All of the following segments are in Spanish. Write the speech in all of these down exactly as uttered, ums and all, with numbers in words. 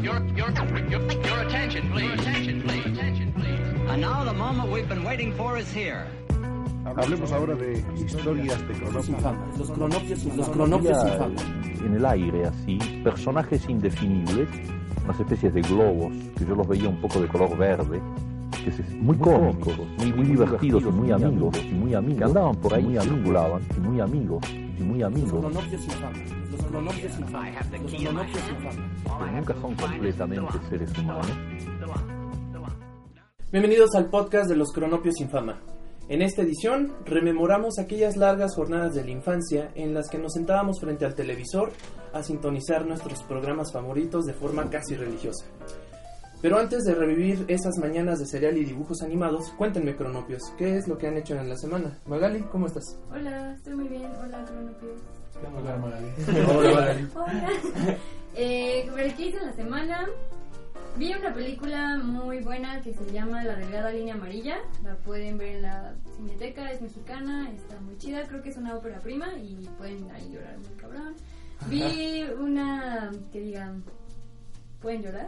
Your, your, your, your attention, please. Your attention, please. Attention, please. And now the moment we've been waiting for is here. Hablemos ahora de historias de cronopios. Los cronopios, los cronopios infames. En el aire, así, personajes indefinibles, unas especies de globos, que yo los veía un poco de color verde, que es muy cómicos, muy, muy divertidos y muy amigos, y muy amigos, que andaban por ahí, circulaban, y muy amigos, y muy amigos. Los cronopios infames. Los cronopios infames. Los cronopios infames. Que nunca son completamente seres humanos. Bienvenidos al podcast de los cronopios infama. En esta edición rememoramos aquellas largas jornadas de la infancia en las que nos sentábamos frente al televisor a sintonizar nuestros programas favoritos de forma casi religiosa. Pero antes de revivir esas mañanas de cereal y dibujos animados, cuéntenme, cronopios, ¿qué es lo que han hecho en la semana? Magali, ¿cómo estás? Hola, estoy muy bien. Hola, cronopios. Hola, Magali. Hola, Magali. Hola. Eh, ¿Qué hice en la semana? Vi una película muy buena que se llama La Delgada Línea Amarilla. La pueden ver en la Cineteca, es mexicana, está muy chida. Creo que es una ópera prima y pueden ahí llorar muy cabrón. Vi una que digan, ¿pueden llorar?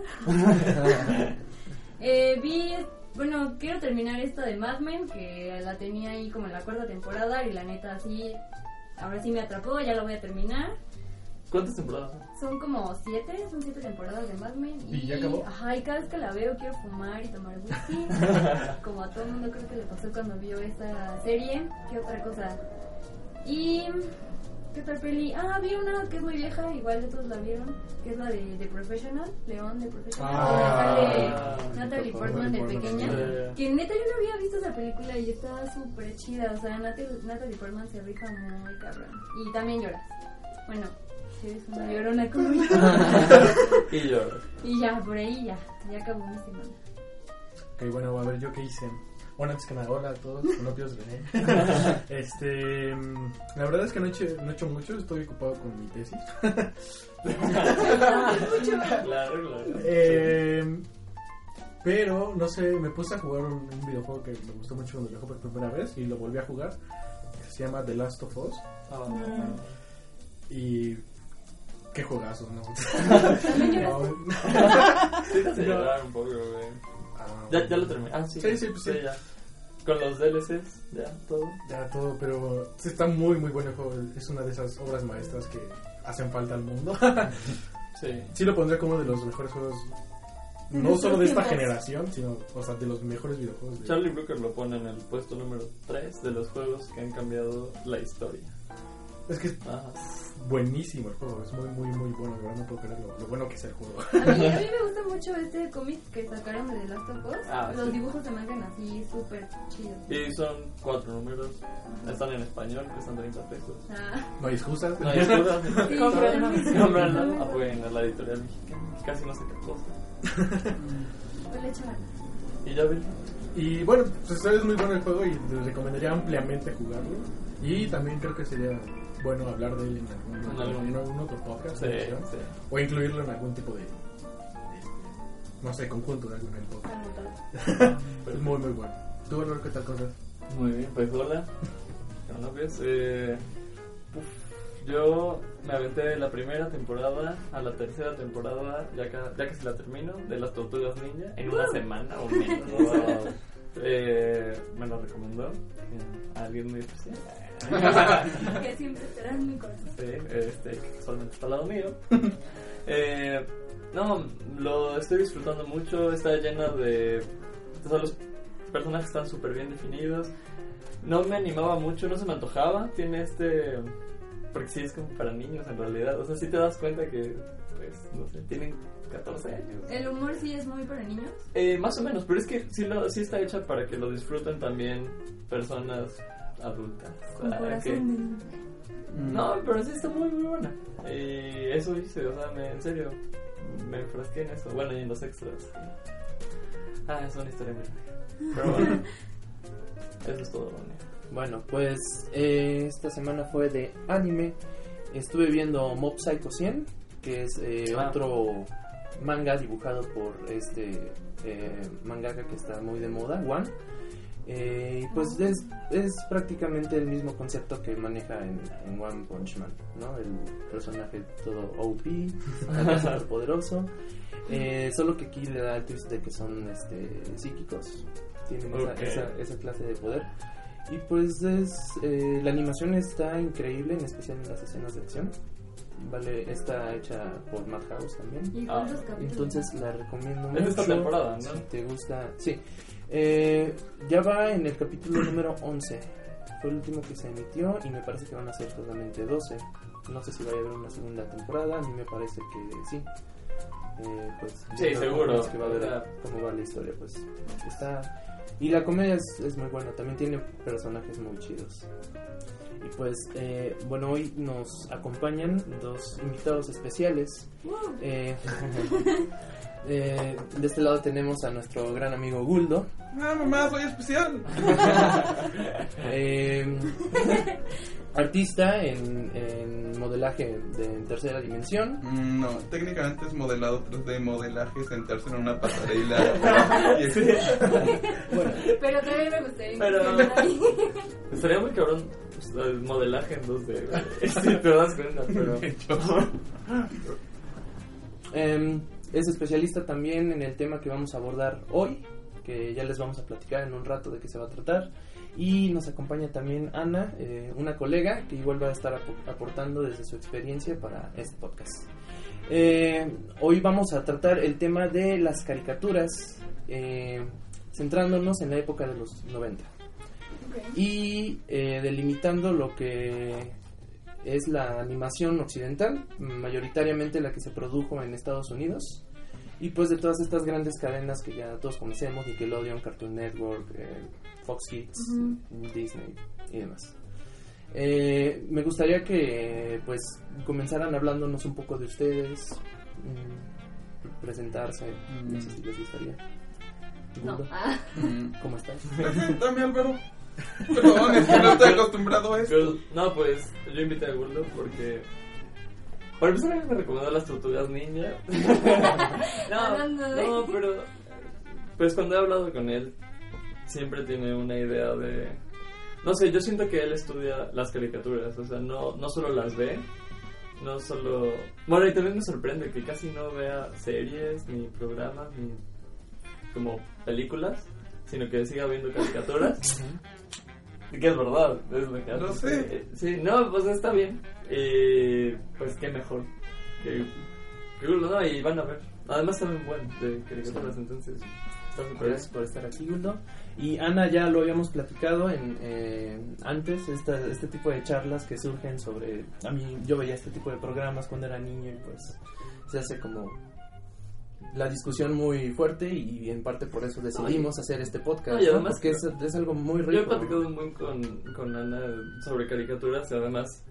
eh, vi, bueno, quiero terminar esta de Mad Men, que la tenía ahí como en la cuarta temporada y la neta así, ahora sí me atrapó, ya la voy a terminar. ¿Cuántas temporadas son? Son como siete, son siete temporadas de Mad Men. ¿Y, ¿Y ya acabó? Ajá, y cada vez que la veo quiero fumar y tomar whisky. Como a todo el mundo creo que le pasó cuando vio esta serie. ¿Qué otra cosa? Y... ¿qué otra peli? Ah, vi una que es muy vieja, igual de todos la vieron, que es la de The Professional, León de Professional. Ah, donde sale Natalie Portman de pequeña. Sí. Que neta yo no había visto esa película y está súper chida. O sea, Natalie, Natalie Portman se rifa muy cabrón. Y también lloras. Bueno, si eres una llorona como yo. Y lloras. Y ya, por ahí ya, ya acabó mi semana. Ok, bueno, a ver, ¿yo qué hice? Bueno, antes que nada, hola a todos, cronopios, René. Este, la verdad es que no he, hecho, no he hecho mucho, estoy ocupado con mi tesis. Claro, claro. Eh, pero, no sé, me puse a jugar un, un videojuego que me gustó mucho cuando lo jugué por primera vez y lo volví a jugar. Que se llama The Last of Us. Oh, Mm. Y... qué juegazo, ¿no? ¿También lloraste? Sí, te hace llorar un poco, güey. Ah, Ya, ya lo terminé. Ah, sí. Sí, sí, pues sí. ya. Con los D L Cs, ya, todo. Ya todo, pero sí está muy muy bueno el juego. Es una de esas obras maestras que hacen falta al mundo. Sí. Sí lo pondré como de los mejores juegos, De no solo nuestros de esta tiempos. generación, sino, o sea, de los mejores videojuegos. De... Charlie Brooker lo pone en el puesto número tres de los juegos que han cambiado la historia. Es que es Ajá. buenísimo el juego, es muy muy muy bueno. La verdad no puedo creer lo, lo bueno que es el juego. A mí, a mí me gusta mucho este cómic que sacaron de The Last of Us. Ah, Los sí. dibujos se me hacen así súper chidos. Y son cuatro números. Están en español, cuestan treinta pesos. Ah, No hay excusas. No hay excusa. Sí, Cómprenlo, sí. cómprenlo. Apoyen a la editorial mexicana. Casi no sé qué cosa. pues le echaban. Y ya ven. Y bueno, pues es muy bueno el juego y les recomendaría ampliamente jugarlo. Y también creo que sería bueno hablar de él en algún, En en algún- algún otro podcast. Sí, ¿no? sí. O incluirlo en algún tipo de, de- no sé, conjunto de algún podcast. Anotado. Es muy muy bueno. ¿Tú, Álvaro, qué tal cosas? Muy bien, pues hola. Cronopios. Eh, uf, yo me aventé la primera temporada a la tercera temporada, ya, ca- ya casi la termino, de las Tortugas Ninja, en una semana o menos. Wow. Eh, me lo recomendó eh, alguien muy especial. Que siempre estará en mi corazón. Sí, este, que casualmente está al lado mío. eh, no, lo estoy disfrutando mucho, está llena de... O sea, los personajes están súper bien definidos. No me animaba mucho, no se me antojaba. Tiene este... Porque sí es como para niños en realidad. O sea, sí te das cuenta que, pues, no sé, tienen catorce años. El humor sí es muy para niños. Eh, más o menos, pero es que sí, lo, sí está hecha para que lo disfruten también personas adultas. Con Ah, corazón que- de niño. No, pero sí está muy, muy buena. Y eso hice, o sea, me, en serio, me enfrasqué en eso. Bueno, y en los extras. Ah, es una historia muy larga. Pero bueno, eso es todo, Ronnie. Bueno, pues eh, esta semana fue de anime. Estuve viendo Mob Psycho cien, que es eh, Ah. otro manga dibujado por este eh, mangaka que está muy de moda, One. Eh, y pues es, es prácticamente el mismo concepto que maneja en, en One Punch Man, ¿no? El personaje todo O P, súper poderoso, eh, solo que aquí le da el twist de que son este, psíquicos, tienen esa, Okay. esa, esa clase de poder. Y pues es eh, la animación está increíble, en especial en las escenas de acción. Vale, está hecha por Madhouse también. ¿Y Ah, cuántos capítulos? Entonces la recomiendo Es mucho. de esta temporada, ¿no? Si te gusta, sí. Eh, ya va en el capítulo número once. Fue el último que se emitió y me parece que van a ser solamente doce. No sé si vaya a haber una segunda temporada. A mí me parece que sí. Eh, pues, Sí, no, seguro. es que va a ver O sea, cómo va la historia. Pues está. Y la comedia es, es muy buena. También tiene personajes muy chidos. Y pues, eh, bueno, hoy nos acompañan dos invitados especiales. Eh, eh, de este lado tenemos a nuestro gran amigo Guldo. Ah, mamá, soy especial. eh, artista en, en modelaje de tercera dimensión. Mm, No, técnicamente es modelado tres D, modelaje, sentarse en una pasarela. y Bueno, Pero también me gustaría Pero- incluir ahí. Estaría muy cabrón pues, el modelaje en dos D, güey. Si te das cuenta, pero... eh, es especialista también en el tema que vamos a abordar hoy, que ya les vamos a platicar en un rato de qué se va a tratar. Y nos acompaña también Ana, eh, una colega que igual va a estar ap- aportando desde su experiencia para este podcast. Eh, hoy vamos a tratar el tema de las caricaturas, eh, centrándonos en la época de los noventa Ok. y eh, delimitando lo que es la animación occidental, mayoritariamente la que se produjo en Estados Unidos, y pues de todas estas grandes cadenas que ya todos conocemos, Nickelodeon, Cartoon Network, eh, Fox Kids, Ujú. Disney y demás. Eh, me gustaría que pues comenzaran hablándonos un poco de ustedes, mm, presentarse, no sé si les gustaría. No. Guldo, Ah. Mm. ¿cómo estás? Preséntame, Álvaro. Perdón, es que no estoy acostumbrado a esto. Pero, no, pues yo invité a Guldo porque... Para empezar, a mí me recomendó las tortugas ninja. no, Hablando de- no, pero... Pues cuando he hablado con él, siempre tiene una idea de... No sé, yo siento que él estudia las caricaturas, o sea, no, no solo las ve, no solo... Bueno, y también me sorprende que casi no vea series, ni programas, ni como películas, sino que siga viendo caricaturas. Y que es verdad, es lo que hace. Lo sé. Eh, Sí, no, pues está bien. Y pues qué mejor que, que Guldo, no, y van a ver. Además saben buen de caricaturas, entonces está súper bien. Gracias por estar aquí, Guldo. Y Ana, ya lo habíamos platicado en, eh, antes, esta, este tipo de charlas que surgen sobre... A mí, yo veía este tipo de programas cuando era niño y pues se hace como la discusión muy fuerte y en parte por eso decidimos hacer este podcast, No, y ¿no? además- Porque es, es algo muy Yo he rico. platicado un buen con, con Ana sobre caricaturas y además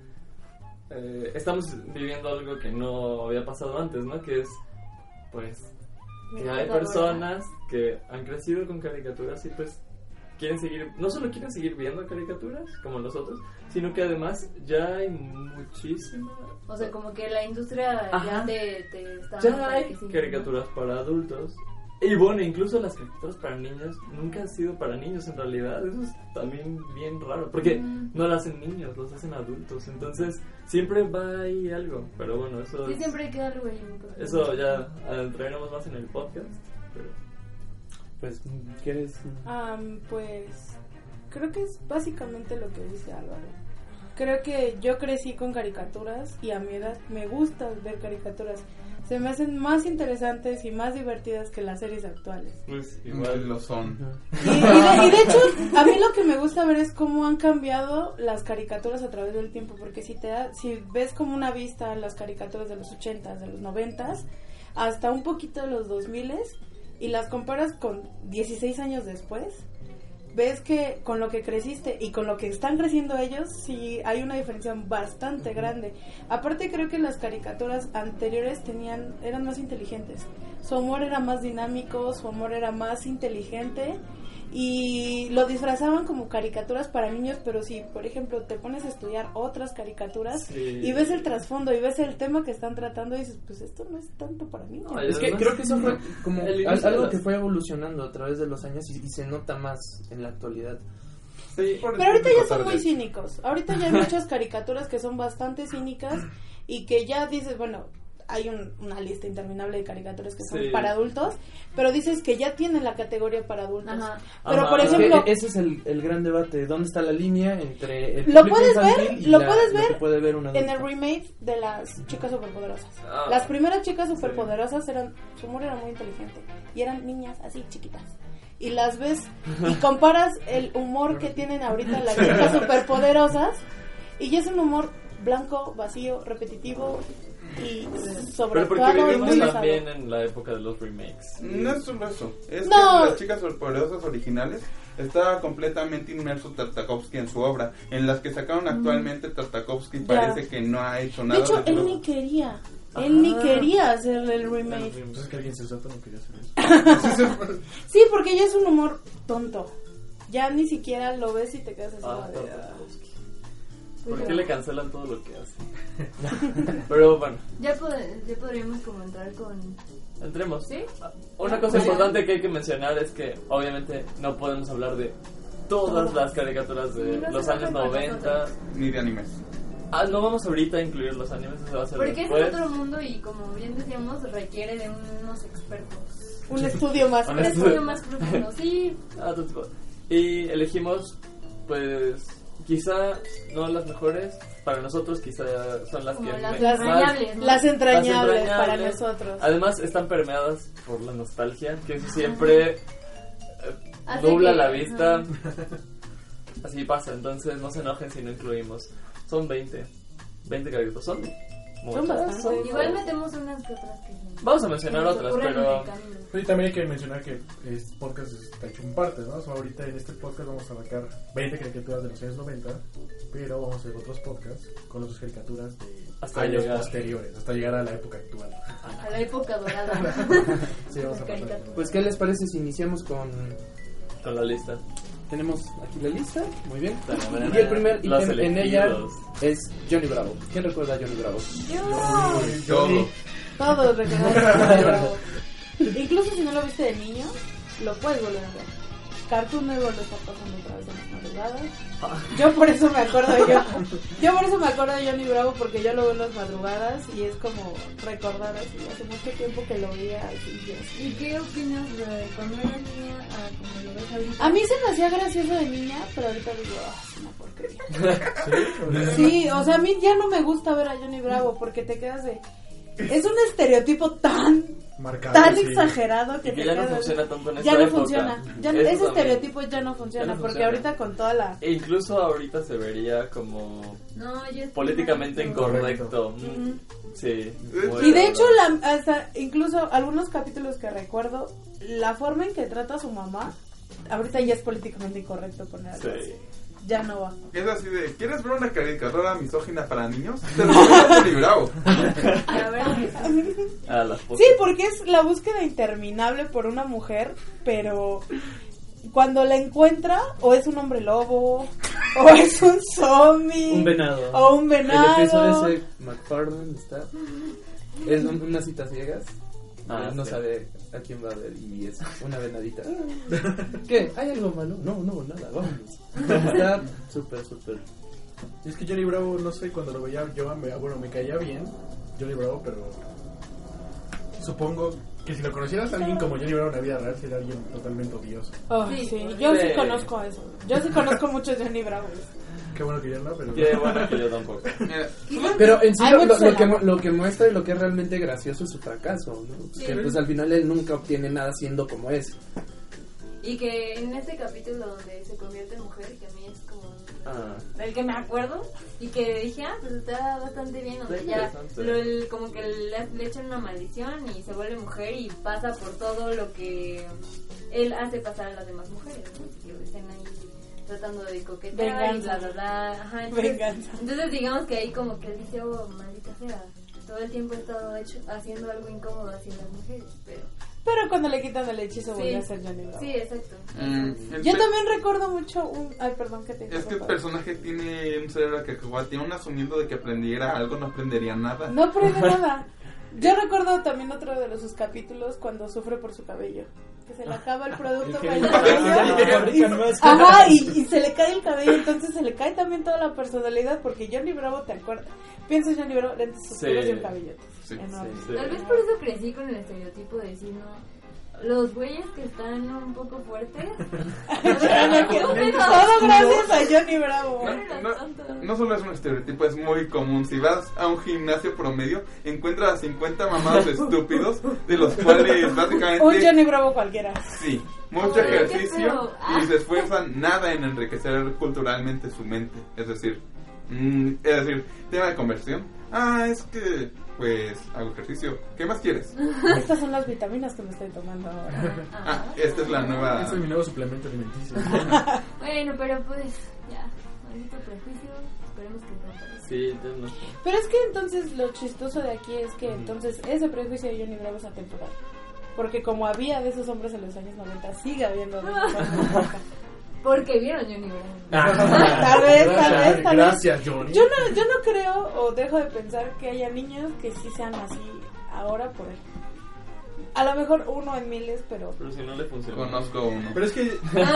eh, estamos viviendo algo que no había pasado antes, ¿no? Que es, pues, que hay personas que han crecido con caricaturas y pues quieren seguir, no solo quieren seguir viendo caricaturas como nosotros, sino que además ya hay muchísima... O sea, como que la industria Ajá. ya te, te está... Ya para hay que sí. caricaturas para adultos. Y bueno, incluso las caricaturas para niños nunca han sido para niños en realidad. Eso es también bien raro. Porque Mm. no las hacen niños, los hacen adultos. Entonces siempre va ahí algo. Pero bueno, eso, Sí, es- siempre queda algo ahí. un poco. eso ya eh, traeremos más en el podcast. Pero Pues, ¿quieres...? Am, pues creo que es básicamente lo que dice Álvaro. Creo que yo crecí con caricaturas y a mi edad me gusta ver caricaturas. Se me hacen más interesantes y más divertidas que las series actuales. pues Igual igual. lo son. Y, y de, y de hecho, a mí lo que me gusta ver es cómo han cambiado las caricaturas a través del tiempo. Porque si te da, si ves como una vista las caricaturas de los ochentas, de los noventas, hasta un poquito de los dos miles, y las comparas con dieciséis años después, ves que con lo que creciste y con lo que están creciendo ellos, sí hay una diferencia bastante grande. Aparte, creo que las caricaturas anteriores tenían eran más inteligentes. Su humor era más dinámico, su humor era más inteligente y lo disfrazaban como caricaturas para niños, pero si, por ejemplo, te pones a estudiar otras caricaturas Sí. y ves el trasfondo y ves el tema que están tratando y dices, pues esto no es tanto para niños. No, Es que creo que eso fue como El inicio al- de algo las- que fue evolucionando a través de los años y, y se nota más en la actualidad. Sí, por el Pero ahorita público ya son muy target. cínicos. Ahorita ya hay muchas caricaturas que son bastante cínicas y que ya dices, bueno, hay un- una lista interminable de caricaturas que son Sí. para adultos, pero dices que ya tienen la categoría para adultos. Ajá. Pero Ajá. por Es que ejemplo, Que ese es el, el gran debate, ¿dónde está la línea entre el Lo público puedes ver, infantil y lo la- puedes lo que ver puede ver un en el adulto? remake de las chicas superpoderosas. Ah. Las primeras chicas superpoderosas eran, su humor era muy inteligente y eran niñas así chiquitas. Y las ves y comparas el humor que tienen ahorita las chicas superpoderosas y ya es un humor blanco, vacío, repetitivo y Pero porque sobreactuado y vivimos muy pesado. también en la época de los remakes. No es solo eso, es No. que las chicas superpoderosas originales estaba completamente inmerso Tartakovsky en su obra, en las que sacaron actualmente Tartakovsky Ya. parece que no ha hecho De nada. hecho, de él todo. ni quería, él ni Ajá. quería hacerle el remake. Entonces que alguien sensato no quería hacer eso. Sí, porque ya es un humor tonto. Ya ni siquiera lo ves y te quedas así. Ah, como de, Tartakovsky. pues ¿Por ya. qué le cancelan todo lo que hace? Pero bueno, Ya, pod- ya podríamos como entrar con... entremos. ¿Sí? Una cosa importante que hay que mencionar es que obviamente no podemos hablar de todas las caricaturas de Sí, no los se años puede con noventa. nosotros. Ni de animes. Ah, no vamos ahorita a incluir los animes, eso va a ser Porque después. es otro mundo y como bien decíamos, requiere de unos expertos. Un estudio más. Un Un estudio. estudio más profundo, sí. Ah, tú- tú- y elegimos, pues, quizá no las mejores, para nosotros quizá son las Como que las me- Las, más- entrañables, ¿no? las entrañables Las para entrañables. nosotros. Además están permeadas por la nostalgia, que eso siempre eh, Hace nubla que- la vista. ajá. Así pasa, entonces no se enojen si no incluimos. Son veinte. veinte caricaturas. Son muchas. bastantes. Igual metemos unas que otras que... Vamos a mencionar que nos otras, ocurren pero- en el camino. Y también hay que mencionar que este podcast está hecho en partes, ¿no? O sea, ahorita en este podcast vamos a abarcar veinte caricaturas de los años noventa, pero vamos a hacer otros podcasts con otras caricaturas de Hasta años llegar. posteriores, hasta llegar a la época actual. A la época dorada. Sí, vamos a pasar. Caricatura. Pues, ¿qué les parece si iniciamos con... Con la lista. Tenemos aquí la lista, muy bien. Tararara. Y el primer Los ítem en ella elegidos. es Johnny Bravo. ¿Quién recuerda a Johnny Bravo? Yo. Todo. Todos recordamos. Incluso si no lo viste de niño, lo puedes volver a ver. Cartoon Network lo está pasando otra vez en las madrugadas. Yo por eso me acuerdo de yo. Yo por eso me acuerdo de Johnny Bravo, porque yo lo veo en las madrugadas y es como recordar así. Hace mucho tiempo que lo veía así. Yo así. ¿Y qué opinas de cuando era niña a como lo ves ahorita? A mí se me hacía gracioso de niña, pero ahorita digo, ah, es una porquería. Sí, o sea, a mí ya no me gusta ver a Johnny Bravo porque te quedas de... Es un estereotipo tan, Marcado, tan sí. exagerado que Y que te ya no quedas... funciona tanto en Ya esta no época. funciona. Ya, Eso ese también. estereotipo ya no funciona, Ya no porque funciona. ahorita con toda la... E incluso ahorita se vería como No, yo estoy políticamente mal. incorrecto. Mm, Ujú. Sí. Y muy Y de raro. hecho, la, hasta incluso algunos capítulos que recuerdo, la forma en que trata a su mamá, ahorita ya es políticamente incorrecto poner algo así. Sí. Ya no va. Es así de, ¿quieres ver una caricatura misógina para niños? Te lo recomiendo Johnny Bravo. A ver, A las pocas. Sí, porque es la búsqueda interminable por una mujer, pero cuando la encuentra, o es un hombre lobo, o es un zombie, Un venado. o un venado. El episodio ese, McFarlane está... Es un- unas citas ciegas. Ah, no sí. sabe a quién va a ver y es una venadita. ¿Qué? ¿Hay algo malo? No, no, nada, vámonos. Está súper, súper. Y es que Johnny Bravo, no sé, cuando lo veía, yo me, bueno, me caía bien Johnny Bravo, pero supongo que si lo conocieras a alguien como Johnny Bravo en la vida real, sería alguien totalmente odioso. Oh, Sí. sí, yo sí Sí. conozco eso. Yo sí conozco muchos Johnny Bravos. Qué bueno que yo no, pero... Qué bueno que yo tampoco. Mira, Pero en sí Hay lo, muchos lo- lo que, en la- mu- lo que muestra y lo que es realmente gracioso es su fracaso, ¿no? Sí. Que pues al final él nunca obtiene nada siendo como es. y que en este capítulo donde se convierte en mujer, que a mí es como Ah. del que me acuerdo, y que dije, ah, pues está bastante bien, donde Está ya interesante. lo- el- como que le, le echan una maldición y se vuelve mujer y pasa por todo lo que él hace pasar a las demás mujeres, ¿no? Que estén ahí tratando de coquetear y Venganza. bla bla bla. Ajá, entonces, Venganza. entonces digamos que ahí como que él dice, oh, maldita sea, todo el tiempo he estado hecho, haciendo algo incómodo hacia las mujeres, pero Pero cuando le quitan el hechizo Sí. vuelve a ser Johnny Bravo. Sí, exacto. Mm, el Yo pe- también recuerdo mucho un... Ay, perdón, que te Es que el interrumpa. personaje tiene un cerebro que tiene un asumiendo de que aprendiera algo, no aprendería nada. No aprende nada. Yo recuerdo también otro de los sus capítulos cuando sufre por su cabello. Que se le acaba el producto que- para el que cabello. ya no fabrican más. Ajá, y, y se le cae el cabello, entonces se le cae también toda la personalidad porque Johnny Bravo, ¿te acuerdas? Piensas Johnny Bravo, lentes oscuros Sí. y un cabello. Sí. enorme. Sí. Tal vez por eso crecí con el estereotipo de decir, no, los güeyes que están un poco fuertes. Todo gracias a Johnny Bravo. No, no, no solo es un estereotipo, es muy común. Si vas a un gimnasio promedio, encuentras a cincuenta mamados estúpidos, de los cuales básicamente... Un Johnny Bravo cualquiera. Sí, mucho Ay, qué ejercicio feo. y se esfuerzan nada en enriquecer culturalmente su mente. Es decir, mm, es decir, tema de conversión. Ah, es que, pues, hago ejercicio. ¿Qué más quieres? Estas son las vitaminas que me estoy tomando ahora. Ah, esta es la nueva... Ese es mi nuevo suplemento alimenticio. Bueno, pero pues, ya, maldito prejuicio, esperemos que no aparezca. Sí, yo no sé. Pero es que entonces lo chistoso de aquí es que entonces ese prejuicio de Johnny Bravo es atemporal. Porque como había de esos hombres en los años noventa, sigue habiendo de esos hombres acá. Porque vieron Johnny Bravo. Tal vez, tal vez, tal vez. Gracias, Johnny. Yo no, yo no creo o dejo de pensar que haya niños que sí sean así ahora por él. A lo mejor uno en miles, pero... Pero si no le funciona. Conozco uno. Pero es que...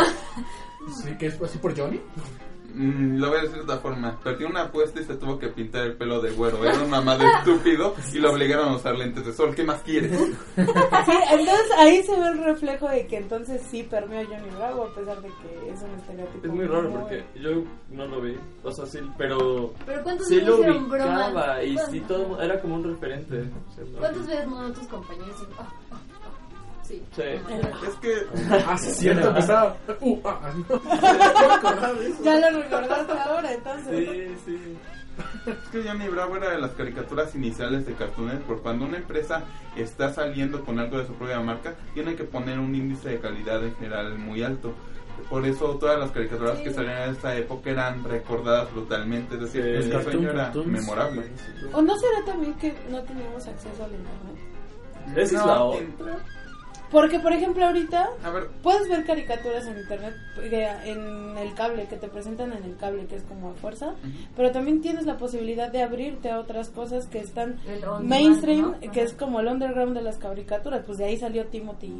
¿Sí, que es así por Johnny? Mm, lo voy a decir de otra forma. Perdió una apuesta y se tuvo que pintar el pelo de güero. Era un mamado estúpido y lo obligaron a usar lentes de sol. ¿Qué más quieres? Sí, entonces ahí se ve el reflejo de que entonces sí permeó Johnny Bravo a pesar de que es un estereotipo. Es muy raro porque yo no lo vi. O sea, sí, pero. Pero ¿cuántos Sí veces lo hicieron bromas? ubicaba y ¿Cuántos? sí todo era como un referente. O sea, no- ¿Cuántas veces no tus compañeros? Ah, ah, ah. Sí. Sí. Es que... Ah, sí, cierto, empezaba. Uh, ah, ah, no. No me acordaba de eso. Ya lo recordaste ahora, entonces. Sí, sí. Es que Johnny Bravo era de las caricaturas iniciales de Cartoon Network. Cuando una empresa está saliendo con algo de su propia marca, tiene que poner un índice de calidad en general muy alto. Por eso todas las caricaturas Sí. que salían en esta época eran recordadas brutalmente. Es decir, Sí. el El diseño Cartoon era Cartoons. memorable. ¿O no será también que no teníamos acceso al internet? Esa es No, la en- otra. Porque, por ejemplo, ahorita A ver, puedes ver caricaturas en internet, eh, en el cable, que te presentan en el cable, que es como a fuerza, pero también tienes la posibilidad de abrirte a otras cosas que están El on mainstream, demand, ¿no? que es como el underground de las caricaturas. Pues de ahí salió Timothy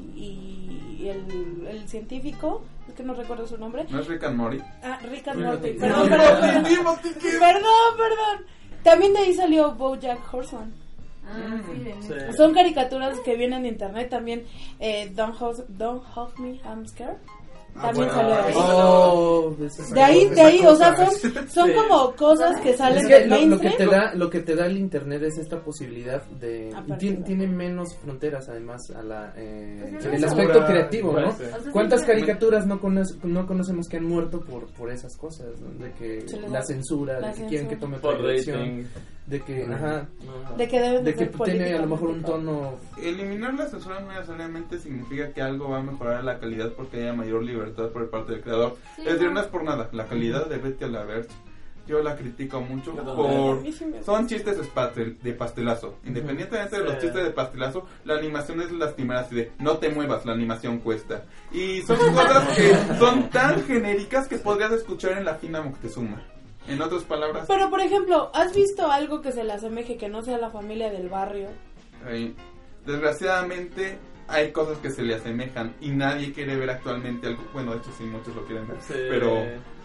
y el, el científico, es que no recuerdo su nombre. ¿no es Rick and Morty? Ah, Rick and Sí, Morty. sí. Perdón, perdón, perdón. Perdón, perdón. También de ahí salió BoJack Horseman. Ah, sí, de Sí. neta. Son caricaturas que vienen de internet también. Eh, Don't, Hug, Don't Hug Me, I'm Scared. Ah, También bueno, salió de ahí. Oh, pues, De ahí, de ahí, o sea, son, son Sí. como cosas que salen es que del lo, lo que mainstream. te da lo que te da el internet es esta posibilidad de y Apertura. tiene, tiene menos fronteras además a la eh, Pues en es el eso. aspecto creativo, ¿no? Sí. O sea, ¿Cuántas siempre- caricaturas no, cono- no conocemos que han muerto por por esas cosas, ¿no? De que Se les la da- censura, la de que quieren que censura. tome Por dirección, rating. de que ajá, No. De que deben de que ser tiene a lo mejor un políticamente tono Eliminar la censura no necesariamente significa que algo va a mejorar la calidad porque haya mayor libertad por parte del creador. Sí, es decir, no. no es por nada. La calidad de Betty a la Verge, yo la critico mucho Yo por... A mí sí me Son chistes de pastel- de pastelazo. Independientemente de los Sí. chistes de pastelazo, la animación es lastimera así de no te muevas, la animación cuesta. Y son cosas que son tan genéricas que podrías escuchar en la fina Moctezuma. En otras palabras, Pero, por ejemplo, ¿has visto algo que se le asemeje que no sea la familia del barrio? eh, desgraciadamente hay cosas que se le asemejan y nadie quiere ver actualmente algo. Bueno, de hecho sí, muchos lo quieren ver. Sí. Pero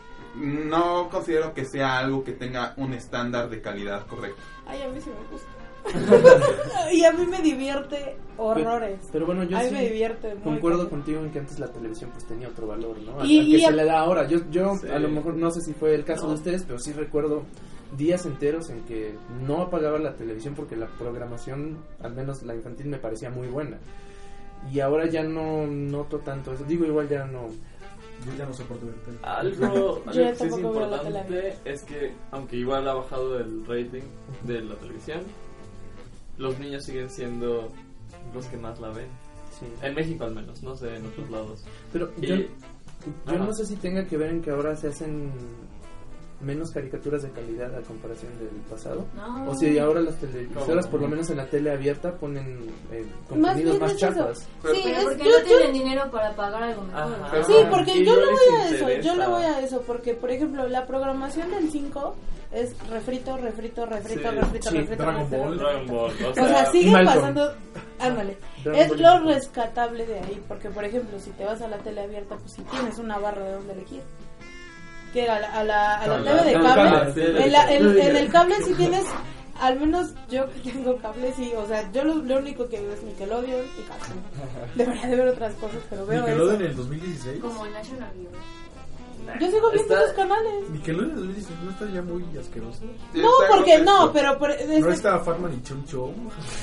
no considero que sea algo que tenga un estándar de calidad correcto. Ay, a mí sí me gusta. Y a mí me divierte horrores. Pero, pero bueno, yo a mí sí me divierte muy concuerdo cañón. contigo en que antes la televisión pues tenía otro valor, ¿no? Al, Y- al que y se a- le da ahora. Yo, yo Sí. a lo mejor no sé si fue el caso No. de ustedes, pero sí recuerdo días enteros en que no apagaba la televisión porque la programación, al menos la infantil, me parecía muy buena. Y ahora ya no noto tanto eso. Digo, igual ya no... Yo ya no soporto ver tele. Algo, algo Yo ya que sí es tampoco veo la importante es que, aunque igual ha bajado el rating de la televisión, los niños siguen siendo los que más la ven. Sí. En México al menos, no sé, en otros lados. Pero Y- yo, yo Ajá. no sé si tenga que ver en que ahora se hacen menos caricaturas de calidad a comparación del pasado. No. O si ahora las televisoras, No. por lo menos en la tele abierta, ponen eh, Más contenidos bien más es eso. chafas. Sí, Pero es, porque yo, no yo- tienen dinero para pagar algo mejor. Ajá. sí, porque Y yo no le les voy a eso, interesa. yo le voy a eso, porque por ejemplo la programación del cinco es refrito, refrito, refrito, Sí, refrito, sí, refrito, Dragon refrito, Ball. refrito. Dragon Ball, o O sea, sea, sigue Malcolm. pasando, ándale, Dragon es Ball y lo Malcolm. rescatable de ahí, porque por ejemplo, si te vas a la tele abierta, pues si tienes una barra de donde elegir. Que a la, a la, a la Cable. T V de Ah, cable, cable. en, la- en- en el cable si tienes, al menos yo que tengo cable, sí, o sea, yo lo, lo único que veo es Nickelodeon y Cartoon. Debería de ver otras cosas, pero veo Nickelodeon en eso. el dos mil dieciséis. Como National Geographic. Yo sigo viendo Está- esos canales. Nickelodeon en el dos mil dieciséis no está ya muy asqueroso. No, Está porque no, grotesco. pero por, este- No está Fatman y Chum Chum.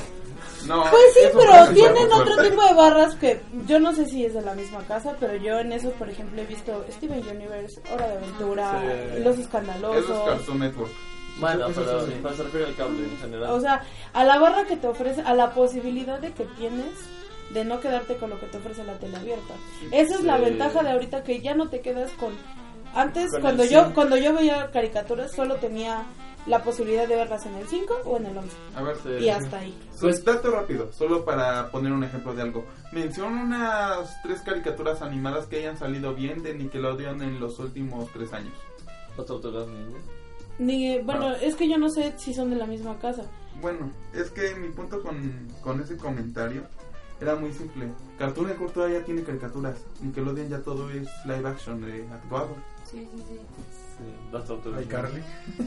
No, pues sí, eso pero parece tienen guapo, otro fuerte. tipo de barras que yo no sé si es de la misma casa, pero yo en eso, por ejemplo, he visto Steven Universe, Hora de Aventura, Sí. Los Eso es Escandalosos. Cartoon Network. Bueno, Eso pero sí. para se refiere al cable en general. O sea, a la barra que te ofrece, a la posibilidad de que tienes de no quedarte con lo que te ofrece la tele abierta. Esa es la Sí. ventaja de ahorita, que ya no te quedas con... Antes, Con cuando el yo cinco. cuando yo veía caricaturas, solo tenía la posibilidad de verlas en el cinco o en el once. A ver, Sí. Y hasta ahí. pues dato rápido, solo para poner un ejemplo de algo. Menciona unas tres caricaturas animadas que hayan salido bien de Nickelodeon en los últimos tres años. Las tortugas ninja. Ni, bueno, Ah. es que yo no sé si son de la misma casa. Bueno, es que mi punto con, con ese comentario era muy simple. Cartoon Network todavía tiene caricaturas. Nickelodeon ya todo es live action de actuado. Sí, sí, sí. Sí, las tortugas Ay, Carly. Sí,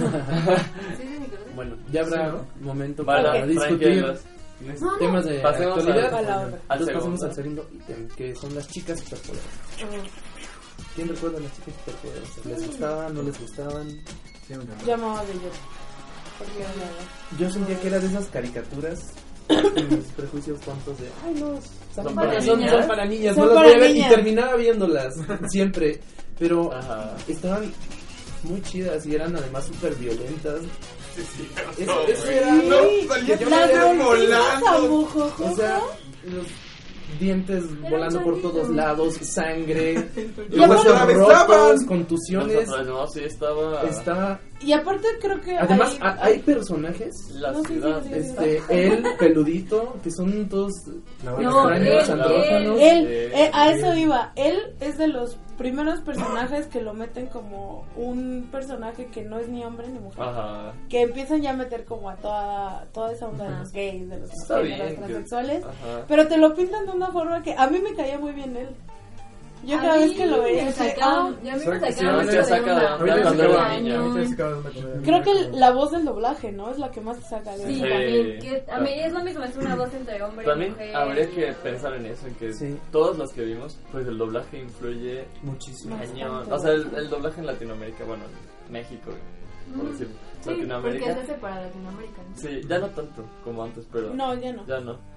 sí, Nickelodeon. Bueno, ya habrá Sí, momento Para para discutir tranquilos. No, no. temas de Pasemos actualidad. A la otra. Al Entonces pasemos segundo. al segundo ítem, que son las chicas superpoderosas. ¿Quién recuerda a las chicas superpoderosas? ¿Les gustaban? ¿No les gustaban? Sí, me encanta. Llamaba de yo. Porque era la- Yo sentía que era de esas caricaturas con mis prejuicios tontos de ay no, son, Son para, para son, niñas. son para niñas, Son no las para voy a ver, niñas. y terminaba viéndolas siempre, pero Ajá. estaban muy chidas y eran además súper violentas. Eso, No, eso güey. era No, salía yo Las me veía golpitas a volando. mojojojo. o sea, los dientes volando por sonido. todos lados, sangre, Y huesos atravesaban. rotos, contusiones. Nosotros, no, sí, estaba. Está Y aparte creo que además hay, ha- hay personajes La No, sí, sí, ciudad. sí, sí. este él peludito que son todos La No, extraños, él, andrógenos. él, Sí. eh, a eso iba. Él es de los primeros personajes que lo meten como un personaje que no es ni hombre ni mujer. Ajá. Que empiezan ya a meter como a toda, toda esa onda de los gays, de los Está de los bien. que- transexuales. Ajá. Pero te lo pintan de una forma que a mí me caía muy bien él. Yo A cada mí vez que lo veía, me decía, sacaban- ah, ya a mí me Saca- sacaban sí, mucho te de saca onda. de- Ahorita de se cuando acaba- era niña. ahorita se acaba de una comedia. creo que la voz del doblaje, ¿no? Es la que más te saca de Sí, onda. también. Que a mí es lo mismo, es una voz entre hombre y También mujer. habría que pensar en eso, en que Sí. todas las que vimos, pues el doblaje influye muchísimo. Bastante. cañón. O sea, el, el doblaje en Latinoamérica, bueno, en México, por Ujú. decir, Sí, porque Latinoamérica. se hace para Latinoamérica, ¿no? Sí, ya no tanto como antes, pero No, ya no. ya no.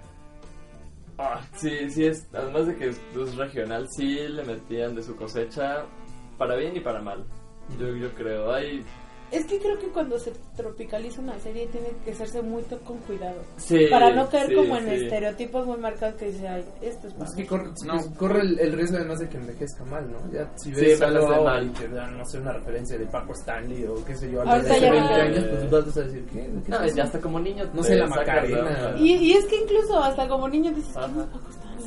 Ah, sí, sí es, además de que es, es regional, sí le metían de su cosecha para bien y para mal. Yo, yo creo, hay Es que creo que cuando se tropicaliza una serie tiene que hacerse muy to- con cuidado. sí, Para no caer sí, como en sí. estereotipos muy marcados que dice, ay, esto es para Es que mí". corre, No. pues, corre el, el riesgo además de que envejezca mal, ¿no? Ya si Sí, ves me algo hace ahora mal. y te dan, no sé, una referencia de Paco Stanley o qué sé yo, algo Ahorita de hace ya veinte no. años, pues vas a decir, ¿qué? ¿De qué No, es ya eso? hasta como niño. No te sé, la sacas de Macarena. onda. Y, y es que incluso hasta como niño dices, ¿quién Ajá. es Paco Stanley?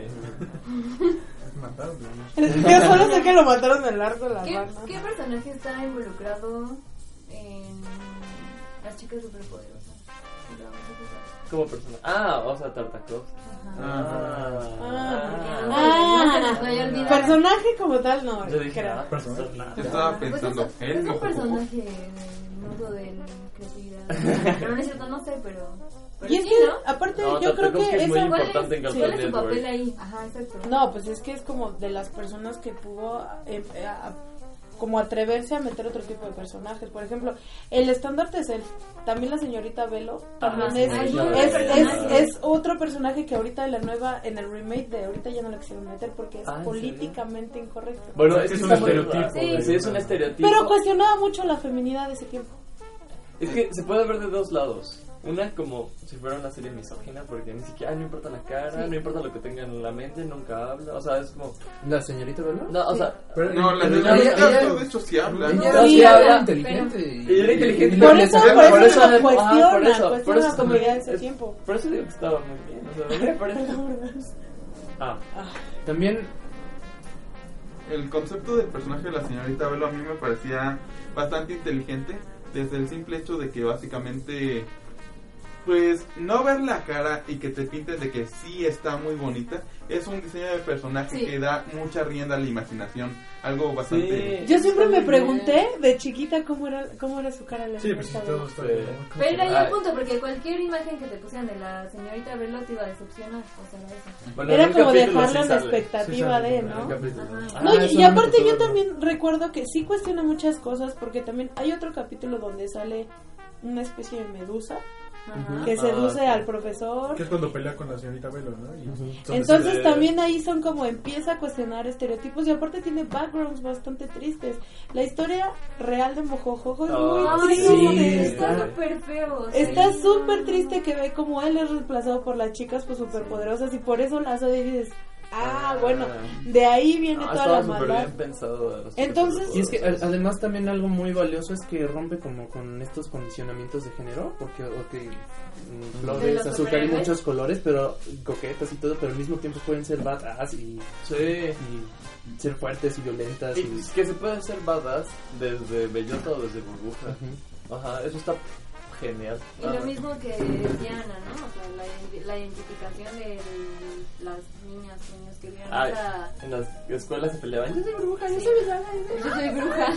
Sí. Mataron, Yo solo sé que lo mataron del arco de la ¿Qué, rana. ¿Qué personaje está involucrado en las chicas superpoderosas? Lo vamos a empezar. Como persona. Ah, o sea, Tartakovsky. Ah, Ah, ah, no se me vaya a olvidar. personaje como tal, no. Yo dije, creo. ah, Personaje. Yo estaba Pues pensando, es, ¿él es no un jugó? personaje del mundo de la creatividad. Pero no es cierto, no sé, pero. pero Y es sí, que, ¿no? aparte, No, yo creo Tartakovsky que es muy esa... ¿Cuál importante en es, Cartoon ¿Cuál es su Network. papel ahí? Ajá, exacto. No, pues es que es como de las personas que pudo eh, eh, a- como atreverse a meter otro tipo de personajes. Por ejemplo, el estandarte es él. También la señorita Velo también Ajá, es, sí, es, claro. es, personaje. es otro personaje que ahorita en la nueva, en el remake de ahorita ya no lo quisieron meter porque es Ah, ¿en políticamente incorrecto. Bueno, Es es, que que es un está muy estereotipo. raro. Sí. Sí, es un estereotipo. Pero cuestionaba mucho la feminidad de ese tiempo. Es que se puede ver de dos lados. Una como si fuera una serie misógina, porque ni siquiera, no importa la cara, Sí. no importa lo que tenga en la mente, nunca habla, o sea, es como... ¿La señorita Velo? No, o Sí. sea... Pero, No, la pero señorita ella- ella- Velo, de hecho sí habla. ella No, era- sí, ella habla, era inteligente. Y era inteligente. Por le eso, sabía- por eso, por eso- lo ajá, cuestiona, por eso, por cuestiona eso la está muy comedia de bien, ese es- tiempo. Por eso digo que estaba muy bien, o sea, me parece... Ah, También El concepto del personaje de la señorita Velo a mí me parecía bastante inteligente, desde el simple hecho de que básicamente, pues, no ver la cara y que te pintes de que sí está muy bonita, es un diseño de personaje Sí. que da mucha rienda a la imaginación, algo bastante... sí. Yo siempre Está me muy pregunté bien. de chiquita cómo era cómo era su cara. La Sí, pues sí, señorita todo Velo. está Sí. bien. ¿Cómo Pero se era llama? ya Ay. el punto, porque cualquier imagen que te pusieran de la señorita Velo te iba a decepcionar, o sea, eso. Bueno, Era en un como capítulo dejarlo sí en la sale. expectativa Sí sale, de, en ¿no? En un capítulo. Ajá. No, Ah, y, eso y no me aparte tocó yo verlo. también recuerdo que sí cuestiona muchas cosas, porque también hay otro capítulo donde sale una especie de medusa Ajá. que Ah, seduce sí. al profesor. Que es cuando pelea con la señorita Velo, ¿no? Y son Entonces Sí. también ahí son como empieza a cuestionar estereotipos y aparte tiene backgrounds bastante tristes. La historia real de Mojojojo es Ah, muy Ay, triste. sí, Sí, está está- súper feo. o sea, Está no. súper triste que ve como él es reemplazado por las chicas pues superpoderosas y por eso las odia y dices, ah, bueno, de ahí viene Ah, toda estaba la súper maldad. bien pensado. los Entonces- Y es que superpoderes. a- además también algo muy valioso es que rompe como con estos condicionamientos de género, porque ok, mm, ¿De flores, los azúcar y superhéroes? muchos colores, pero coquetas y todo, pero al mismo tiempo pueden ser badass y, Sí. y ser fuertes y violentas. Y Y, es que se puede hacer badass desde bellota o desde burbuja. Ujú. Ajá, eso está genial. Y Ajá. lo mismo que Diana, ¿no? O sea, la, identi- la identificación de las niñas, niños que vieron Ay, esa... en las escuelas se peleaban. Yo soy bruja, yo Sí. soy villana. Yo soy bruja.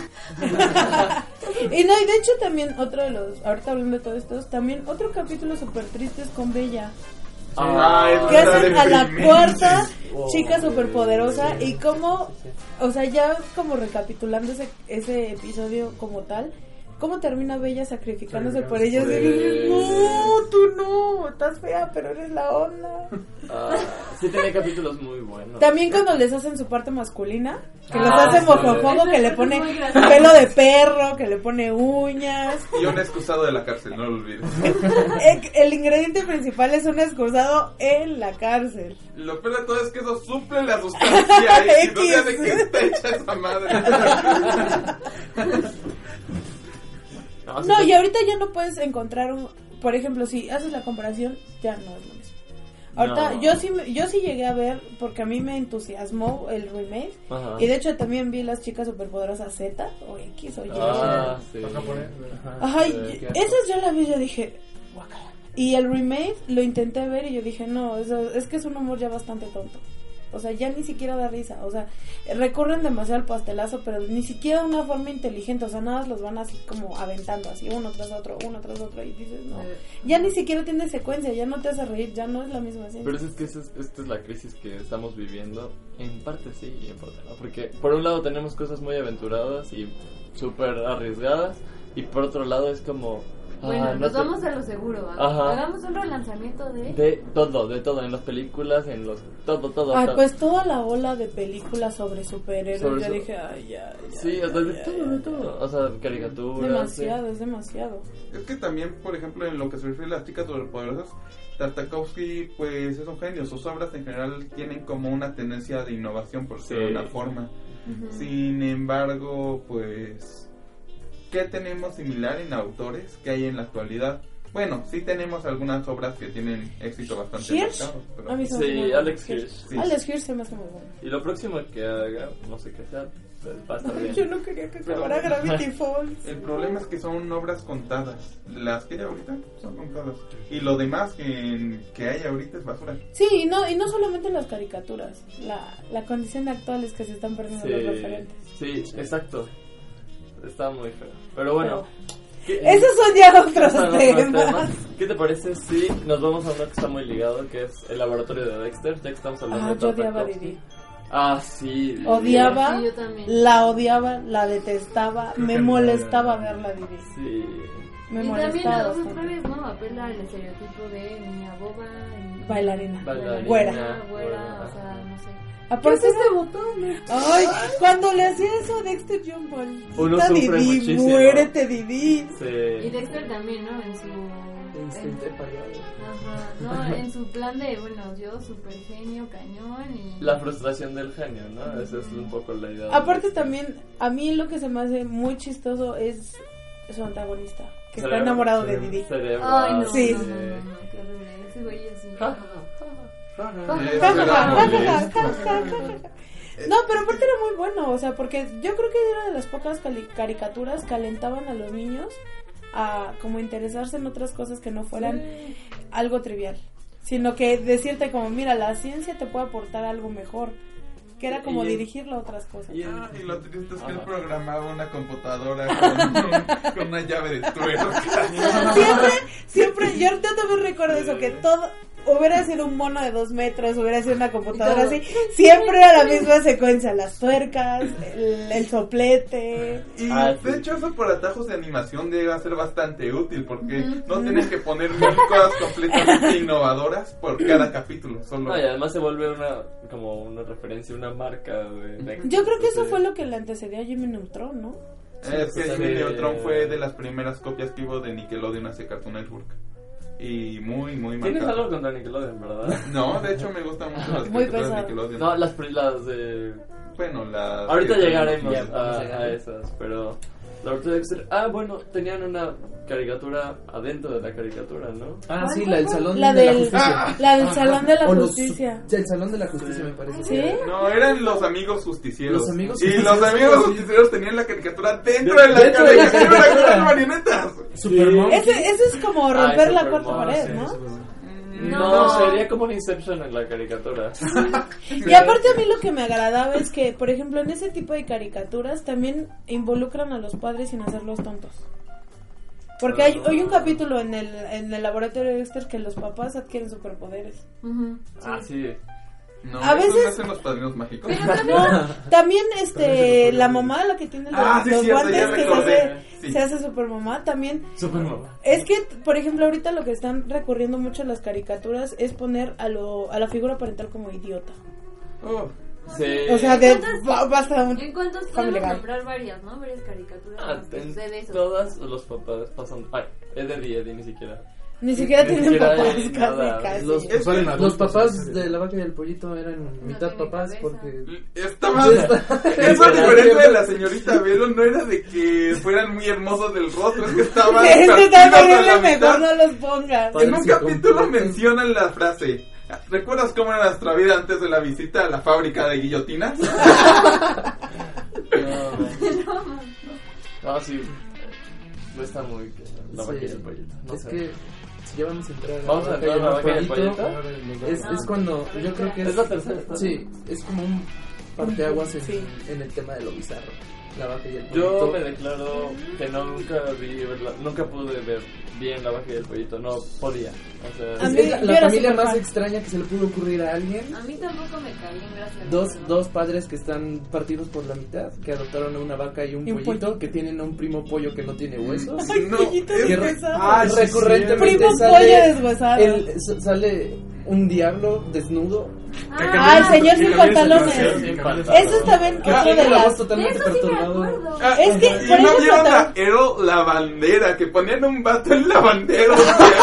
Y no, y de hecho también otro de los, ahorita hablando de todo esto, también otro capítulo súper triste es con Bella. Ah, es Que está hacen a la deprimente. cuarta Oh, chica sí. superpoderosa y cómo, Sí. o sea, ya como recapitulando ese, ese episodio como tal, cómo termina Bella sacrificándose por ellos. por Y ellos. dices, no, tú no, estás fea, pero eres la onda. Ah, sí, tiene capítulos muy buenos. También cuando les hacen su parte masculina, que los Ah, hace sí. mojojojo, Eso que le es pone muy gracioso. pelo de perro, que le pone uñas. Y un excusado de la cárcel, no lo olvides. El, el ingrediente principal es un excusado en la cárcel. Lo peor de todo es que eso suple la sustancia y no sé de X. qué está hecha esa madre. No, sí No, te- y ahorita ya no puedes encontrar un, por ejemplo, si haces la comparación, ya no es lo mismo. Ahorita No. yo sí me- yo sí llegué a ver porque a mí me entusiasmó el remake Ajá. y de hecho también vi las chicas superpoderosas Z o X o Y. Ah, sí. Los japoneses. Ajá, y Eh, qué asco. esas yo las vi y yo dije, guacala. Y el remake lo intenté ver y yo dije, no, eso, es que es un humor ya bastante tonto. O sea, ya ni siquiera da risa. O sea, recurren demasiado al pastelazo, pero ni siquiera de una forma inteligente. O sea, nada más los van así como aventando, así uno tras otro, uno tras otro. Y dices, no. Eh, Ya ni siquiera tiene secuencia, ya no te hace reír, ya no es la misma ciencia. Pero es que esa es, esta es la crisis que estamos viviendo. En parte sí y en parte no. Porque por un lado tenemos cosas muy aventuradas y súper arriesgadas. Y por otro lado es como... ah, Bueno, no nos te- vamos a lo seguro. ¿va? Ajá. Hagamos un relanzamiento de... De todo, de todo. En las películas, en los... Todo, todo. Ah, todo. pues toda la ola de películas sobre superhéroes, Sobre ya su- dije, ay, ya, ya, Sí, ya, o sea, de ya, todo, ya, de ya. todo. O sea, caricaturas. Demasiado, sí. es demasiado. Es que también, por ejemplo, en lo que se refiere a las chicas superpoderosas, Tartakovsky, pues es un genio. Sus obras en general tienen como una tendencia de innovación, por decirlo de Sí. una forma. Ujú. Sin embargo, pues, ¿qué tenemos similar en autores que hay en la actualidad? Bueno, sí tenemos algunas obras que tienen éxito bastante Hirsch, marcado, pero- a mí se me hace Sí, muy Alex bueno. Hirsch. Sí. Alex Hirsch se me hace muy bueno. Y lo próximo que haga, no sé qué sea, pues, va a estar bien. Yo no quería que Pero- acabara Gravity Falls. El problema es que son obras contadas. Las que hay ahorita son contadas. Y lo demás que, que hay ahorita es basura. Sí, y no, y no solamente las caricaturas. La, la condición actual es que se están perdiendo Sí, los referentes. sí, exacto. Está muy feo. Pero bueno. ¿qué- Esos son ya otros esos son otros temas. temas. ¿Qué te parece si nos vamos a uno que está muy ligado, que es el laboratorio de Dexter? Ya que estamos hablando Ah, de yo odiaba a Tartakovsky. Didi. Ah, sí. Didi. Odiaba, Sí, yo también. la odiaba, la detestaba, Creo me que no, molestaba no. verla Didi. Sí. Me y también molestaba los otra bastante. vez, ¿no? Apela al estereotipo de niña boba. y- Bailarina. Bailarina. Güera. Güera, Güera. o sea, no sé. Aparte este botón? Ay, cuando le hacía eso a Dexter John Uno Ball. sufre Didi, muchísimo. muérete Didi. Y Sí. Dexter también, ¿no? En su Instinto pagado. Ajá, no, en su plan de, bueno, yo super genio, cañón y... La frustración del genio, ¿no? Esa es un poco la idea. Aparte también, a mí lo que se me hace muy chistoso es su antagonista, que está Cerebro, enamorado de cerebro, Didi. cerebro, Ay, no, Sí. no, no, no, no, qué horrible, ese güey así. Es Ja, ja, verdad, ja, muy ja, bien. ja, ja, ja, ja. No, pero aparte era muy bueno, o sea, porque yo creo que era de las pocas cali- caricaturas que alentaban a los niños a como interesarse en otras cosas que no fueran algo trivial, sino que decirte como, mira, la ciencia te puede aportar algo mejor, que era como Y- dirigirlo a otras cosas. y- Ah, y lo triste es que él Ajá. programaba una computadora con, con una llave de tuerca. Siempre, siempre, yo, yo también recuerdo eso, que todo, hubiera sido un mono de dos metros, hubiera sido una computadora así, siempre era la misma secuencia, las tuercas, el, el soplete. Y Ah, de sí. hecho eso por atajos de animación debe ser bastante útil porque no tienes que poner mil cosas completamente innovadoras por cada capítulo. Solo No, y además se vuelve una como una referencia, una marca de, de Yo creo que eso de- fue lo que le antecedió a Jimmy Neutron, ¿no? es que Sí. Jimmy Neutron fue de las primeras copias que hubo de Nickelodeon hacia Cartoon Network. Y muy, muy Tienes marcado. algo contra Nickelodeon, ¿verdad? No, de hecho me gustan mucho las Muy caricaturas pesado. de Nickelodeon. No, las, pri- las de... Bueno, las... Ahorita que- llegaremos Ya, vamos a, a llegar. a esas, pero... La Tortuga de Dexter... Ah, bueno, tenían una caricatura adentro de la caricatura, ¿no? Ah, sí, la del Salón La de la del, Justicia. la del Salón de la O los- Justicia. sí, el Salón de la Justicia me parece. ¿Sí? No, eran los amigos justicieros. Los amigos y justicieros. los amigos justicieros tenían la caricatura dentro De- de la dentro de la caricatura caricatura. con marionetas. Superman. Ese, eso es como Ah, romper la Superman, cuarta pared, sí, ¿no? No, No. sería como un Inception en la caricatura. Y aparte a mí lo que me agradaba es que, por ejemplo, en ese tipo de caricaturas también involucran a los padres sin hacerlos tontos. Porque hay, hay un capítulo en el, en el laboratorio de Dexter que los papás adquieren superpoderes. Ujú, Ah, sí. No, A esos veces- no hacen los padrinos mágicos. No, también este la mamá, la que tiene los, Ah, sí, los cierto, guantes ya que se recordé. hace, Sí. se hace super mamá, también Superman. es que, por ejemplo, ahorita lo que están recurriendo mucho las caricaturas es poner a lo a la figura parental como idiota. Oh, Sí. O sea, de ¿Cuántas- ba- basta un En cuanto Family podemos Guy. nombrar varias, ¿no? Varias caricaturas. Ah, en las que en sucede eso. todas los papás pasan... Ay, Eddie y Eddie ni siquiera. Ni siquiera Ni tienen siquiera papás, hay casi, nada. casi. Los, Es que los papás de la vaca y el pollito eran mitad tienen papás cabeza. porque... Estaba... Eso a diferencia de la señorita Velo no era de que fueran muy hermosos del rostro, es que estaban Es que partidos está a la horrible, mejor mitad. no los pongas. En un Parece capítulo completo. mencionan la frase: ¿recuerdas cómo era nuestra vida antes de la visita a la fábrica de guillotinas? No, no, sí. No está muy... La Sí. vaca y el pollito. No es sé. que si ya vamos a entrar a la Vamos a vaca entrar a la el vaca y el pollito, pollito. Es, es cuando yo creo que es, Es la tercera, ¿no? sí, es como un parteaguas en, Sí. en el tema de lo bizarro. La vaca y el Yo pollito. me declaro que no, nunca vi, verla- nunca pude ver bien La vaca y el pollito, no podía. O sea, A Es mí- es la, yo la era familia súper más fan. extraña que se le pudo ocurrir a alguien. A mí tampoco me caí en gracia. Dos, ¿no? dos padres que están partidos por la mitad, que adoptaron a una vaca y un, Y un pollito, pollito. que tienen a un primo pollo que no tiene huesos. Ay, No, pollito es- que re- deshuesado. Ah, sí, recurrentemente Primo sale, pollo deshuesado. el- s- sale un diablo desnudo. Ah, el señor sin Sí, pantalones. sin pantalones. Eso es también Que otro tiene de la voz las... totalmente De eso sí me perturbado. acuerdo. Ah, Es que, y por no ejemplo, vieron a también- Ero la bandera, que ponían un vato en lavandero.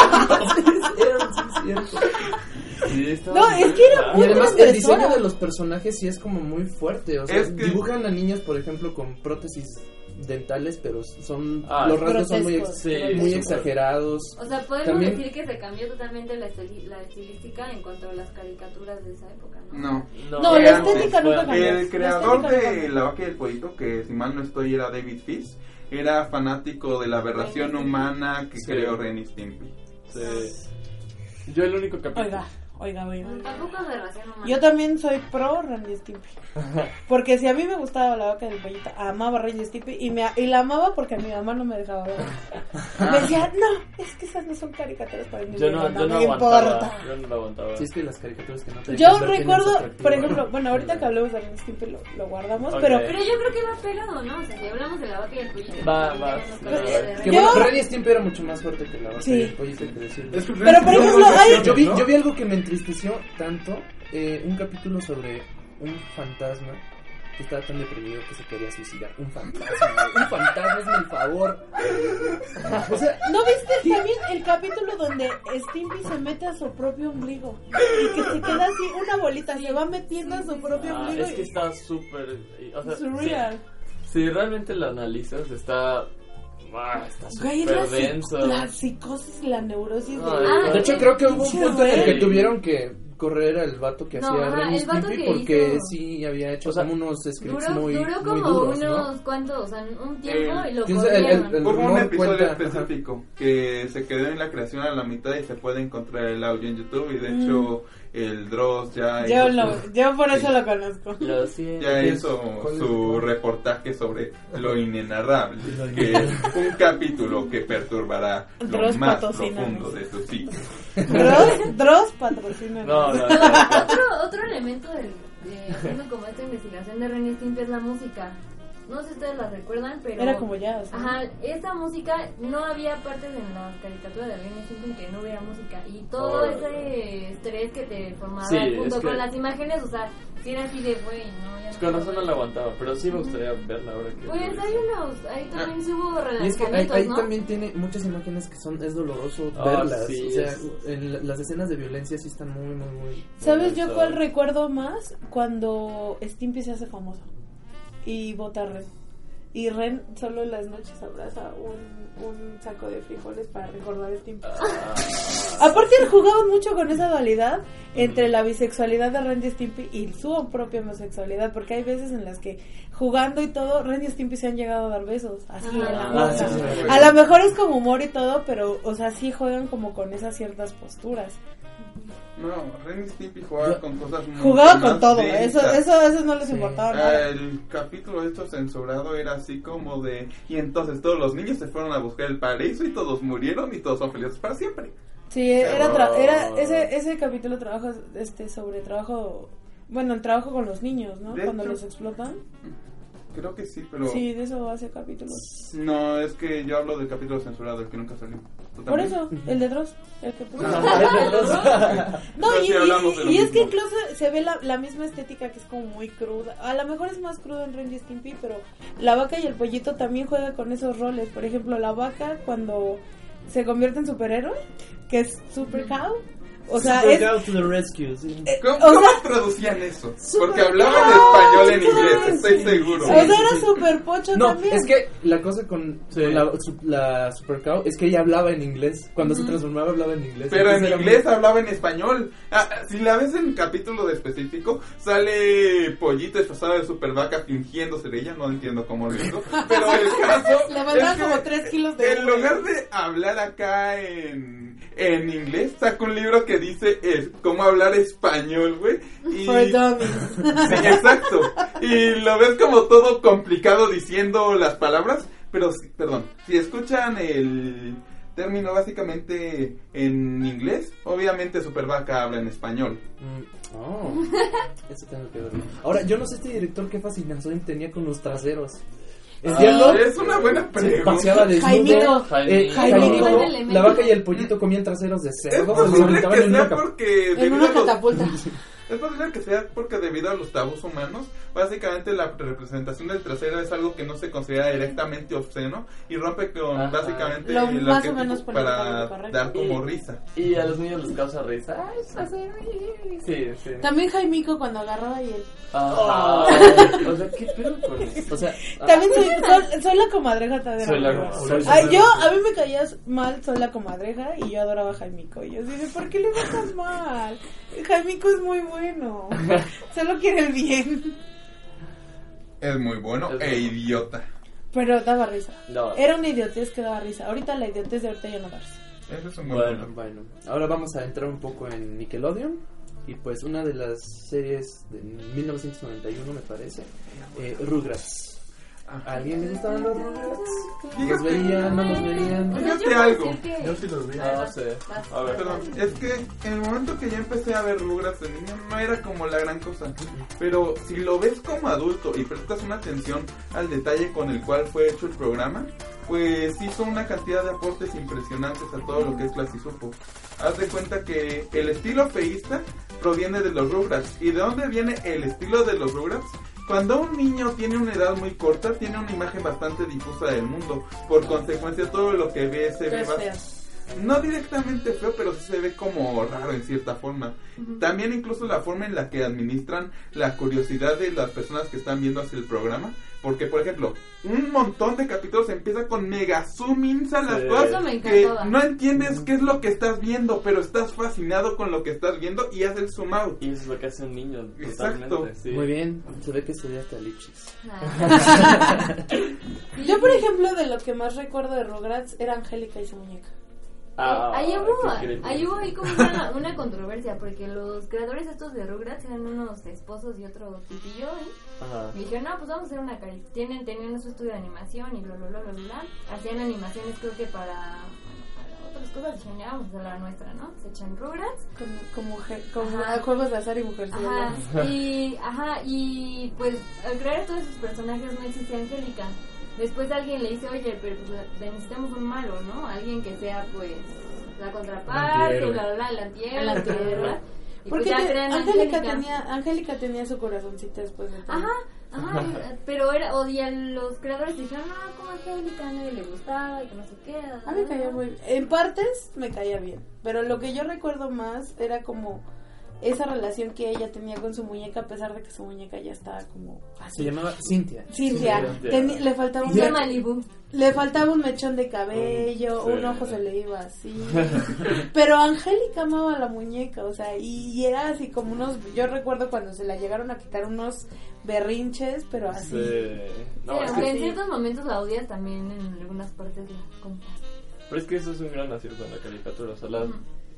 sí, estaba No, muy es que era raro. Y muy además el transgresora. diseño de los personajes sí es como muy fuerte. O sea, Es que- dibujan a niños, por ejemplo, con prótesis dentales, pero son Ah, los rasgos son muy, ex- grotescos, sí, muy súper. exagerados. O sea, podemos También- decir que se cambió totalmente la, estili- la estilística en cuanto a las caricaturas de esa época, ¿no? No. No, la estética fue nunca antes. cambió. El La creador estética no de cambió. La vaca y el pollito, que si mal no estoy era David Fish, era fanático de la aberración humana que Sí. creó Ren y Stimpy. Sí. Yo el único capítulo... Oiga, oiga, oiga. Tampoco es de ración humana. Yo también soy pro Randy Stimpy. Porque si a mí me gustaba la vaca del pollito, amaba Randy Stimpy y, me, y la amaba porque a mi mamá no me dejaba ver. Me decía, no, es que esas no son caricaturas para mí. Yo no, no, yo no me aguantaba. importa. Yo no lo aguantaba. Sí, es que las caricaturas que no te Yo dejan ver tienen recuerdo, su atractivo. por ejemplo, bueno, ahorita que hablemos de Randy Stimpy lo, lo guardamos, Ok. pero Pero yo creo que va pegado, ¿no? O sea, si hablamos de la vaca y el pollito. Va, también va. tenemos que hablar de Que Yo- bueno, Ren y Stimpy era mucho más fuerte que la vaca Sí. y el pollito, hay que decirlo. Pero, por ejemplo, hay- Yo vi, yo vi algo que me entristeció tanto, eh, un capítulo sobre un fantasma que estaba tan deprimido que se quería suicidar. Un fantasma, un fantasma, hazme el favor. O sea, ¿no viste también el capítulo donde Stimpy se mete a su propio ombligo? Y que se queda así, una bolita, se va metiendo a su propio Ah, ombligo. es que está súper... O sea, surreal. Si, si realmente lo analizas, está... Ah, está Güey, súper la, psi- denso. la psicosis, la neurosis de... Ah, de hecho creo que hubo un pinche punto en el que güey. tuvieron que correr al vato que No, hacía ajá, Ren y el vato Stimpy que porque hizo- sí había hecho O sea, como unos scripts Duró, muy, duró muy como duros, unos ¿no? cuantos, o sea, un tiempo Eh, y lo ¿quién sabe? El- corrieron. el- Hubo un rumor episodio cuenta- específico que se quedó en la creación a la mitad y se puede encontrar el audio en YouTube y de Mm. hecho el Dross ya Yo, hizo lo, su- yo por eso sí, lo conozco. Lo siento. ya hizo ¿Cuál es su el- reportaje sobre lo inenarrable, que es un capítulo que perturbará lo Dross más patrocínanos. profundo de tu psique. Dross, Dross patrocina. No, no, no. otro, otro elemento de, de haciendo como esta investigación de Ren y Stimpy es la música. No sé si ustedes la recuerdan, pero... Era como ya, o sea. Ajá, esta música, no había partes en la caricatura de Ren y Stimpy en que no hubiera música. Y todo Oh. ese estrés que te formaba Sí, junto es con que- las imágenes, o sea, si era así de, güey, no, ya no. Con razón no la aguantaba, pero sí me gustaría verla ahora que... Pues hay unos, ahí también sí hubo Y es que ahí, relanzamientos, ahí ¿no? también tiene muchas imágenes que son, es doloroso Ah, verlas, sí, o sea, es- en las escenas de violencia sí están muy, muy, muy... ¿Sabes yo Eso. cuál recuerdo más? Cuando Stimpy se hace famoso y vota a Ren. Y Ren solo en las noches abraza un, un saco de frijoles para recordar a Stimpy. Ah, Aparte jugaban mucho con esa dualidad entre la bisexualidad de Ren y Stimpy y su propia homosexualidad, porque hay veces en las que jugando y todo, Ren y Stimpy se han llegado a dar besos, así en la Ah, boca. sí, sí, sí. A lo mejor es como humor y todo, pero, o sea, sí juegan como con esas ciertas posturas. No, Ren y Stimpy jugaba con cosas muy Jugaba con más todo, eso, densas. eso, eso no les Sí. importaba Ah, nada. el capítulo de esto censurado era así como de... Y entonces todos los niños se fueron a buscar el paraíso y todos murieron y todos son felices para siempre. Sí, era, tra- Oh. era ese, ese capítulo trabaja este, sobre trabajo, bueno, el trabajo con los niños, ¿no? De Cuando hecho- los explotan. Creo que sí, pero... Sí, de eso hace capítulos. No, es que yo hablo del capítulo censurado, el que nunca salió. ¿Tú Por también? eso, el de Dross, el que puso. Ah, No, Pero y, sí hablamos de lo y- y es que mismo. incluso se ve la, la misma estética que es como muy cruda. A lo mejor es más crudo en Ren y Stimpy, pero la vaca y el pollito también juega con esos roles. Por ejemplo, la vaca cuando se convierte en superhéroe, que es Super Cow. O sea, Super es, Cow to the rescue, sí. eh, ¿Cómo, o cómo sea, traducían eso? Super Porque hablaban Cow, español en inglés, sí. estoy seguro. o sea, era sí, sí. super pocho No, también. es que la cosa con, Sí. con la, su- la Super Cow es que ella hablaba en inglés. Cuando se transformaba hablaba en inglés. Pero en Entonces era inglés muy- hablaba en español. Ah, si la ves en el capítulo de específico, sale Pollito disfrazado de super vaca fingiendo ser ella. No entiendo cómo lo hizo. Pero el caso. Le faltaban es que como tres kilos de En lugar de hablar acá en, en inglés, saca un libro que dice es, cómo hablar español, güey. Y... For dummies. Sí, exacto. Y lo ves como todo complicado diciendo las palabras, pero, sí- perdón, si escuchan el término básicamente en inglés, obviamente Supervaca habla en español. Mm, oh, eso tengo que verlo. Ahora, yo no sé este director qué fascinación tenía con los traseros. ¿Entiendo? Ah, es una buena Se pregunta. paseaba desnudo. Jaimito. Eh, Jaimito. Jaimito, Buen elemento. la vaca y el pollito comían traseros de Es cerdo. se los posible aventaban que en una sea cap- porque En debido una a los- catapulta. Es posible que sea porque debido a los tabús humanos, básicamente la representación del trasero es algo que no se considera directamente obsceno y rompe con Ajá. básicamente Lo el más o arquetipo menos para políticamente correcto. dar como risa. Y a los niños les causa risa. Ay, está así. Sí, sí. También Jaimico cuando agarraba y él. Ah, o sea, ¿qué pedo con eso? O sea, También soy, soy, soy la comadreja también. Soy la amiga. comadreja. Ay, yo, a mí me caías mal, soy la comadreja y yo adoraba a Jaimico. Y yo así de, ¿por qué le vas tan mal? Jaimico es muy bueno. Solo quiere el bien. Es muy bueno Es e muy idiota. Pero daba risa. No. Era una idiotez que daba risa. Ahorita la idiotez de ahorita ya no da risa. Ese es un buen Bueno. punto. bueno, ahora vamos a entrar un poco en Nickelodeon. Y pues una de las series de mil novecientos noventa y uno me parece, eh, Rugrats. ¿A alguien le gustaban los Rugrats? ¿Los Fíjate. veían? ¿No los veían? O sea, yo Fíjate puedo algo. decir que- Yo sí los vi. Ah, no sé. A ver. Perdón, es que en el momento que yo empecé a ver Rugrats de niño no era como la gran cosa, pero si lo ves como adulto y prestas una atención al detalle con el cual fue hecho el programa, pues hizo una cantidad de aportes impresionantes a todo lo que es Classisupo. Haz de cuenta que el estilo feísta proviene de los Rugrats. ¿Y de dónde viene el estilo de los Rugrats? Cuando un niño tiene una edad muy corta, tiene una imagen bastante difusa del mundo. Por consecuencia, todo lo que ve se ve bastante... No directamente feo, pero sí se ve como raro en cierta forma. Uh-huh. También incluso la forma en la que administran la curiosidad de las personas que están viendo hacia el programa. Porque, por ejemplo, un montón de capítulos empieza con mega zoom ins a las sí. cosas que no entiendes qué es lo que estás viendo, pero estás fascinado con lo que estás viendo y haces el zoom out. Y eso es lo que hace un niño. Exacto. Sí. Muy bien, se ve que estudiaste a Lipschitz. Ah. Yo, por ejemplo, de lo que más recuerdo de Rugrats era Angélica y su muñeca. Ah, ahí hubo, ahí hubo ahí como una, una controversia porque los creadores estos de Rugrats eran unos esposos y otro titillo ¿eh? Ajá. Y dijeron, no, pues vamos a hacer una caricatura. Tienen, tenían su estudio de animación y bla bla bla bla bla. Hacían animaciones creo que para, bueno, para otras cosas. Dijeron, ya vamos a hacer la nuestra, ¿no? Se echan Rugrats como, como, como juegos de azar y mujeres. Ajá, y, ajá, y pues al crear todos esos personajes no existía Angélica. Después alguien le dice, oye, pero pues necesitamos un malo, ¿no? Alguien que sea, pues, la contraparte, bla, bla, bla, el antihéroe, el antihéroe. Y porque pues ya te, crean Angélica Angélica. tenía, Angélica tenía su corazoncito después de todo. Ajá, ajá, pero era, o y a los creadores dijeron, no, como Angélica a nadie le gustaba y que no sé qué. A mí me caía muy bien. En partes me caía bien, pero lo que yo recuerdo más era como esa relación que ella tenía con su muñeca, a pesar de que su muñeca ya estaba como así. Se llamaba Cintia. Cintia. Teni- le faltaba un me- Malibu. Le faltaba un mechón de cabello, Sí. un ojo se le iba así. Pero Angélica amaba a la muñeca, o sea, y, y era así como unos, yo recuerdo cuando se la llegaron a quitar unos berrinches, pero así. Sí. No, sí, es aunque que, en ciertos momentos la odias también en algunas partes la compras. pero es que eso es un gran acierto en la caricatura. O sea, la, Mm.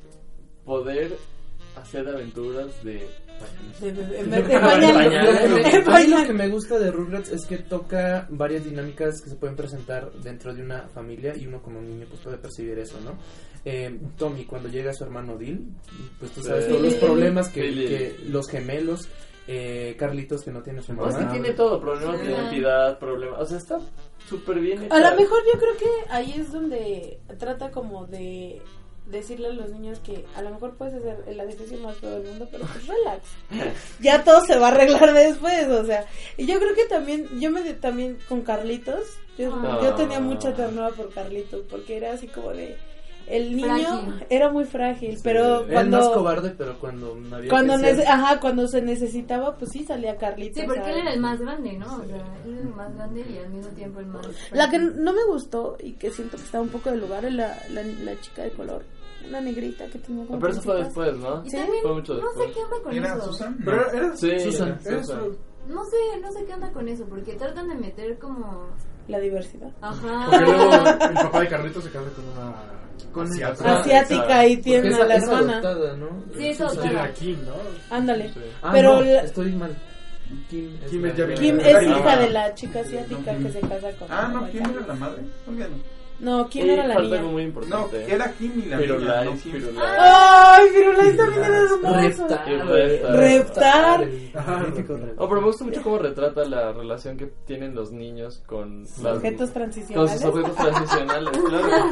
poder hacer aventuras de... De- de- de- de- de pañal. Lo que me- De a mí lo pañal. que me gusta de Rugrats es que toca varias dinámicas que se pueden presentar dentro de una familia y uno como niño pues puede percibir eso, ¿no? Eh, Tommy, cuando llega su hermano Dil, pues tú sabes Sí. todos los problemas que, Billy. que los gemelos, eh, Carlitos que no tiene su No, es mamá. que tiene todo, problemas de Sí. identidad, problemas... O sea, está súper bien hecha. A lo mejor yo creo que ahí es donde trata como de decirle a los niños que a lo mejor puedes hacer el edificio más feo del mundo, pero pues relax. Ya todo se va a arreglar después, o sea. Y yo creo que también, yo me de, también con Carlitos, yo, Ah. yo tenía mucha ternura por Carlitos, porque era así como de, el niño Frágil. era muy frágil, pero Era el más cuando cobarde, pero cuando había cuando que ser- nece- ajá, cuando se necesitaba, pues sí salía Carlitos. Sí, porque ¿sabes? él era el más grande, ¿no? O sea, él era el más grande y al mismo tiempo el más... La que no me gustó y que siento que estaba un poco de lugar es la, la, la chica de color, una negrita que tenía como Pero eso fue trencitas. después, ¿no? Y Sí, también, fue mucho no sé después. qué onda con ¿Era eso. Susan? Pero No. era Sí, Susan. era Susan. su- No sé, no sé qué onda con eso, porque tratan de meter como... La diversidad. Ajá. Porque luego el papá de Carlitos se casa con una Con asiática. Asiática y tiene Porque a la es, es hermana. adoptada, ¿no? Sí, es Susan. Tiene adoptada. a Kim, ¿no? Ándale. Sí. Ah, Pero no, la- estoy mal. Kim es, Kim es la- ya Kim Pero es no, hija no. de la chica asiática que se casa con. Ah, no, con ¿quién Carlos. era la madre? Olvídalo. No, ¿quién Y era la falta niña? algo muy No, importante. era Kim y la Pero niña, la no Kim. pero Ay, pero la también era hermoso. Reptar. Y Reptar. Reptar. El magnífico Reptar. Oh, pero me gusta mucho cómo retrata la relación que tienen los niños con las- Objetos con transicionales. sus objetos transicionales, claro.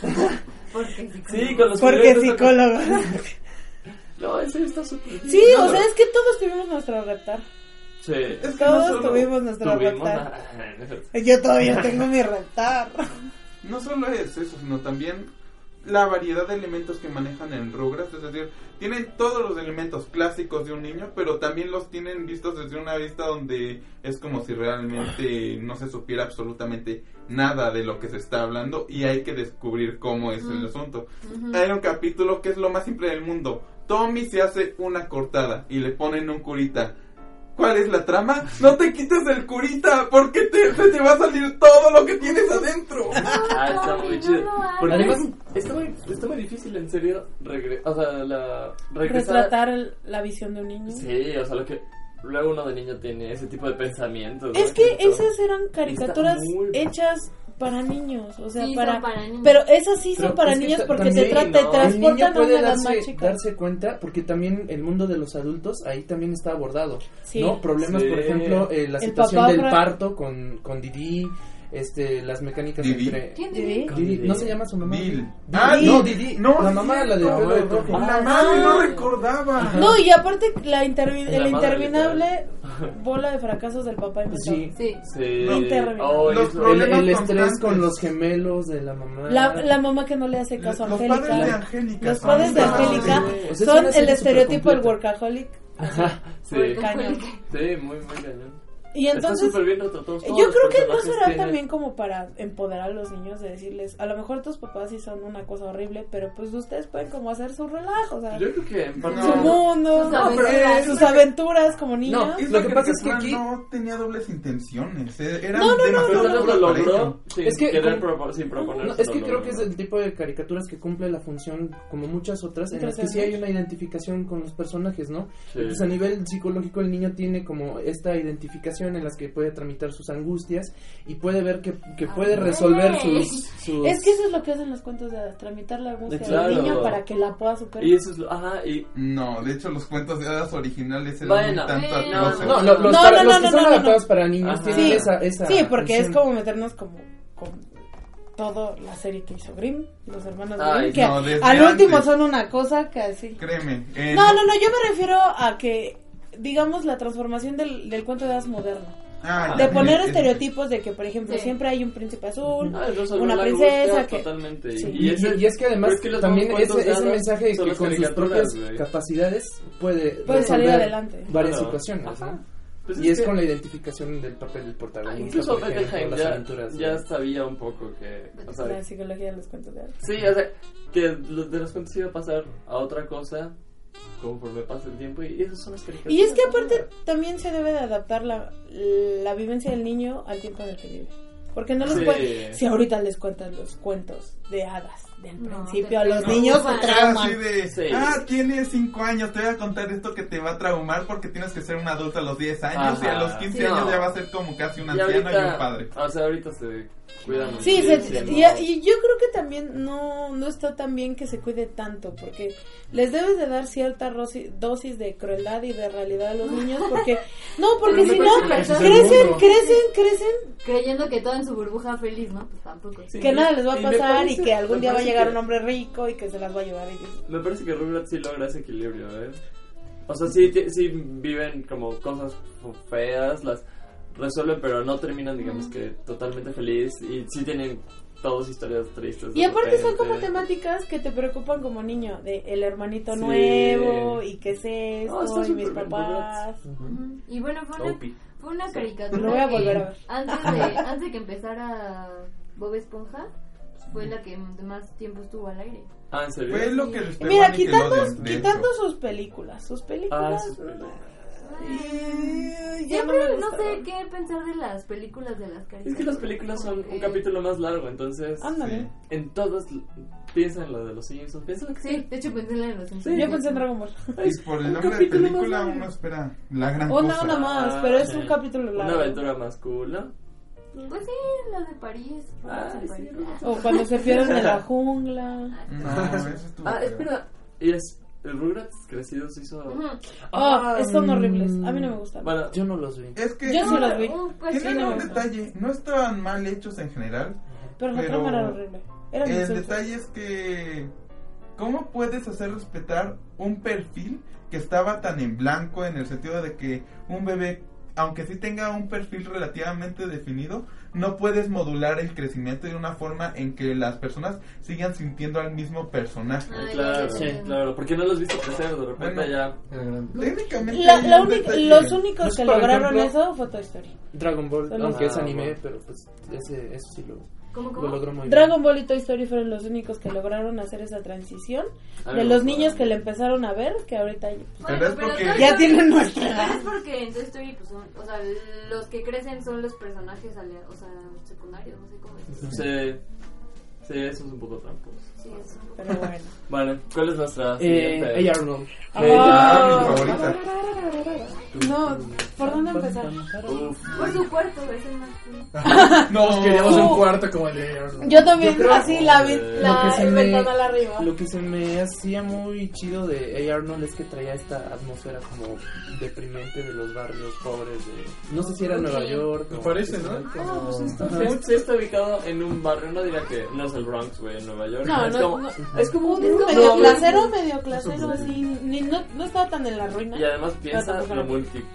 Porque Sí, con los Porque juguetes- psicólogo. No, ese está súper Sí, No, o sea, pero- es que todos tuvimos nuestro reptar. Sí. Es que Todos no solo, tuvimos nuestro Tuvimos... reptar. Ah, Yo todavía tengo mi reptar. no solo es eso, sino también la variedad de elementos que manejan en Rugrats, es decir, tienen todos los elementos clásicos de un niño, pero también los tienen vistos desde una vista donde es como si realmente no se supiera absolutamente nada de lo que se está hablando y hay que descubrir cómo es el asunto. Hay un capítulo que es lo más simple del mundo. Tommy se hace una cortada y le ponen un curita. ¿Cuál es la trama? No te quites el curita porque te, se te va a salir todo lo que tienes adentro. Ah, está muy Ay, chido. no lo hagas. Porque además está muy, está muy difícil en serio regre- o sea, la regresar. Retratar el- la visión de un niño. Sí, o sea, lo que luego uno de niño tiene ese tipo de pensamientos. ¿no? Es que Está- esas eran caricaturas Está muy- hechas para niños, o sea, Sí, para, son para niños. pero esas sí son Pero para es que niños ta- porque también, te, tra- te ¿no? El niño transportan a puede una edad darse, más chica. darse cuenta porque también el mundo de los adultos ahí también está abordado, Sí. ¿no? Problemas, Sí. por ejemplo, eh, la El situación papá del fra- parto con, con Didi, este, las mecánicas Didi. entre... ¿Quién Didi? diría? Didi, ¿no se llama su mamá? Bill. Didi. Ah, no, Didi. Didi, No, la sí, mamá, la de cierto. pelo rojo. La Ah. madre no recordaba. No, y aparte la, intervi- La el madre interminable bola de fracasos del papá inventado. Sí. Sí. Sí. No, terrible. Oh, Los eso- problemas El, el estrés constantes. con los gemelos de la mamá. La, la mamá que no le hace caso a Los Angélica. padres de Angélica. Los son padres de iguales. Angélica O sea, es son una el serie estereotipo del supercompleta. workaholic. Ajá. Sí. Cañón. Sí, muy, muy cañón. Y entonces, Está súper bien retratados todos yo los creo que no personajes, será tiene- también como para empoderar a los niños de decirles, a lo mejor tus papás sí son una cosa horrible, pero pues ustedes pueden como hacer su relajo, o sea, Yo creo que en parte- su mundo, Sus no, pero, aventuras. eh, sus aventuras como niños. No, Es Lo la que pasa es que caricatura aquí- no tenía dobles intenciones. eh, Era No, no, no, Pero demasiado tal vez pura lo para logró ello. sin Es que querer como- propo- sin proponer. No, es que creo que es el tipo de caricaturas que cumple la función como muchas otras, en las que sí hay una identificación con los personajes, ¿no? Sí. Entonces a nivel psicológico el niño tiene como esta identificación en las que puede tramitar sus angustias y puede ver que, que puede Ah, resolver güey. sus, sus... Es que eso es lo que hacen los cuentos de hadas, tramitar la angustia Claro. del niño para que la pueda superar. Y eso es lo- ajá, y No, de hecho los cuentos de hadas originales eran Bueno, un tanto eh, atroces. No, lo- los, No, para- no, los no, que no, son no, no. adaptados para niños Ajá. tienen Sí. esa, esa Sí, porque es función. como meternos como con todo la serie que hizo Grimm, los hermanos Ay, Grimm, que no, desde al último antes. son una cosa que así. Créeme. eh, No, no, no, yo me refiero a que, digamos, la transformación del, del cuento de hadas moderno. Ah, De ya, poner es- estereotipos de que, por ejemplo, Sí. siempre hay un príncipe azul, Ah, resolver una la princesa angustia que... totalmente. Sí. Y, ese- y- y es que además pero es que los también nuevos ese, cuentos de ese hadas mensaje de son que las con sus caricaturas, propias güey. capacidades puede, Puede salir resolver adelante. varias Claro. situaciones, Ajá. ¿no? Pues y es es que- con la identificación del papel del protagonista. Incluso por ejemplo, Bettelheim las ya, aventuras ya de- sabía un poco que... O sea, La psicología de los cuentos de hadas. sí, o sea, que lo- de los cuentos iba a pasar a otra cosa conforme pasa el tiempo y esas son las caricaturas. Y es que aparte también se debe de adaptar la, la vivencia del niño al tiempo en el que vive. Porque no los Sí. puede, si ahorita les cuentas los cuentos de hadas del No, principio, te- a los te niños se preocupan. trauman. Así de, Sí. ah, tienes cinco años, te voy a contar esto que te va a traumar porque tienes que ser un adulto a los diez años y a Ajá. los quince Sí. años No. ya va a ser como casi un Y anciano ahorita, y un padre. o sea, ahorita se cuidan Sí, se- muchísimo. y, y yo creo que también no, no está tan bien que se cuide tanto, porque les debes de dar cierta rosi- dosis de crueldad y de realidad a los niños, porque no, porque Pero si me no, parece que crecen, mundo. crecen, crecen, Creyendo que todo en su burbuja feliz, ¿no? Pues tampoco. Sí. que nada les va a Y me pasar parece- y que algún me día va a parece llegar que- un hombre rico y que se las va a llevar. Y dices, Me parece que Rugrats sí logra ese equilibrio, ¿eh? O sea, sí, ti- sí viven como cosas feas, las resuelven, pero no terminan, digamos que totalmente feliz. Y sí tienen todas historias tristes. de y aparte son repente. como temáticas que te preocupan como niño, de el hermanito Sí. nuevo y qué es esto No, está y mis súper bien, papás. Ujú. Y bueno, fue una, Opie. fue una caricatura. Lo voy a que volver a ver. Antes de, antes de que empezara Bob Esponja, fue la que más tiempo estuvo al aire. Ah, ¿en serio? Fue lo que les pegó Mira, a Nickelodeon, quitando, de quitando hecho. sus películas, sus Ah, películas. sí, pero- eh, ya no Siempre me no, sé gustaron. qué pensar de las películas de las caricaturas. Es que las películas son Como un que- capítulo más largo, entonces Ándale. en todas piensan en lo de los Simpsons, piensan lo que Sí, de hecho pensé en la de los Simpsons. Yo pensé en Dragon Ball. Y por el un nombre de capítulo más película largo. uno espera la gran Una, cosa. una más, Ah, pero es sí. un capítulo largo. Una aventura más cool, ¿no? Pues sí, la de París. Ah, Roberts en sí, París. Roberts. O cuando se pierden en la jungla. No, eso estuvo Ah, feo. espera. Y es el Rugrats crecidos hizo. Ujú. Oh, son mm, horribles. A mí no me gustan. Bueno, Yo no los vi. Es que Yo sí los vi. Un pues, tienen sí, un no. detalle, no estaban mal hechos en general. Pero la pero trama era horrible. Eran El insultos. detalle es que ¿cómo puedes hacer respetar un perfil que estaba tan en blanco, en el sentido de que un bebé, aunque sí tenga un perfil relativamente definido, no puedes modular el crecimiento de una forma en que las personas sigan sintiendo al mismo personaje? Ah, ya, claro, ya, sí, ya. claro, porque no los viste crecer, de repente Bueno. ya. Era grande. Técnicamente La, hay la un única- detalle. los únicos Pues, que por lograron ejemplo, eso fue Toy Story. Dragon Ball, Solo- aunque es Ah, anime, bueno. pero pues ese, eso sí lo, ¿Cómo, lo cómo? logró muy Dragon Ball y Toy Story fueron los únicos que lograron hacer esa transición A mí de me los gustó. niños que le empezaron a ver, que ahorita ya- Pero es porque- Toy ya Story- tienen nuestra edad. Es porque en Toy Story, pues son, o sea, los que crecen son los personajes, alea- o sea, secundarios, no sé cómo decirlo. Sí, sí, eso es un poco tramposo. Sí, es un poco. Pero bueno. Bueno, ¿cuál es nuestra Eh, siguiente? Hey Arnold. Ah, mi favorita. No, ¿por dónde empezar? Uf. Por su cuarto, es el más cool. No, queríamos un cuarto como el de Arnold. Yo también, Yo creo- así la, vi- Lo la que se el me- ventanal arriba. Lo que se me hacía muy chido de Hey Arnold es que traía esta atmósfera como deprimente de los barrios pobres de... No sé si era Nueva Sí. York. Me o- parece, ¿no? No, pues está, Ajá. sí, sí está ubicado en un barrio, no diría que no es el Bronx, güey, en Nueva York. No, es, no, como, no. es como un... Un como- medio No, clasero, medio clasero, así, ni, no, no estaba tan en la ruina. Y además piensa tampoco lo era- multicultural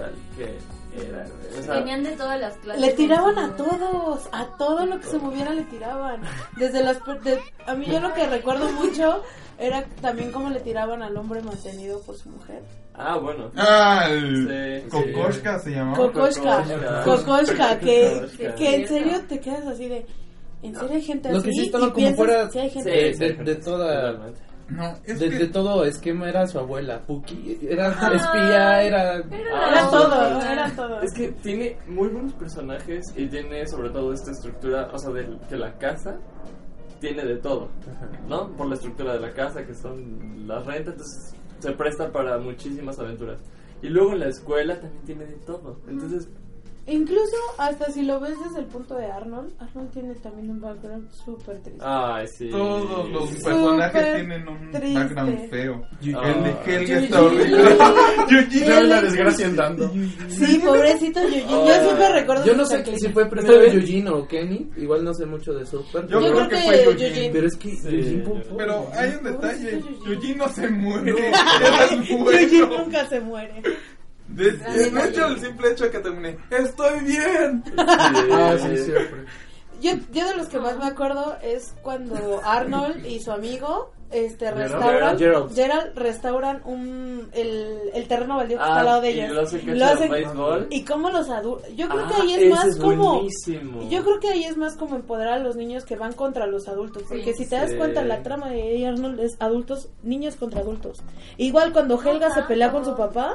natural que era. O sea, Venían de todas las clases. Le tiraban en a su- todos, a todo lo que se moviera le tiraban. Desde las per- de- a mí yo lo que recuerdo mucho era también cómo le tiraban al hombre mantenido por su mujer. ah, bueno. Ah, el Sí, Kokoschka se llamaba. Kokoschka, Kokoschka. Kokoschka, que, Kokoschka. que en serio te quedas así de, ¿en serio hay gente así? Lo que sí Y estaba como piensas, fuera sí hay gente Sí, así. de, de toda... No, es De, que de todo esquema era su abuela, Puki, era espía, era... Ah, Era todo, sí. era todo. Es que tiene muy buenos personajes y tiene sobre todo esta estructura, o sea, de que la casa tiene de todo, ¿no? Por la estructura de la casa, que son las rentas, entonces se presta para muchísimas aventuras. Y luego en la escuela también tiene de todo, entonces... Incluso hasta si lo ves desde el punto de Arnold, Arnold tiene también un background súper triste. Ay, sí. todos los Súper personajes tienen un triste. background feo. Ah. El de Helga Yuji. está horrible. Yuji. Ya la desgracia andando. Sí, pobrecito Eugene. Yo Ah. siempre recuerdo Yo no sus sé actrices. si fue primero Eugene o Kenny, igual no sé mucho de Super. Yo, Yo creo creo que que fue Eugene. Eugene. Pero es que Sí. Eugene, por favor. Pero hay un detalle, Pobrecito Yuji. Yuji no se muere. No. Era el Eugene bueno. nunca se muere. De, de hecho, el simple hecho de que terminé, estoy bien. Ah, sí, siempre. Yo, yo de los que más me acuerdo es cuando Arnold y su amigo este restauran Gerald. Gerald restauran un el, el terreno baldío que está Ah, al lado de y ellos. lo hacen que Lo sea hacen- béisbol. y cómo los adultos, yo creo Ah, que ahí es ese más es como buenísimo. yo creo que ahí es más como empoderar a los niños que van contra los adultos, porque Sí. si te das Sí. cuenta la trama de Arnold es adultos, niños contra adultos. Igual cuando Helga se Ajá. pelea con su papá,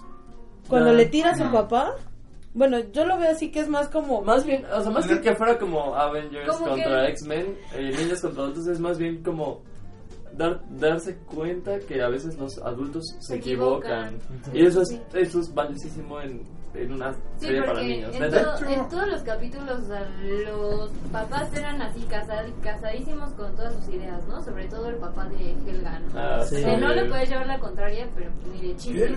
cuando No. le tira a su No. papá, bueno, yo lo veo así que es más como Más bien, o sea, más que que fuera como Avengers Como contra que- X-Men, eh, niños contra adultos, es más bien como dar, darse cuenta que a veces los adultos se, Se equivocan. equivocan. Y eso es, Sí. eso es valiosísimo en, en una Sí, serie para porque niños. en, Neta. todo- en todos los capítulos, o sea, los papás eran así casad- casadísimos con todas sus ideas, ¿no? Sobre todo el papá de Helga, ¿no? Ah, Sí. Que no le puedes llevar la contraria, pero ni de chiste.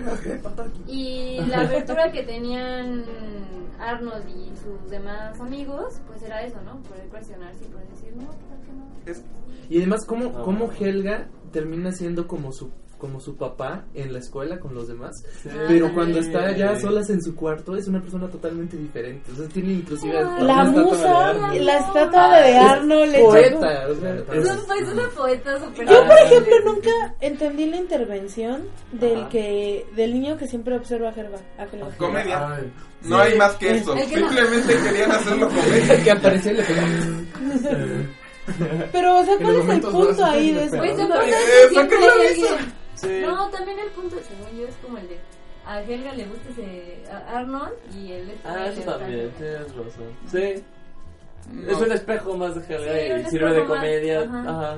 Y la abertura que tenían Arnold y sus demás amigos, pues era eso, ¿no? Poder cuestionarse y poder decir, no, ¿qué tal que no? Es- Y además, ¿cómo, Ah. cómo Helga termina siendo como su como su papá en la escuela con los demás? Sí. Pero Ah, cuando sí. está ya solas en su cuarto, es una persona totalmente diferente. O sea, tiene inclusive... Ah, la una estatua de musa, Arnold. la estatua de Es Arnold hecha poeta, o sea, Es, es- un- es una poeta súper... Yo, por Ah, ejemplo, sí. nunca entendí la intervención del Ajá. que del niño que siempre observa a Helga. A Helga. Comedia. Ay, No hay más que eso. Es que no- Simplemente querían hacerlo comedia. que apareció y le pegó. Pero, o sea, En ¿cuál los es el momentos punto más ahí de especiales, eso? Pues pero- el punto Eh, es que siempre sáquenlo hay de eso. alguien... Sí. No, también el punto, según yo, es como el de... A Helga le gusta ese a Arnold y él le Ah, eso le también, gusta- tienes razón. Sí. No. Es un espejo más de Helga Sí, y un sirve de espejo más, comedia. ajá. Ajá.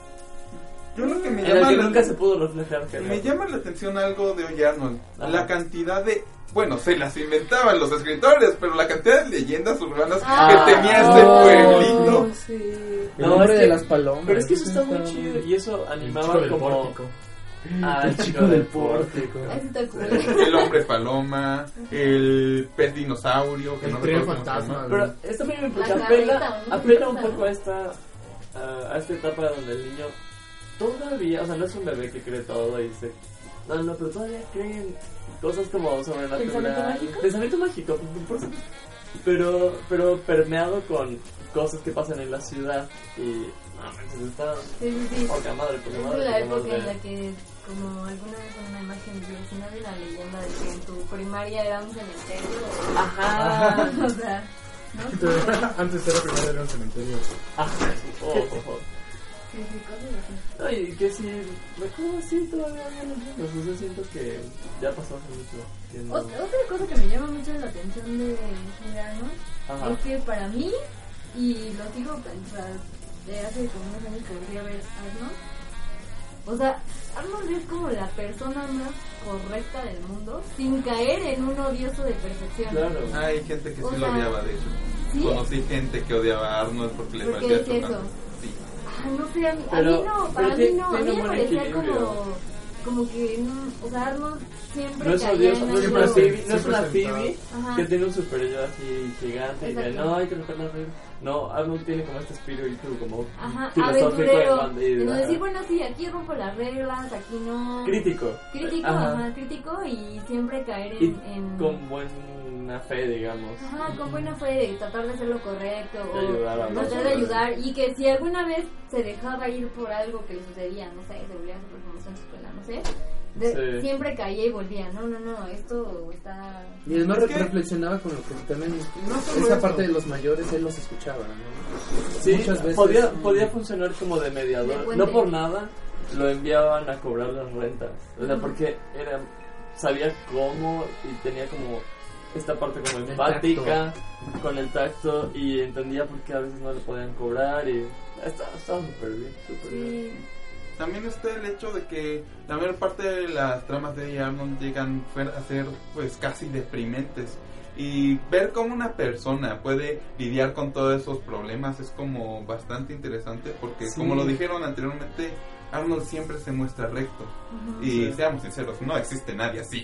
Yo lo que me En el llama que la- nunca se pudo reflejar Helga. Me llama la atención algo de Oye Arnold. Ajá. La cantidad de... Bueno, se las inventaban los escritores, pero la cantidad de leyendas urbanas Ah. que tenía este Oh, pueblito. Sí. El No, hombre es de que- las palomas. Pero es que eso está muy está chido y eso el animaba chico del como... pórtico. Ah, el chico del pórtico. Ese está cool. El hombre paloma, el pez dinosaurio, que El no tren recuerdo cómo se fantasma. llama. Pero esta película porque La apela, carreta, ¿no? apela un ¿no? poco a esta, a, a esta etapa donde el niño todavía, o sea, no es un bebé que cree todo y se... No, no, pero todavía creen cosas como sobrenatural. ¿Pensamiento mágico? Pensamiento mágico, por supuesto. Pero, pero permeado con cosas que pasan en la ciudad y... No, manches, está... Sí, sí, sí. Poca madre, poca Es madre. de la poca época madre. en la que, como alguna vez en una imagen vi, al final de la leyenda de que en tu primaria era un cementerio. Ajá. O sea, ¿no? Antes era primero era un cementerio. Ajá, oh, oh, oh. Sí, sí, cosas así. Ay, que si me acuerdo así todavía no lo entiendo. O sea, siento que ya pasó hace mucho. Que no... Ot- Otra cosa que me llama mucho la atención de de Arnold Ajá. es que para mí, y lo sigo pensando, de hace como unos años que volví a ver Arnold, o sea, Arnold es como la persona más correcta del mundo, sin caer en un odioso de perfección. Claro. Hay gente que sí O lo sea, odiaba, de hecho. ¿sí? Conocí gente que odiaba a Arnold porque le ¿Por qué parecía decía chocante. eso? Sí. Ah, no sé, a mí, a Pero- mí no, pero para mí tiene- no, a tiene mí me buen parecía equilibrio. como, como que, no, o sea, Arnold siempre No es caía odioso, en no es algo- una Phoebe, no es siempre una sentado. Phoebe Ajá. que tiene un super yo así gigante y que Exacto. no hay que romper las reglas. No, Arnold tiene como este espíritu como Ajá, filosófico aventurero. y, y Y no ajá. decir, bueno, sí, aquí rompo las reglas, aquí no. Crítico. Crítico, Ajá. ajá, crítico y siempre caer Y en. en... con buena fe, digamos. Ajá, con buena fe de tratar de hacer lo correcto De o ayudar a los tratar de demás. ayudar y que si alguna vez se dejaba ir por algo que le sucedía, no sé, se volvía a hacer promoción en su escuela, no sé, de- Sí. siempre caía y volvía, no, no, no, esto está... Y además Es re- que- reflexionaba con lo que también No solo esa eso. parte de los mayores él los escuchaba, ¿no? Sí, Muchas veces podía, podía funcionar como de mediador. De puente. No por nada lo enviaban a cobrar las rentas. O sea, porque era, sabía cómo y tenía como esta parte como El empática con el tacto y entendía por qué a veces no le podían cobrar y estaba estaba súper bien, súper bien. Sí, También está el hecho de que la mayor parte de las tramas de Arnold llegan fuer- a ser pues casi deprimentes. Y ver cómo una persona puede lidiar con todos esos problemas es como bastante interesante porque Sí. como lo dijeron anteriormente, Arnold siempre se muestra recto. ujú. Y Sí. seamos sinceros, no existe nadie así.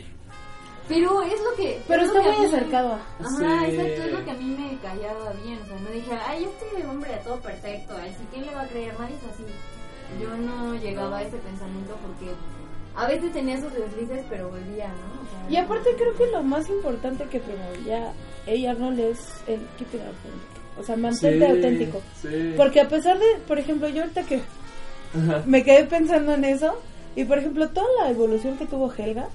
Pero es lo que... Pero es lo está que a muy mí- acercado a... Ajá, Sí. exacto, es lo que a mí me callaba bien, o sea, no dije, ay, este hombre a todo perfecto, ay, ¿sí quién le va a creer? Nadie es así. Yo no llegaba a ese pensamiento porque a veces tenía sus deslices, pero volvía, ¿no? O sea, Y aparte creo que lo más importante que promovía ella Arnold es el keep it authentic. O sea, mantente Sí, auténtico. sí. Porque a pesar de, por ejemplo, yo ahorita que Ajá. me quedé pensando en eso, y por ejemplo, toda la evolución que tuvo Helga,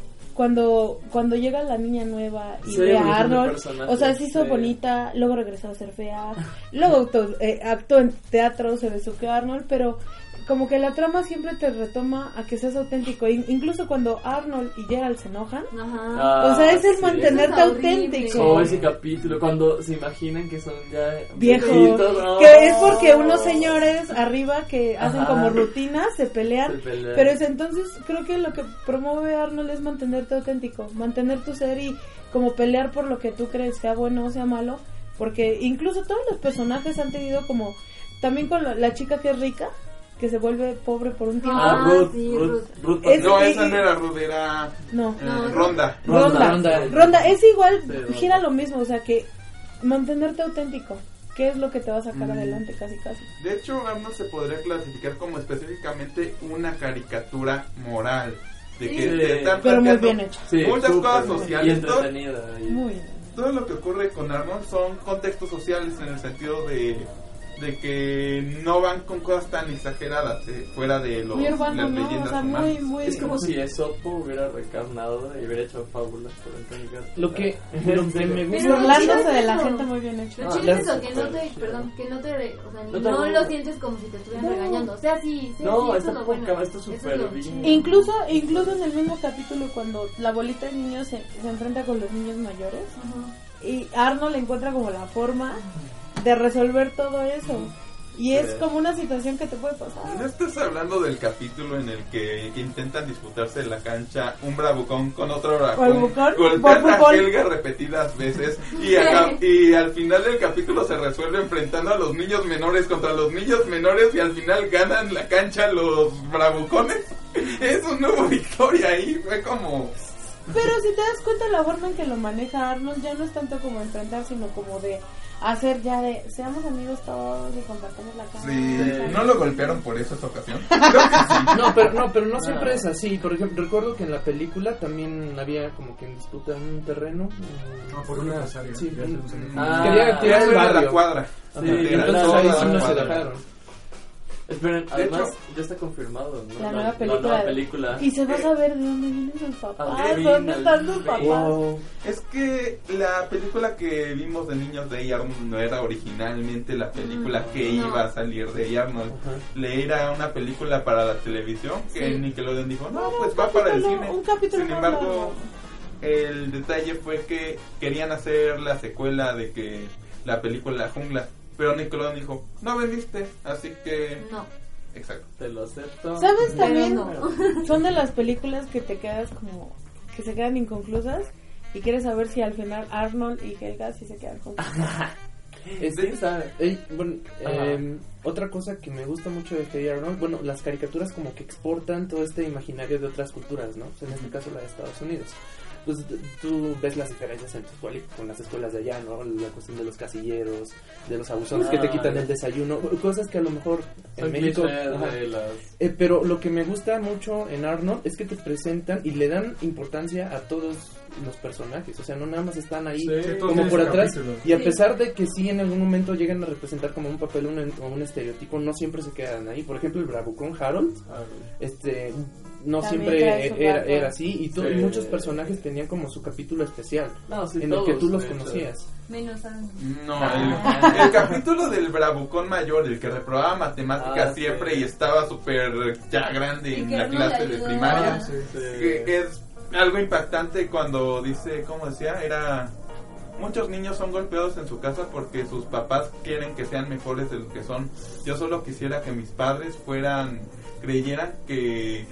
cuando cuando llega la niña nueva y Sí, ve evolución a de Arnold, personaje, o sea, se hizo sí. bonita, luego regresó a ser fea, luego actuó, eh, actuó en teatro, se besuqueó a Arnold, pero como que la trama siempre te retoma a que seas auténtico, In- incluso cuando Arnold y Gerald se enojan, Ajá. Ah, o sea, es el sí. mantenerte Eso es horrible. auténtico. O ese capítulo cuando se imaginan que son ya Viejo, viejitos, no. que es porque unos señores arriba que hacen Ajá. como rutinas se pelean, Se pelean. pero es entonces creo que lo que promueve Arnold es mantenerte auténtico, mantener tu ser y como pelear por lo que tú crees, sea bueno o sea malo, porque incluso todos los personajes han tenido como, también con la, la chica que es rica, que se vuelve pobre por un tiempo. Ah, Ah, Ruth, sí, Ruth, Ruth. Ruth Es- No, y- esa y- no era Ruth, era No, eh, No, Ronda. Ronda, Ronda. Ronda, es igual, Sí, Ronda. gira lo mismo, o sea que mantenerte auténtico, que es lo que te va a sacar Mm. adelante casi casi. De hecho, Arnold se podría clasificar como específicamente una caricatura moral. De que Sí. te están Pero muy planteando bien hecho. Sí, muchas súper cosas bien. sociales. Y Todo, entretenida. y- Muy bien. todo lo que ocurre con Arnold son contextos sociales en el sentido de, de que no van con cosas tan exageradas eh, fuera de los, Muy urbano, las ¿no? leyendas O sea, humanas. muy, muy... Es como si Esopo hubiera reencarnado y hubiera hecho fábulas por Antonio Gato. Lo que, lo que me gusta... Pero burlándose sí, de la eso. gente muy bien hecho. Lo Ah, chido las- es eso, que no te, super perdón, que no te, o sea, No no, te lo aburre. sientes como si te estuvieran No. regañando. O sea, sí, sí, No, sí, eso está es lo bueno. poca, está Eso es súper lo bien. chido. Incluso, incluso en el mismo capítulo cuando la bolita de niños se, se enfrenta con los niños mayores Ajá. y Arnold encuentra como la forma de resolver todo eso. Y es Sí. como una situación que te puede pasar. ¿No estás hablando del capítulo en el que, que intentan disputarse en la cancha un bravucón con otro bravucón? ¿Bravucón? Golpean ¿Por a fútbol? Helga repetidas veces y, acá- y al final del capítulo se resuelve enfrentando a los niños menores contra los niños menores y al final ganan la cancha los bravucones. Eso no hubo victoria ahí, fue como... Pero si te das cuenta la forma en que lo maneja Arnold ya no es tanto como enfrentar, sino como de hacer ya de seamos amigos todos y compartamos la casa. Sí, no lo golpearon por eso esta ocasión. Creo que sí. No, pero no, pero no siempre Ah. es así. Por ejemplo, recuerdo que en la película también había como que en disputa un terreno. Ah, por un empresario. Sí, Ya un- se los- Ah, quería tirar el Eso era barrio. la cuadra. Ajá, Sí, y entonces la- ahí la sí no se cuadra. dejaron. Esperen, De además hecho- ya está confirmado, ¿no? La nueva película. La nueva película. Y se va a saber de dónde vienen sus papás, Al fin, dónde al están sus fin. papás. Wow. Es que la película que vimos de Niños de Arnold no era originalmente la película que no. iba a salir de Arnold. Ajá. Le era una película para la televisión que Sí. Nickelodeon dijo, no, No, pues un va para el capítulo- cine. un capítulo Sin más embargo, largo. el detalle fue que querían hacer la secuela de que la película Jungla, pero Nickelodeon dijo, no vendiste, así que... No. Exacto. Te lo acepto. ¿Sabes Pero también? no. Son de las películas que te quedas como que se quedan inconclusas y quieres saber si al final Arnold y Helga sí se quedan juntos. Este, ¿Sabe? eh, bueno, Ajá. eh, otra cosa que me gusta mucho de Hey Arnold, bueno, las caricaturas como que exportan todo este imaginario de otras culturas, ¿no? O sea, en este caso la de Estados Unidos. Pues t- tú ves las diferencias en tu escuela y con las escuelas de allá, ¿no? La cuestión de los casilleros, de los abusones Ah, que te quitan ya. el desayuno, cosas que a lo mejor en Son México... clichés ajá. de las... Eh, pero lo que me gusta mucho en Arnold es que te presentan y le dan importancia a todos los personajes, o sea, no nada más están ahí Sí, todos como tienen por su atrás, capítulo. y a Sí. pesar de que sí en algún momento llegan a representar como un papel un, o un estereotipo, no siempre se quedan ahí. Por ejemplo, el bravucón Harold, Ah, este no También siempre trae su era, background. era así, y, to- Sí. y muchos personajes tenían como su capítulo especial no, sí, en el que todos, tú los de hecho. conocías. Menos Arnold. No, el, el capítulo del bravucón mayor, el que reprobaba matemáticas Ah, sí. siempre y estaba súper ya grande Y en que la Arnold clase de ayudó primaria. a- Sí. Que es algo impactante cuando dice, ¿cómo decía? Era... Muchos niños son golpeados en su casa porque sus papás quieren que sean mejores de lo que son. Yo solo quisiera que mis padres fueran, creyeran que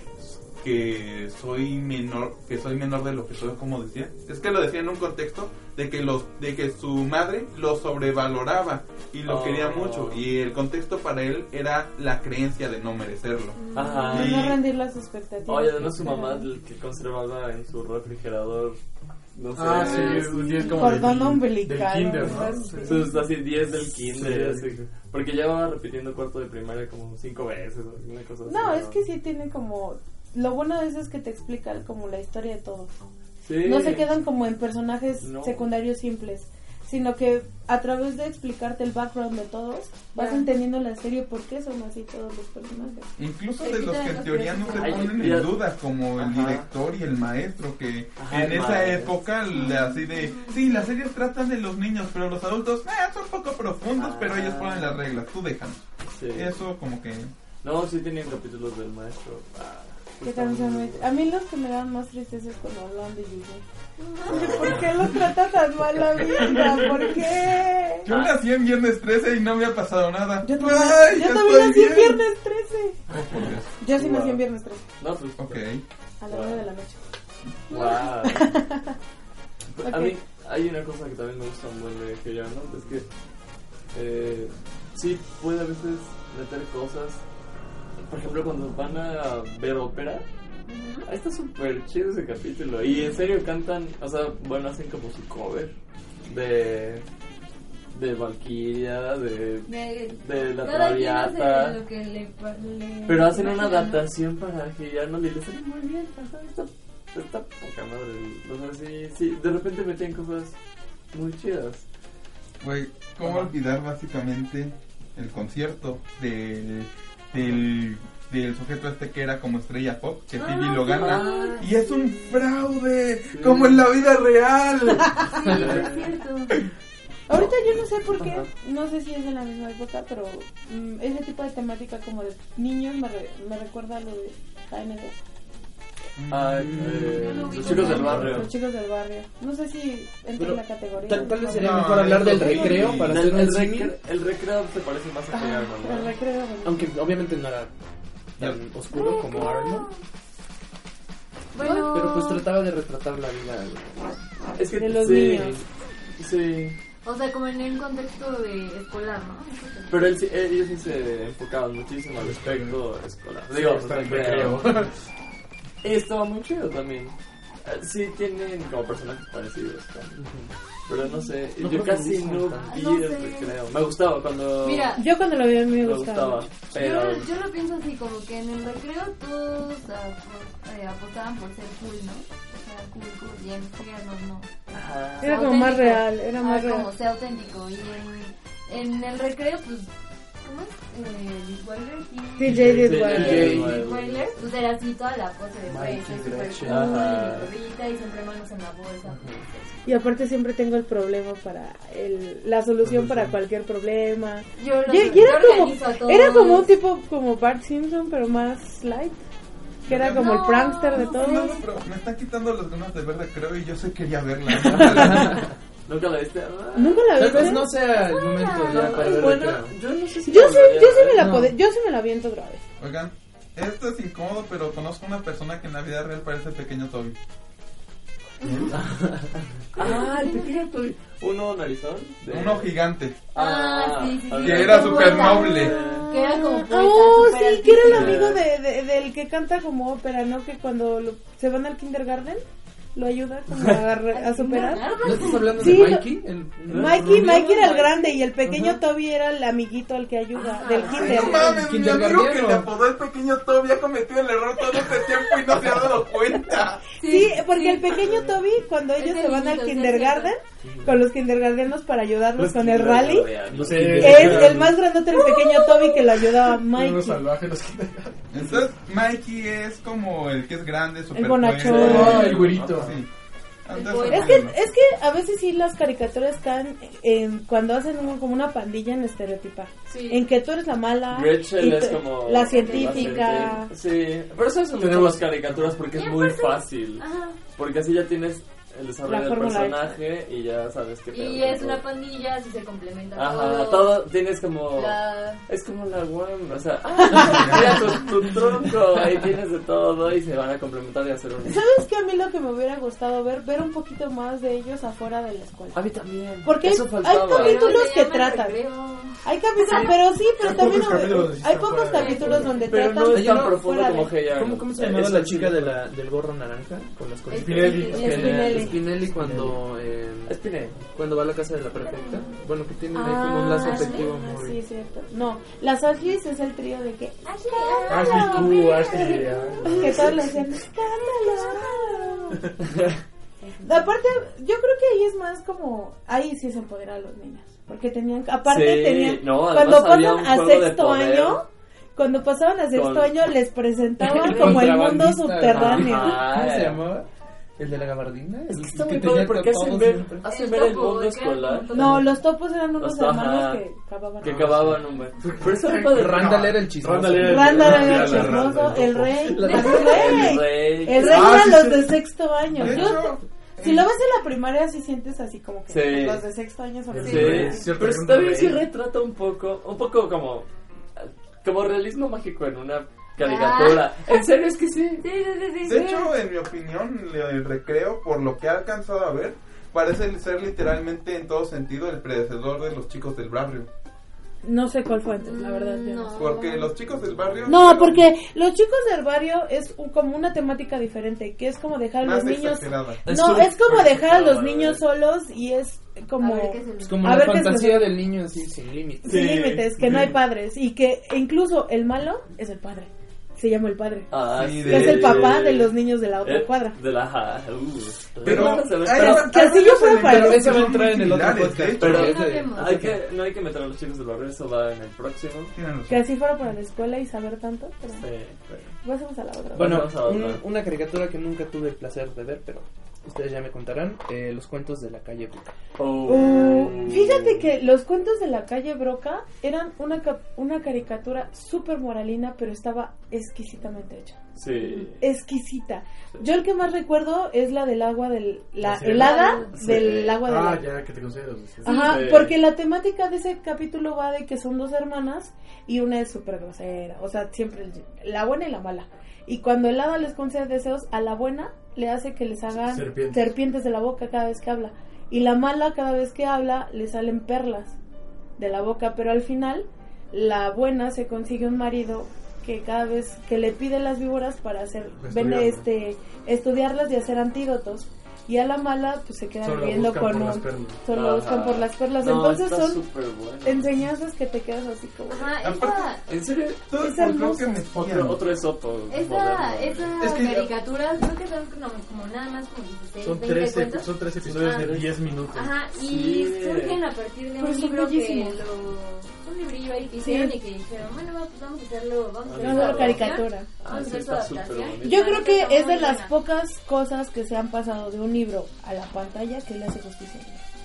que soy menor, que soy menor de lo que soy, como decía. Es que lo decía en un contexto de que los, de que su madre lo sobrevaloraba y lo Oh. quería mucho, y el contexto para él era la creencia de no merecerlo. Ajá. De Y- no rendir las expectativas. Oye, además su Pero- mamá el que conservaba en su refrigerador, no sé, Ah, sí, un diez como Cordón del, umbilical, del kinder, ¿no? ¿no? Sí. sus así diez del kinder, Sí. así, porque ya va repitiendo cuarto de primaria como cinco veces, o una cosa así. No, es que sí tiene como... Lo bueno de eso es que te explican como la historia de todos. Sí. No se quedan como en personajes No. secundarios simples, sino que a través de explicarte el background de todos, vas Ya. entendiendo la serie por qué son así todos los personajes. Incluso Se de los quitan que en los teoría no se Ay, ponen ya- en duda, como el Ajá. director y el maestro, que Ajá, en el esa maestro. época, le- así de, sí, las series tratan de los niños, pero los adultos, eh, son poco profundos, Ah. pero ellos ponen las reglas, tú déjanos. Sí. Eso como que... No, sí tienen capítulos del maestro. Ah, ¿Qué están canción muy me- A mí los que me dan más tristeza es cuando hablan de Yuya. ¿Por qué lo trata tan mal la vida? ¿Por qué? Yo nací en viernes trece y no me ha pasado nada. Yo también, Ay, yo ya también estoy nací en bien. viernes trece. Oh, por Dios. Yo sí Wow. nací en viernes trece, No, pues. Ok. a las nueve de la noche. Wow. A Ok. mí hay una cosa que también me gusta un buen de Hey Arnold, es que eh, sí puede a veces meter cosas. Por ejemplo, cuando van a ver ópera, ahí está súper chido ese capítulo. Y en serio cantan, o sea, bueno, hacen como su cover de de Valkyria, de De, de la cada quien Traviata. hace lo que le, le Pero hacen una imagina, ¿no? adaptación para Hey Arnold y le sale muy bien. Ajá, está, está poca madre. O sea, sí, sí, de repente meten cosas muy chidas. Güey, ¿cómo Ajá. olvidar básicamente el concierto del, del, del sujeto este que era como estrella pop, que Phoebe lo gana? Ah, Y es un fraude, Sí. como en la vida real. Sí, es cierto. Ahorita yo no sé por qué, Ajá. no sé si es en la misma época, pero mm, ese tipo de temática como de niños me, re- me recuerda a lo de K N D. ah, eh, los chicos del barrio. Los chicos del barrio. No sé si entra Pero en la categoría. Tal, tal vez sería No, mejor hablar del eso- recreo para El, hacer un el, símil, recre- el recreo se parece más a Hey Ajá, Arnold, el ¿no? recreo. bueno. aunque obviamente no era tan oscuro como Arnold, Bueno, pero pues trataba de retratar la vida. Es que De los sí, niños. sí. o sea, como en un contexto de escolar, ¿no? Pero él sí- ellos sí se enfocaban muchísimo al aspecto escolar. Sí, Digo, está el recreo. recreo. Y estaba muy chido también. Eh, Sí tienen como personajes parecidos. ¿no? Pero no sé, No yo creo que casi me no gustan vi No el sé. recreo. Me gustaba cuando Mira, Yo cuando lo vi a mí me me gustaba. gustaba. Pero yo, yo lo pienso así, como que en el recreo todos apo- eh, apostaban por ser cool, ¿no? O sea, cool, cool, y en Hey Arnold no. Ajá. Era Sea como más auténtico. real, era Ah, más como real. sea auténtico. Y en, en el recreo, pues, ¿cómo es? Eh, Disweiler y... T J Sí, Disweiler. sí. Disweiler, pues era así toda la pose de güey, Mikey soy super Gretchen. cool, Ajá. y gorrita, y siempre manos en la bolsa. Y aparte siempre tengo el problema para el, la solución para cualquier problema. Yo lo Y, y yo era como organizo a todos. era como un tipo como Bart Simpson pero más light, que era como el No, prankster de no, todos. No, no, pero me están quitando las ganas de ver recreo y yo sí quería verla. ¿Nunca la viste? Ah. Nunca la Tal viste. vez no sea el momento ya para ver Bueno, recreo. yo no sé si Yo la sí, volvería yo a sí me ver. la No. pode- yo sí me la viento otra vez. Oigan, esto es incómodo, pero conozco una persona que en la vida real parece el pequeño Toby. Ah, el pequeño Toby. Uno narizón. De... Uno gigante. Ah, sí, sí, sí. Que era súper noble. Que era como poeta, Oh, súper sí, que era el artístico. amigo de, de- del que canta como ópera, ¿no? Que cuando lo- se van al kindergarten lo ayuda como a, re- a superar. ¿No estás hablando Sí, de Mikey? El, Mikey, rubio? Mikey era el grande y el pequeño Toby era el amiguito al que ayuda Ajá. del Sí, kinder. No mames, mi amigo que Kindergarteno. le apodó el pequeño Toby ha cometido el error todo este tiempo y no se ha dado cuenta. Sí, porque el pequeño Toby, cuando ellos Es se van al amiguito, sí, kindergarten, con los kindergartenos para ayudarlos Los con el rally, Los Sí. es el más grandote el pequeño Toby que lo ayudaba a Unos Mikey. salvajes los kindergarten. Entonces, Mikey es como el que es grande, súper bonachón. fuerte. Ah, el güerito. Sí. Andas poeta. Es que, haciendo. es que a veces sí las caricaturas caen en, cuando hacen un- como una pandilla en estereotipar. Sí. En que tú eres la mala, Gretchen y es tú- como la científica. la científica. Sí, pero eso son mucho Tenemos- las caricaturas porque es Y muy aparte- fácil. Ajá. Porque así ya tienes el desarrollo La del fórmula personaje y ya sabes qué pedo Y con es todo. una pandilla, así se complementa Ajá, todo. todo tienes como... La... Es como la guam, o sea, ah, mira tu, tu tronco, ahí tienes de todo y se van a complementar y hacer un... ¿Sabes qué? A mí lo que me hubiera gustado ver, ver un poquito más de ellos afuera de la escuela. A mí también. Porque hay, Eso hay faltaba. capítulos Pero se que llama tratan. recreo. Hay capítulos, pero sí, pero Hay también pocos capítulos donde sí hay están pocos fuera de- capítulos donde Pero tratan no es tan fuera profundo de- como Hey Arnold. ¿Cómo, ¿Cómo se Eh, llamaba es la el- chica de la, del gorro naranja con las colitas? Spinelli. Spinelli. Spinelli cuando, eh, Spinelli. cuando va a la casa de la prefecta. Bueno, que tienen ahí Ah, como un lazo Ashley. afectivo Ah, muy... sí, cierto. No, las Ashleys es el trío de que Ashley Q, Ashley. ah. que todos le decían escándalo. Aparte, yo creo que ahí es más como ahí sí se empodera a los niños, porque tenían aparte Sí, tenían no, además cuando había pasan un a juego de sexto poder. año, cuando pasaban a sexto Con- año les presentaban como el mundo Contrabandista. subterráneo. Ajá. ¿Cómo se llamaba? ¿El de la gabardina? Es que El está que muy tenía padre porque hacen todos ver, siempre. hacen El ver el topo, mundo que era escolar. como- No, los topos eran unos Los- hermanos ajá. que cavaban. Que cavaban un buen. Pero eso era padre. Randall era el chismoso. Randall era el- Randall era el la chismoso, rata, el topo. rey, La- el El rey. rey. El rey Ah, era sí, los sí. de sexto año. De Yo- hecho, si lo ves en la primaria, sí sientes así como que Sí. los de sexto año son Sí, los rey, cierto, pero era un también sí rey. retrata un poco, un poco como, como realismo mágico en una caricatura. En serio, es que sí. Sí, sí, sí, sí. de hecho, en mi opinión, el recreo, por lo que he alcanzado a ver, parece ser literalmente en todo sentido el predecesor de los chicos del barrio. No sé cuál fue antes, la verdad. yo no sé. Porque los chicos del barrio... No, porque los chicos del barrio es un- como una temática diferente, que es como dejar a Más los niños... exagerada. No, es como dejar a los niños solos y es como... A ver qué se Es les- como A la ver qué se fantasía les- del niño así, sin límites. Sin Sí. límites, que no hay padres y que incluso el malo es el padre. Se llama el padre. Ah, Sí, sí. Que es el papá de los niños de la otra Eh, cuadra. De la ja, uh, Pero vamos a ver, hay- pero- hay que así yo varios fuera para- elementos Pero ese va a que entrar son en el otro similares, podcast. de hecho. pero porque ese- hablemos. hay que, no hay que meter a los chicos del barrio, eso va en el próximo. Tienen razón. Que así fuera para la escuela y saber tanto. Pero Sí, pero- pasemos a la otra. Bueno, Vamos a otra. un- una caricatura que nunca tuve el placer de ver, pero ustedes ya me contarán, eh, los cuentos de la calle Buca. Oh. Uh, fíjate que los cuentos de la calle Broca eran una, cap- una caricatura súper moralina, pero estaba exquisitamente hecha. Sí. Exquisita. Yo el que más recuerdo es la del agua del... La ¿Sí? helada Sí. del agua del... Ah, ya, que te concedo. Ajá, Sí. porque la temática de ese capítulo va de que son dos hermanas y una es súper grosera, o sea, siempre el- la buena y la mala. Y cuando el hada les concede deseos, a la buena le hace que les hagan Serpientes. serpientes de la boca cada vez que habla. Y la mala cada vez que habla le salen perlas de la boca, pero al final la buena se consigue un marido que cada vez que le pide las víboras para hacer ven, Estudiarlas. este estudiarlas y hacer antídotos. Y a la mala pues se queda Solo la viviendo buscan con por un las perlas. solo la buscan Ajá. por las perlas. No, Entonces está son súper bueno. enseñanzas que te quedas así como Ajá, esa, Aparte- ¿En serio? Todo Es el folclore hermosa. que metían. Otro, otro esopo. esa, moderno. esas Es que ya- caricaturas creo que son como, como nada más como dieciséis, Son veinte trece, cuentos. son tres episodios Ah. de diez minutos. Ajá, y Sí. surgen a partir de Pero un son libro que bellísimos. lo... Un librillo ahí que hicieron Sí. y que dijeron, bueno, va, pues vamos a hacerlo, vamos a hacer una su caricatura. adaptación, Ah, Vamos a sí, hacer su está súper adaptación. bonito. Yo La creo neta que está es de muy las buena. pocas cosas que se han pasado de un libro a la pantalla que le hace justicia.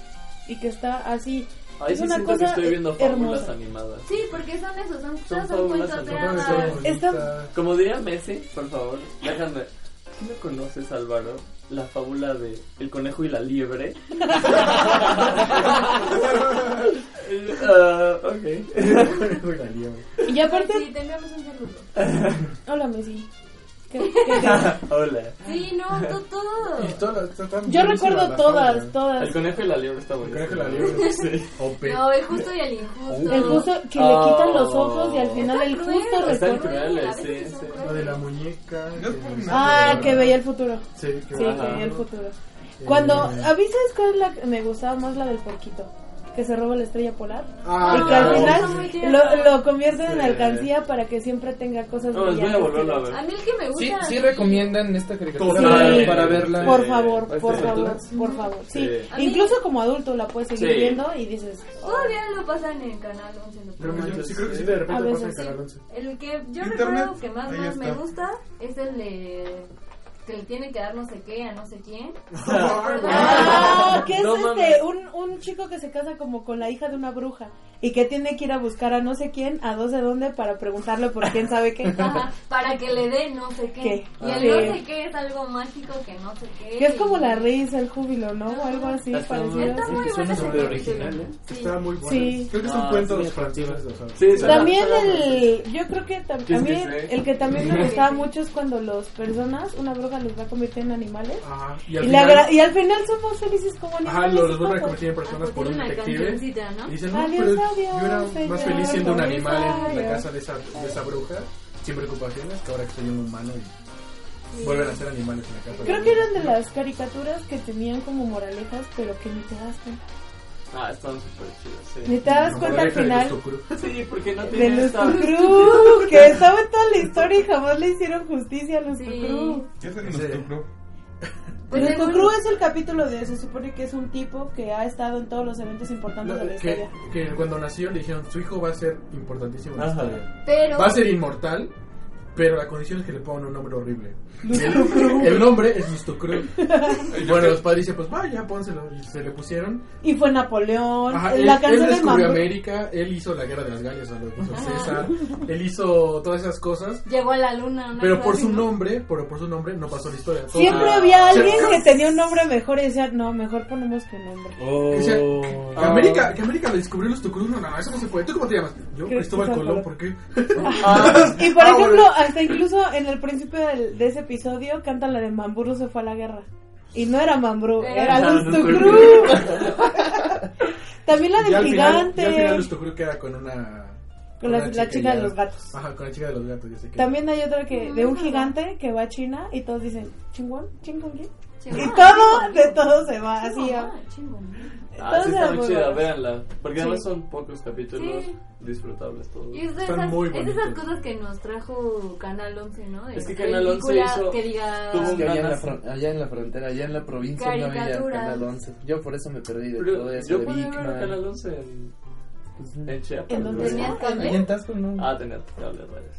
Y que está así. Ahí es sí una siento que cosa estoy viendo fábulas hermosa. animadas. Sí, porque son esos, son, Son todos son fábulas cuentos de animadas. hadas. Está- Como diría Messi, por favor, déjame. ¿Tú no conoces, Álvaro, la fábula de El conejo y la liebre? Ah, ok. Y aparte, Sí, tengamos un saludo. hola Messi. ¿Qué, qué Hola. Sí, no, to- todo. Y todas, todas- Yo buenísimas recuerdo las todas, obras. todas. El conejo y la liebre está bueno. El conejo y la liebre. Sí. O P. No, el justo y el injusto. El justo que le Oh. quitan los ojos y al final el Está justo cruel. Están recuerda. crueles, A sí, veces sí. son La crueles. de la muñeca. Yo que- por una- Ah, que veía el futuro. Sí, que Sí, Ajá. que veía el futuro. Cuando, Eh, ¿a mí sabes cuál es la que me gustaba más? La del porquito, que se roba la estrella polar. Ah, Y que al no, final está muy tierno. lo, lo convierten en Sí. alcancía para que siempre tenga cosas No, les voy a brillantes volverlo a que- ver. A mí el que me Sí, gusta. sí recomiendan esta caricatura Sí. para, para verla. Por Sí. favor, ¿A estas por favor, alturas? por favor. Sí. Sí. A mí- Incluso como adulto la puedes seguir Sí. viendo y dices, oh, Todavía lo pasan en Canal once. lo Creo que ponen. yo- sí, creo que sí, de A repente veces pasa en sí. Canal once. El que yo Internet, recuerdo que más, ahí más me está. gusta es el de que le tiene que dar no sé qué a no sé quién. ah, que es No este, mames. un, un chico que se casa como con la hija de una bruja y que tiene que ir a buscar a no sé quién, a no sé dónde para preguntarle por quién sabe qué. Ajá, para que le dé no sé qué. ¿Qué? Y el Sí. no sé qué es algo mágico que no sé qué. Que es como y- la risa, el júbilo, ¿no? O algo así Está parecido. muy- Está Sí, muy que suena bueno súper ese original, capítulo. ¿eh? Sí. Está muy bueno. Sí. Creo que son Ah, cuentos sí, franceses. O sea. Sí, suena- También suena el, yo creo que tam- ¿Qué a es mí que sé? el que también me gustaba mucho es cuando las personas, una bruja los va a convertir en animales Ajá. Y y, al le final, agra- y al final somos felices como ajá, animales. los y vuelven a todo. convertir en personas Ah, por un tiene una detective. cancioncita, ¿no? Y dicen, no, Adiós, pero adiós, yo era más señor, feliz siendo un por animal en la años. casa de esa, de esa bruja, sin preocupaciones, que ahora que soy un humano y vuelven a ser animales en la casa. Creo que eran de las caricaturas que tenían como moralejas, pero que ni te das cuenta. Ah, están súper chidos, sí. Ni te das Como cuenta al Reja de final Gusto Cru. Sí, porque no de tiene esta... Lusturcru, que estaba en toda la historia y jamás le hicieron justicia a Lusturcru. ¿Qué es el Ese- Lusturcru? Pues Lusturcru según- es el capítulo de, se supone que es un tipo que ha estado en todos los eventos importantes de la que, historia. que cuando nació le dijeron, su hijo va a ser importantísimo en la Ajá. historia. Pero Va a ser inmortal, pero la condición es que le pongan un nombre horrible. El, el nombre es Lusturcru. Y bueno, los padres dicen, pues vaya, pónselo. Y se le pusieron. Y fue Napoleón, Ajá, él, la él canción de descubrió Mambrú. América, él hizo la guerra de las Gallas, o sea, lo hizo César, él hizo todas esas cosas, llegó a la luna. una pero cosa por así, su ¿no? nombre, pero por su nombre no pasó la historia. Todo- Siempre Ah, había se- alguien que tenía un nombre mejor y decía, no, mejor ponemos tu nombre. Oh. Que, sea- que Ah. América, que América le descubrió los Tucurú, no, no, eso no se puede. ¿Tú cómo te llamas? Yo, Cristóbal Cristóbal Colón, Colón. ¿por qué? Y por Ah, ejemplo, bueno. hasta incluso en el principio del- de ese episodio cantan la de Mambrú se fue a la guerra. Y no era Mambrú, Era era Ah, Lusturcru. También la Y del al final, gigante. y al final los Tucurú queda con una... Con la, una la chica de ya- los gatos. Ajá, con la chica de los gatos, ya sé que... También hay otra que de un Ajá. gigante que va a China y todos dicen, ¿chingón? ¿Chingón qué? Chingón, Y todo, chingón. de todo se va así. Chingón, ah. chingón. Ah, Todos sí, está eran muy muy chida, buenos. véanla. Porque además Sí. son pocos capítulos Sí. disfrutables todos. Y es de, Están esas, muy es de esas bonitos. cosas que nos trajo Canal once, ¿no? De Es que Canal once película hizo- que diga... tuvo Es que allá en, la ganas. fron- allá en la frontera, allá en la provincia no había Caricaturas. Canal once. Yo por eso me perdí de Pero todo eso yo de podía Big ver Man. Canal once en, Pues, en Chiapas. ¿En dónde güey. tenías cable? Allá en Tasco no. Ah, tenía cable, rayos,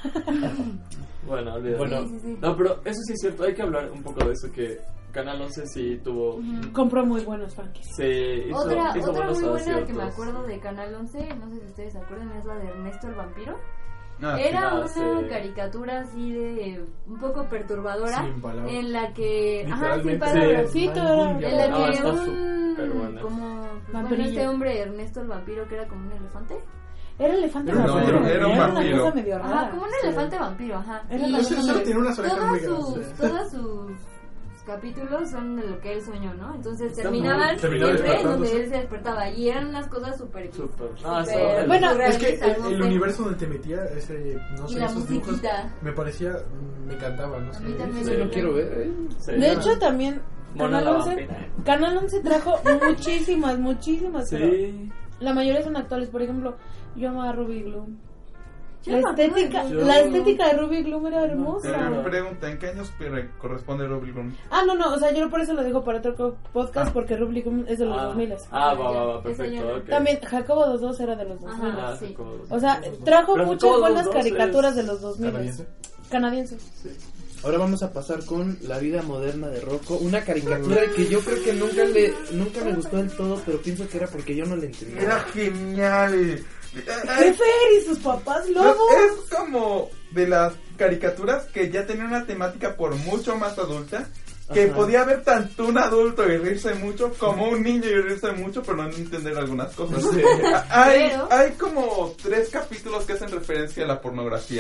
sí. Bueno, olvídalo. Bueno, Sí, sí, sí. No, pero eso sí es cierto, hay que hablar un poco de eso, que Canal once sí tuvo... Ujú. Compró muy buenos funkies. Se hizo, Otra, hizo otra buenos muy buena que aciertos. me acuerdo de Canal once, no sé si ustedes se acuerdan, es la de Ernesto el Vampiro. Ah, sí. Era Ah, una sí. caricatura así de un poco perturbadora Sin palabras. en la que ajá, sin Literalmente. palabras, Sí, todo era- en la No, que está un súper buena. como pues, bueno, Vampirillo. este hombre Ernesto el Vampiro que era como un elefante. Era elefante Era un vampiro. vampiro, era un una vampiro. cosa medio rara. Ajá, como un elefante vampiro, ajá. Era Y la Ese solo tiene unas orejas muy todos sus, grandes. todos sus capítulos son de lo que él soñó, ¿no? Entonces Está terminaban muy- terminaba siempre donde despertándose. él se despertaba y eran unas cosas súper Súper. súper Ah, está Bueno, Es que surrealistas, el, no el sé. universo donde te metía, ese, no Y sé, la esos dibujos, musiquita. me parecía, me encantaba, no A sé. mí también sí, me lo quiero ver. ¿eh? Sí. De hecho, también Mona Canal la once, vampira. Canal once trajo muchísimas, muchísimas. pero Sí. la mayoría son actuales. Por ejemplo, yo amaba a Ruby Gloom. Yo La me acuerdo de estética, Ruby la Gloom. estética de Ruby Gloom era hermosa. Pero me pregunta, ¿en qué años pre- corresponde Ruby Gloom? Ah, no, no, o sea, yo por eso lo digo para otro co- podcast, Ah. porque Ruby Gloom es de los Ah, dos mil. ah, va, va, va, Esa perfecto. ya no. ok. También Jacobo dos dos era de los dos mil. Ajá. Ah, sí. como- O sea, trajo Pero muchas Jacobo buenas dos dos caricaturas es de los dos mil. ¿Canadiense? Canadienses. Ahora vamos a pasar con La vida moderna de Rocco, una caricatura que yo creo que nunca le nunca me gustó del todo, pero pienso que era porque yo no le entendía. Era genial. Prefer y sus papás Pero lobos. es como de las caricaturas que ya tenían una temática por mucho más adulta, que Ajá. podía ver tanto un adulto y reírse mucho como un niño y reírse mucho, pero no entender algunas cosas. Sí. Hay, Pero- hay como tres capítulos que hacen referencia a la pornografía.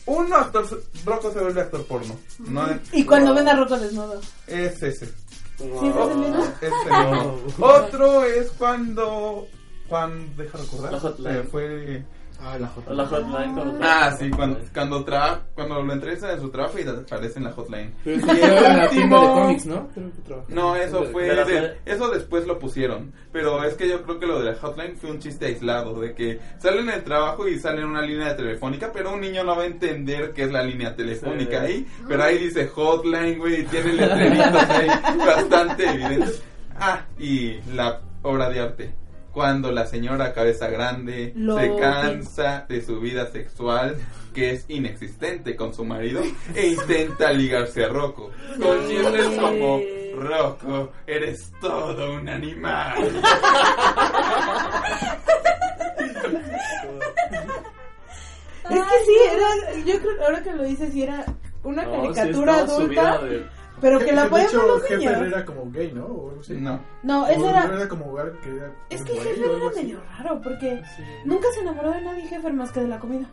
Uno, actor, Rocco se vuelve actor porno. No es, Y cuando ven a Rocco desnudo. es ese. ¿Sí es ese mismo? Este mismo. Otro es cuando. Cuando. Deja recordar. La hotline. Eh, fue. Ah, la hotline. La hotline. Cuando Ah, sí, cuando, cuando, tra cuando lo entrevistan en su trabajo y aparece en la hotline. Pero Y eso fue en la el tienda de último- cómics, ¿no? Creo que trabajó. No, eso fue. de la- de- eso después lo pusieron. Pero es que yo creo que lo de la hotline fue un chiste aislado. De que salen en el trabajo y sale en una línea telefónica. Pero un niño no va a entender qué es la línea telefónica Sí. ahí. Pero ahí dice hotline, güey. Y tiene letreritos ahí bastante evidentes. Ah, y la obra de arte. Cuando la señora cabeza grande Lo se cansa de su vida sexual, que es inexistente con su marido, e intenta ligarse a Rocco. Con chistes como: Rocco, eres todo un animal. Es que sí, era, yo creo, ahora que lo dices, sí era una No, sí caricatura estaba adulta, subida de- pero que la de pueden ver hecho, los Jefe niños. era como gay, ¿no? O algo así. No. No, ese O era... era como lugar que era Es como que gay Jefer o algo era así. medio raro, porque Sí. nunca se enamoró de nadie Jefer más que de la comida.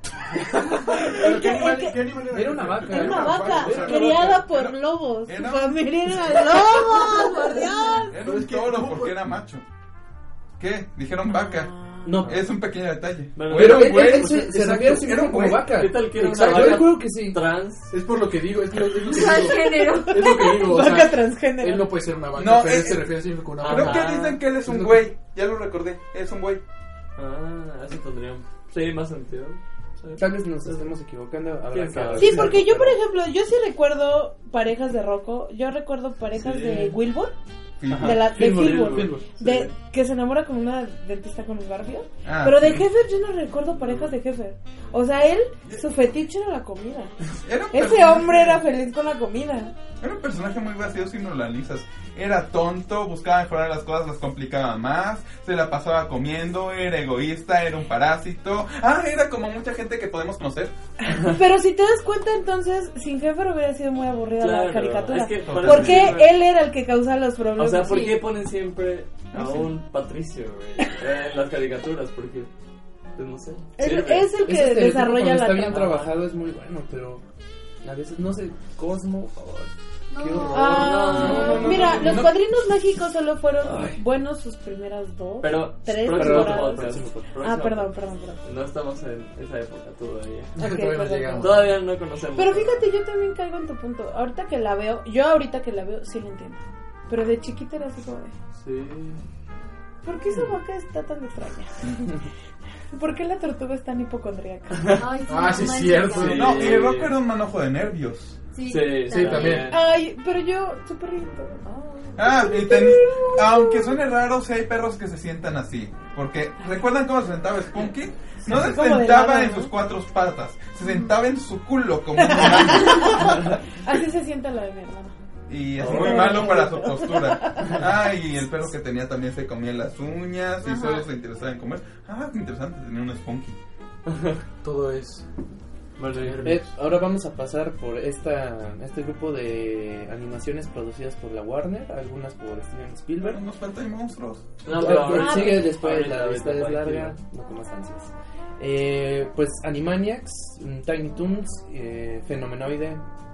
¿Pero qué animal, que- qué animal era? Era una vaca. Era una vaca o sea, criada por Era- lobos. era- Su familia era lobos, por Dios. Era Pero un es que- toro ¿cómo porque fue? era macho. ¿Qué? Dijeron vaca. No, Es un pequeño detalle. Bueno, O pero era un él, güey, él o se, sea, se exacto, refiere a sí era mismo un como güey. vaca. ¿Qué tal que era una Exacto, vaca yo creo que sí. trans? Es por lo que digo, es, lo, es lo que digo. Transgénero. Es lo que digo, o sea, Vaca transgénero. él no puede ser una vaca, No, pero él eh, se refiere a sí mismo como una Ajá. vaca. Creo que dicen que él es un Es lo güey. Ya lo recordé. Es un güey. Ah, eso tendría sí, más sentido. Sí. Tal vez nos estemos equivocando. Habrá ¿Quién que sabe? ver. Sí, porque yo, por ejemplo, yo sí recuerdo parejas de Rocco. Yo recuerdo parejas Sí. de Wilbur, Ajá. de la de Fillmore, Fillmore, Fillmore, sí. de que se enamora con una dentista con el Garfield. Ah, Pero de sí. Jefer yo no recuerdo parejas de Jefer. O sea, él, su fetiche era la comida. Era un Ese personaje- hombre era feliz con la comida. Era un personaje muy vacío si no lo analizas. Era tonto, buscaba mejorar las cosas, las complicaba más, se la pasaba comiendo, era egoísta, era un parásito. Ah, era como mucha gente que podemos conocer. Pero si te das cuenta, entonces, sin Jefer hubiera sido muy aburrida la Claro, caricatura. es que por Porque eso siempre- él era el que causaba los problemas. O sea, ¿por Sí. qué ponen siempre a Sí. un Patricio, güey, en las caricaturas? Porque, pues no sé. Es, sirve. es el que Ese estereotipo desarrolla cuando la está bien trama. trabajado es muy bueno, pero a veces no sé, Cosmo, ay, qué No. horror. Ah, No, no, no, mira, no, los no. Padrinos Mágicos solo fueron Ay. buenos sus primeras dos. Pero, Tres próximo temporadas. podcast, próximo podcast, Ah, próximo perdón, podcast. perdón, perdón. No estamos en esa época todavía. Ok, Todavía no perdón, llegamos. Todavía no conocemos. Pero fíjate, yo también caigo en tu punto. Ahorita que la veo, yo ahorita que la veo, sí lo entiendo. Pero de chiquita era así como de, Sí. ¿por qué esa vaca está tan extraña? ¿Por qué la tortuga es tan hipocondríaca? Ay, Ah, sí, no manches, cierto. ya. No, y Rocco era un manojo de nervios. Sí, Sí, sí, también. Ay, pero yo, su perrito. Ah, y ten- aunque suene raro, sí hay perros que se sientan así. Porque, ¿recuerdan cómo se sentaba Spunky? No se como de sentaba lado, en ¿no? sus cuatro patas, se sentaba en su culo como un humano. Así se sienta la de mi hermana. Y es Oh. muy malo para su postura. Ah, y el perro que tenía también se comía las uñas y Ajá. solo se interesaba en comer. Ah, qué interesante tener un Spunky. Todo es... Bueno, Eh, ahora vamos a pasar por esta este grupo de animaciones producidas por la Warner, algunas por Steven Spielberg. Pero nos faltan monstruos. no, Ah, pero pero ah, sigue pero- después, ahorita, la lista ahorita, es larga, tranquilo. no con más ansias. Eh, pues Animaniacs, mm, Tiny Toons, eh, Fenomenoide.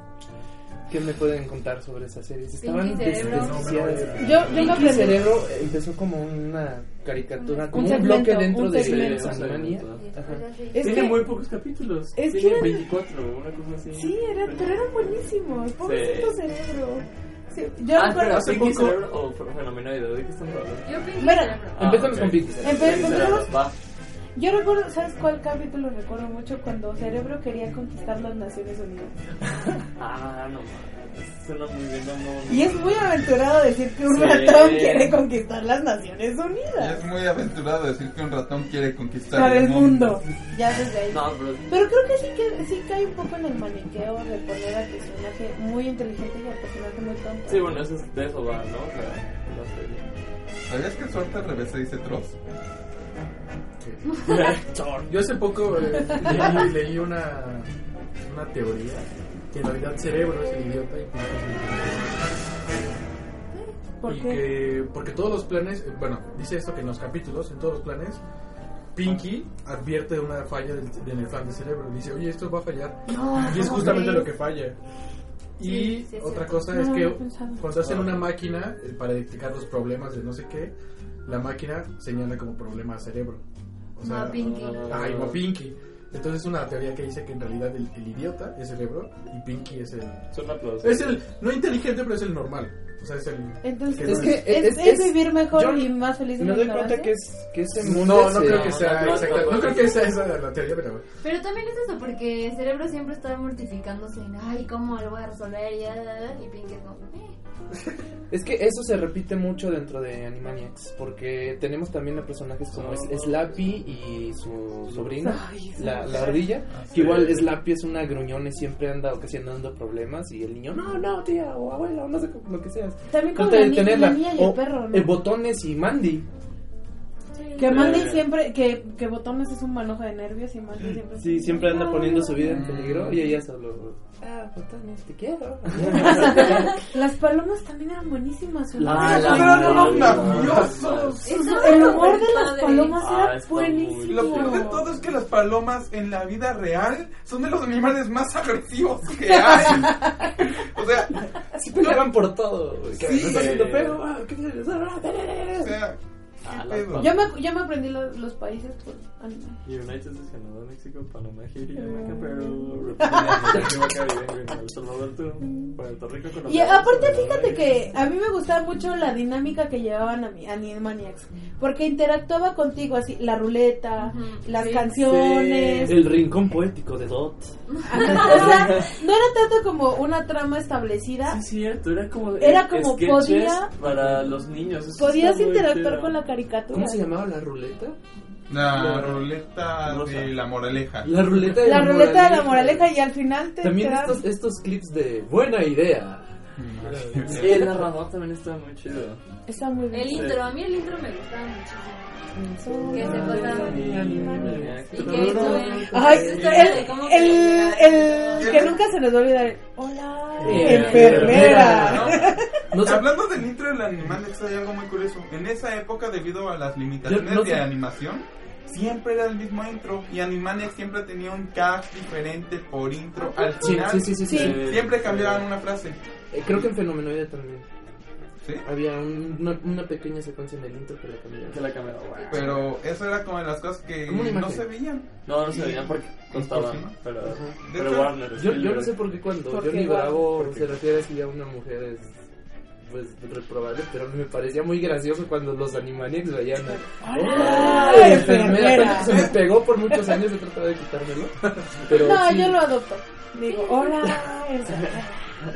¿Qué me pueden contar sobre esas series? Estaban Pinky des- Cerebro. desquiciadas. Yo vengo a Pinky aprender. Cerebro empezó como una caricatura, como un, segmento, bloque dentro un de segmento. Animaniacs. Sí, Ajá. Es Tiene que- muy pocos capítulos. es que Tiene eran- veinticuatro, una cosa así. Sí, era, pero eran buenísimos. Pobrecito Sí. cerebro. Sí, yo Ah, recuerdo pero hace Pinky poco. Cerebro o Fenomenoide, ¿de qué estamos hablando? Yo Pinky Mira, Cerebro. Ah, Empezamos ok. con Pinky Cerebro. Empe- Pinky Cerebro, empezamos- va. Yo recuerdo, ¿sabes cuál capítulo recuerdo mucho? Cuando Cerebro quería conquistar las Naciones Unidas. Ah, no mames. Suena muy bien, no, no. Y es muy aventurado decir que un Sí. ratón quiere conquistar las Naciones Y Unidas. es muy aventurado decir que un ratón quiere conquistar Para el mundo. Ya desde ahí. No, pero. Pero creo que sí que sí cae un poco en el maniqueo de poner al personaje muy inteligente y al personaje muy tonto. Sí, bueno, eso es, de eso va, ¿no? La, la serie. ¿Sabías que suerte al revés se dice Troz? Yo hace poco eh, leí, leí una, una teoría que en realidad Cerebro es el idiota y Pinky es el inteligente. ¿Por Y qué? que, porque todos los planes, eh, bueno, dice esto que en los capítulos, en todos los planes, Pinky advierte de una falla del, del implante del cerebro. Dice, oye, esto va a fallar. No, y es justamente ok. lo que falla. Y Sí, sí, es otra cierto. cosa No es lo que había pensado. cuando hacen una máquina eh, para detectar los problemas de no sé qué, la máquina señala como problema cerebro. O sea, Ma Pinky. Ay, ma Pinky. Entonces es una teoría que dice que en realidad el, el idiota es cerebro y Pinky es el... Son aplausos. Es el, no inteligente, pero es el normal. O sea, es el... Entonces, que es, no que es- es, es- es es- vivir mejor yo y más feliz en Me la doy cuenta ignorancia. que es que ese mundo No, no se- creo que sea no, no, exacta- no, no creo que sea esa la teoría, pero... Pero también es eso, porque el cerebro siempre está mortificándose en, ay, ¿cómo lo voy a resolver? Y, ah, y Pinky es como, eh. Es que eso se repite mucho dentro de Animaniacs, porque tenemos también a personajes como es- Slappy y su sobrina, Ay, esa la, la mujer. ardilla, Ah, que sí. igual Slappy es una gruñona y siempre anda ocasionando problemas y el niño, no, no, tía, o abuela, o no sé, lo que seas. También con Trata la, de ni- tenerla. la niña y el O, perro, ¿no? eh, Botones y Mandy. Que Mandy Eh. siempre, que, que Botones es un manojo de nervios y Mandy siempre... Sí, siempre anda Ah. poniendo su vida en peligro y ella solo, ah, Botones, te quiero. Las palomas también eran buenísimas. su Ah, humor. la- Pero eran unos la- mafiosos. Eso El es humor de muy las padre. palomas Ah, era está muy- buenísimo. Lo peor de todo es que las palomas en la vida real son de los animales más agresivos que hay. O sea, Se peleaban por todo. güey, que Sí. me está haciendo feo, ah, ¿qué- o sea, Ah, ¿qué las pedo? Yo me, yo me aprendí los, los países por animales. United States, Canadá, México, Panamá, Haití, Jamaica, Perú, República Dominicana, El Salvador, Puerto Rico, Colombia. Y aparte fíjate que a mí me gustaba mucho la dinámica que llevaban a mi Animaniacs, porque interactuaba contigo así, la ruleta, Ujú. las Sí. canciones. El rincón poético de Dot. Ajá, o sea, no era tanto como una trama establecida. Sí, cierto, era como, Era como sketches podía- para los niños. Eso Podías está muy interactuar chido. con la caricatura. ¿Cómo se llamaba la ruleta? La ruleta Rosa. de la moraleja. La ruleta de La la, ruleta de la moraleja y al final te También enteras- estos, estos clips de buena idea. Sí, el narrador también estaba muy chido. Está muy bien. El intro, a mí el intro me gustaba muchísimo. Que se pasaban. Y que eso es- Ay, esa historia de el, cómo que el, llegaron. el que nunca se nos va a olvidar. Hola, Eh, enfermera. No sé- Hablando del intro del Animaniacs hay algo muy curioso. En esa época, debido a las limitaciones Yo no sé- de animación, siempre era el mismo intro. Y Animaniacs siempre tenía un cast diferente por intro. Al Sí, final, sí, sí, sí, sí. Sí. siempre cambiaban una frase. Eh, creo que en Fenomenoide también. ¿Sí? Había un- una, una pequeña secuencia en el intro que la cambiaron. Que la cámara, wow. Pero eso era como de las cosas que Como una no imagen. se veían. No, no se veían porque costaban, ¿Por qué no? pero, De pero hecho, Warner. Yo, yo no Spielberg. sé por qué cuando Porque Johnny igual, Bravo porque- se refiere así a una mujer es pues reprobable, pero me parecía muy gracioso cuando los Animaniacs veían a Hola, ¡Ay, enfermera! enfermera! Se me pegó por muchos años, he tratado de quitármelo. Pero No, sí. yo lo adopto. Digo, hola, enfermera.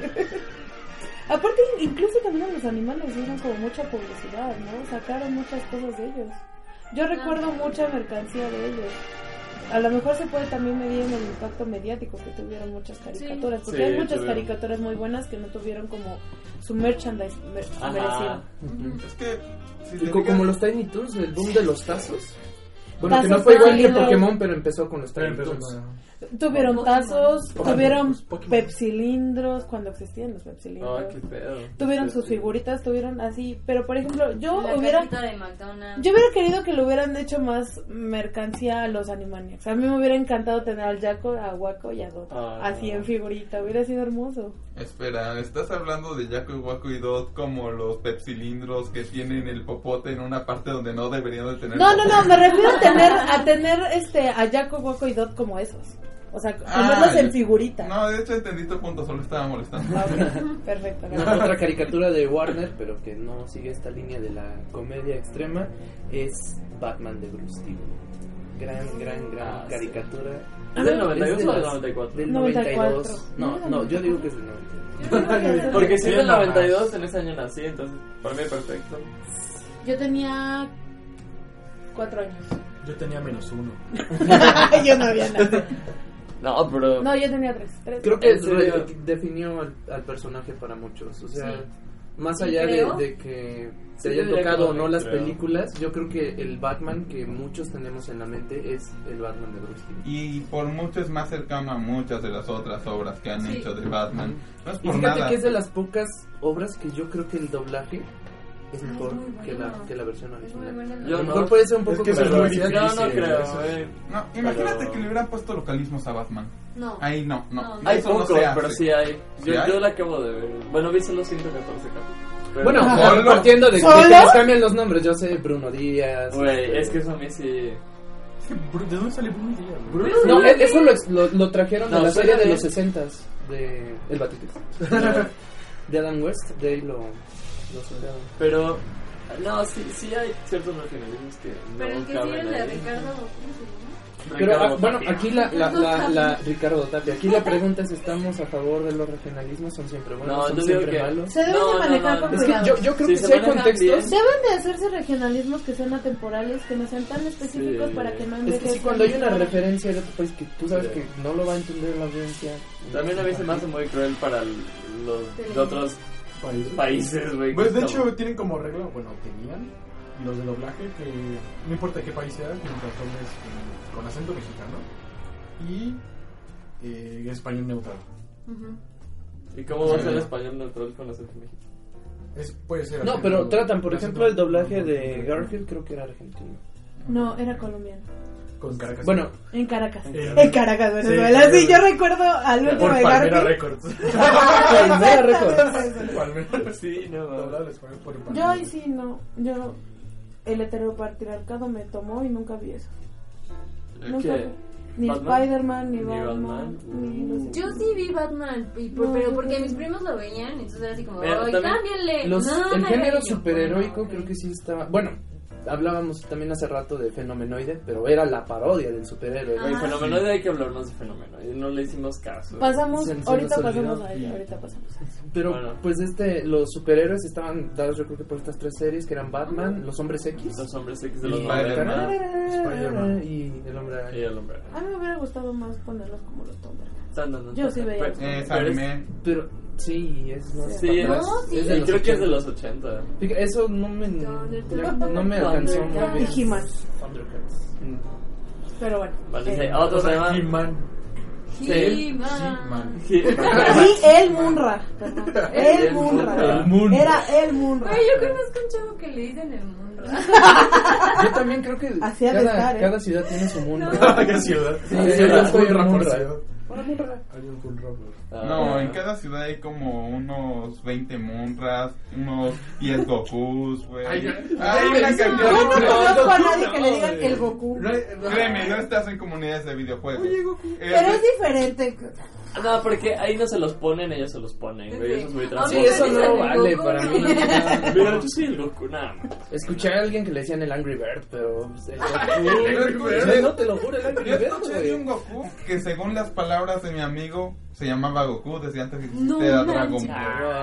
Aparte, incluso también los animales dieron como mucha publicidad, ¿no? Sacaron muchas cosas de ellos. Yo recuerdo mucha mercancía de ellos. A lo mejor se puede también medir en el impacto mediático que tuvieron muchas caricaturas, porque Sí, hay muchas tuvieron. caricaturas muy buenas que no tuvieron como su merchandise mer- Ajá. merecido. Es que, si Y te co- fijas- como los Tiny Toons, el boom de los tazos. Bueno, que no Tazos fue igual que salidos. Pokémon, pero empezó con los Pero Tiny empezó Toons. con- Tuvieron Pokémon. tazos, Pokémon. tuvieron Pokémon. pepsilindros cuando existían los pepsilindros. Ay, qué pedo. Tuvieron Sí, sus sí. figuritas, tuvieron así, pero por ejemplo, yo La hubiera cajita de McDonald's. yo hubiera querido que le hubieran hecho más mercancía a los Animaniacs. A mí me hubiera encantado tener al Jaco, a Waco y a Dot Ah. así en figurita, hubiera sido hermoso. Espera, ¿estás hablando de Yaco y Waco y Dot como los pepsilindros que tienen el popote en una parte donde no deberían de tener? No, no, no, popote? me refiero a tener a tener este a Jaco, Waco y Dot como esos. O sea, ponerlos Ah, en figurita. No, de hecho entendí tu punto, solo estaba molestando. Ah, ok, perfecto. Una- gracias. otra caricatura de Warner, pero que no sigue esta línea de la comedia extrema, es Batman de Bruce Timm. Gran, gran, gran Ah, sí. caricatura. ¿Es del noventa y dos Es de o del las- noventa y cuatro? Del noventa y noventa y dos. cuatro. No, no, yo digo que es del noventa y dos. Porque si es del Bien, noventa y dos, nomás. en ese año nací, entonces para mí perfecto. Yo tenía cuatro años. Yo tenía menos uno. Yo no había nada. No, pero... No, yo tenía tres. tres. Creo que ¿En serio? re- definió al, al personaje para muchos. O sea, Sí. más Sí, allá de, creo. de que Sí, se hayan yo diría que tocado o no, no las creo. películas, yo creo que el Batman que muchos tenemos en la mente es el Batman de Bruce Timm. Y por mucho es más cercano a muchas de las otras obras que han Sí. hecho de Batman. No es Y por fíjate nada. que es de las pocas obras que yo creo que el doblaje es Ay, mejor muy bueno. que la, que la versión Es muy original. buena la- Yo A lo no. mejor puede ser un poco Es que eso es muy controversial. No, no difícil, creo, eso. eh. No, imagínate Pero- que le hubieran puesto localismos a Batman. No. Ahí no, no. No, Hay Eso no poco, se hace. pero sí hay. Yo, ¿Sí hay? yo la acabo de ver. Bueno, vi solo ciento catorce capítulos. Pero- Bueno, ¿Solo? partiendo de, de que ¿Solo? les cambian los nombres, yo sé Bruno Díaz. Güey, este- es que eso a mí sí. Es que, Bru- ¿de dónde sale Bruno Díaz? güey? Bruno No, Díaz. e- eso lo, ex- lo, lo trajeron de No, la serie suena de los bien. sesentas de El Batista. De Adam West, de ahí lo, lo sacaron. Pero, no, sí, sí hay ciertos regionalismos que no Pero el que sí caben es de ahí. Ricardo, ¿cómo se llama? Pero Ricardo ah, bueno, Tapia. aquí la, la, la, la Ricardo Tapia, aquí la pregunta es, ¿estamos a favor de los regionalismos? ¿Son siempre buenos? No, ¿Son yo digo siempre que- malos? Se deben No, de no, manejar no, con Es que cuidado. yo, yo creo Sí, que se sí hay manejan contextos. bien. Deben de hacerse regionalismos que sean atemporales, que no sean tan específicos Sí. para que no Es que envejezcan. sí, cuando hay una referencia de otro país que tú sabes Sí. que no lo va a entender la audiencia. También a mí se me hace muy cruel para el- los de otros Países. países, güey. Pues de que hecho tienen como regla, bueno, tenían los de doblaje que no importa qué país seas, mientras tomes con, con acento mexicano y eh, español neutral. Ujú. ¿Y cómo va a ser Sí. español neutral con acento mexicano? Es, puede ser No, acento- pero tratan, por acento- ejemplo, el doblaje de Garfield, creo que era argentino. No, era colombiano. con Caracas. Bueno, En Caracas. Eh, En Caracas, Venezuela. sí, Sí, yo recuerdo al último por de Palmera Garfield. Records. Palmera Records. Palmera. Sí, no, Doblado al español por Yo Palmera. ahí sí, no. Yo. El heteropatriarcado me tomó y nunca vi eso. Nunca ¿Qué? vi. Ni ¿Batman? Spider-Man, ni Ni Batman, Batman. ni no sé. Yo sí vi Batman, y por- No, pero yo porque no. mis primos lo veían, entonces era así como, Pero ¡ay, también cámbienle! Los, No, el me género reí yo. superheroico Bueno, creo ok. que sí estaba... Bueno, hablábamos también hace rato de Fenomenoide, pero era la parodia del superhéroe. Ah. Güey, Fenomenoide hay que hablar más de Fenomenoide. No le hicimos caso. Pasamos, Se- se ahorita nos pasamos olvidó. a ella, ahorita pasamos a eso. Pero Bueno. pues este, los superhéroes estaban dados yo creo que por estas tres series que eran Batman, los hombres X Los hombres X de los Y noventa Spider-Man. y el hombre y araña. el hombre. A mí me hubiera gustado más ponerlos como los Thundercats. No, no, no. Yo sí veía. Pero- Es pero anime. Pero sí, es no Sí, es- es, No, sí. es de y los creo que es de ochenta. los ochenta. Fíjate, eso no me Thundercats. no me alcanzó muy Y bien. He-Man. Thundercats. Mm. Pero bueno. Vale, Eh, sí, otro O sea, tema. He-Man. He-Man. He-Man. Sí. Y el Munra. perdón. El El Munra. Munra. El Munra. Era el Munra. Güey, yo conozco un chavo que le dicen el Munra. Yo también creo que Así ha de cada, estar, ¿eh? cada ciudad tiene su mundo. ¿Qué ciudad? Sí, Hay sí, un yo soy Munra por Munra. ciudad. Hola, Munra. Hay un Munra por- Ah, No, en cada ciudad hay como unos veinte Munras, unos diez Gokus, güey. Ay, Hay ay, una ay, cantidad Yo no de- conozco a Goku, nadie que le no, digan güey. el Goku. No hay- no- Créeme, no estás en comunidades de videojuegos. Oye, Goku. Es- Pero es diferente. No, porque ahí no se los ponen, ellos se los ponen, güey. Eso es muy Sí, trágico. Sí, eso no el vale Goku, para no. mí. Mira, yo soy el Goku, nada más. Escuché a alguien que le decían el Angry Bird, pero pues, el Angry Goku, Bird. sí, no te lo juro, el Angry Yo Bird, escuché de un güey. Goku que según las palabras de mi amigo se llamaba Goku desde antes de que No existiera manches. Dragon Ball.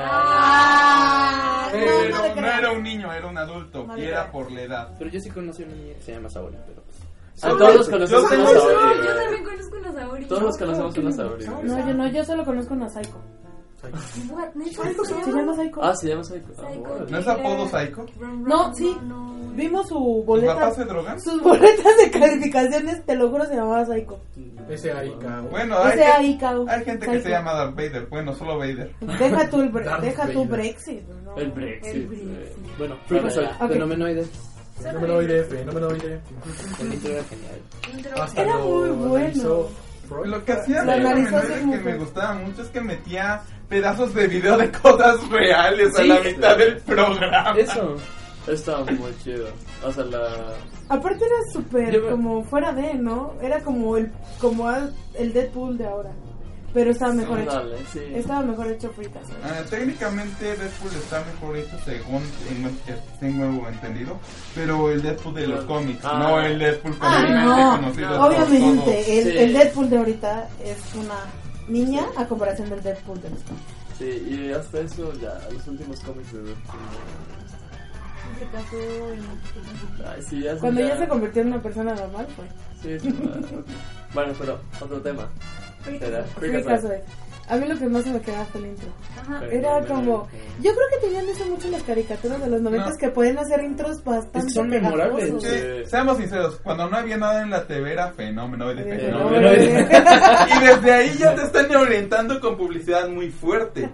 Ah, no, no Pero le no creas. era un niño, era un adulto No y le era creo. por la edad. Pero yo sí conocí a una niña que se llama Saori, pero pues, A todos conocemos yo una tengo- Saori, No, yo güey. también conozco una Saori. Todos los conocemos una Saori, güey. No, yo no, yo solo conozco una Psycho. What? ¿Neta? Se llama Psycho. Ah, se llama Psycho. Ah, Psycho. bueno. ¿No es apodo Psycho? No, sí. Vimos su ¿Tus papás boleta. se drogan? Sus boletas de calificaciones, te lo juro, se llamaba Psycho. Ese ahí, cabrón. Bueno, hay, Ese gen- ahí, Kao. hay gente que Psycho. se llama Darth Vader. Bueno, solo Vader. Deja tú el bre- Darth deja tu Vader. Brexit. ¿no? El Brexit. El güey. Brexit. bueno, Bueno, Freakazoid, ya. Ok. Fenomenoide. No me lo oiré, F, no me lo oiré. El intro era genial. Hasta Era lo muy bueno. analizó Freud. Lo que hacía Lo de analizó hace que mucho. me gustaba mucho es que metía pedazos de video de cosas reales a Sí. la mitad del programa. Eso. Estaba muy chido. O sea, la. Aparte era súper Yo me- como fuera de, ¿no? Era como el como al- el Deadpool de ahora. Pero estaba mejor hecho. Dale, sí. Estaba mejor hecho Fritas. Ah, técnicamente Deadpool está mejor hecho según en- tengo entendido, pero el Deadpool de los cómics, Ah. no el Deadpool Ah, comúnmente no. conocido no. por Obviamente, el, Sí. el Deadpool de ahorita es una niña a comparación del Deadpool de los cómics. Sí, y hasta eso, ya, los últimos cómics de Deadpool. Se casó en- Ay, sí, ya Cuando ya se convirtió en una persona normal, pues. Sí, sí, bueno, ok. Bueno, pero otro tema. Era Freakazoid. A mí lo que más se me quedaba fue el intro. Ajá. Era como... Yo creo que tenían eso mucho las caricaturas de los noventas, No. que pueden hacer intros bastante Son memorables. pegajosos. Sí, seamos sinceros, cuando no había nada en la T V era fenómeno de Eh, fenómeno. no, Y desde ahí ya te están orientando con publicidad muy fuerte.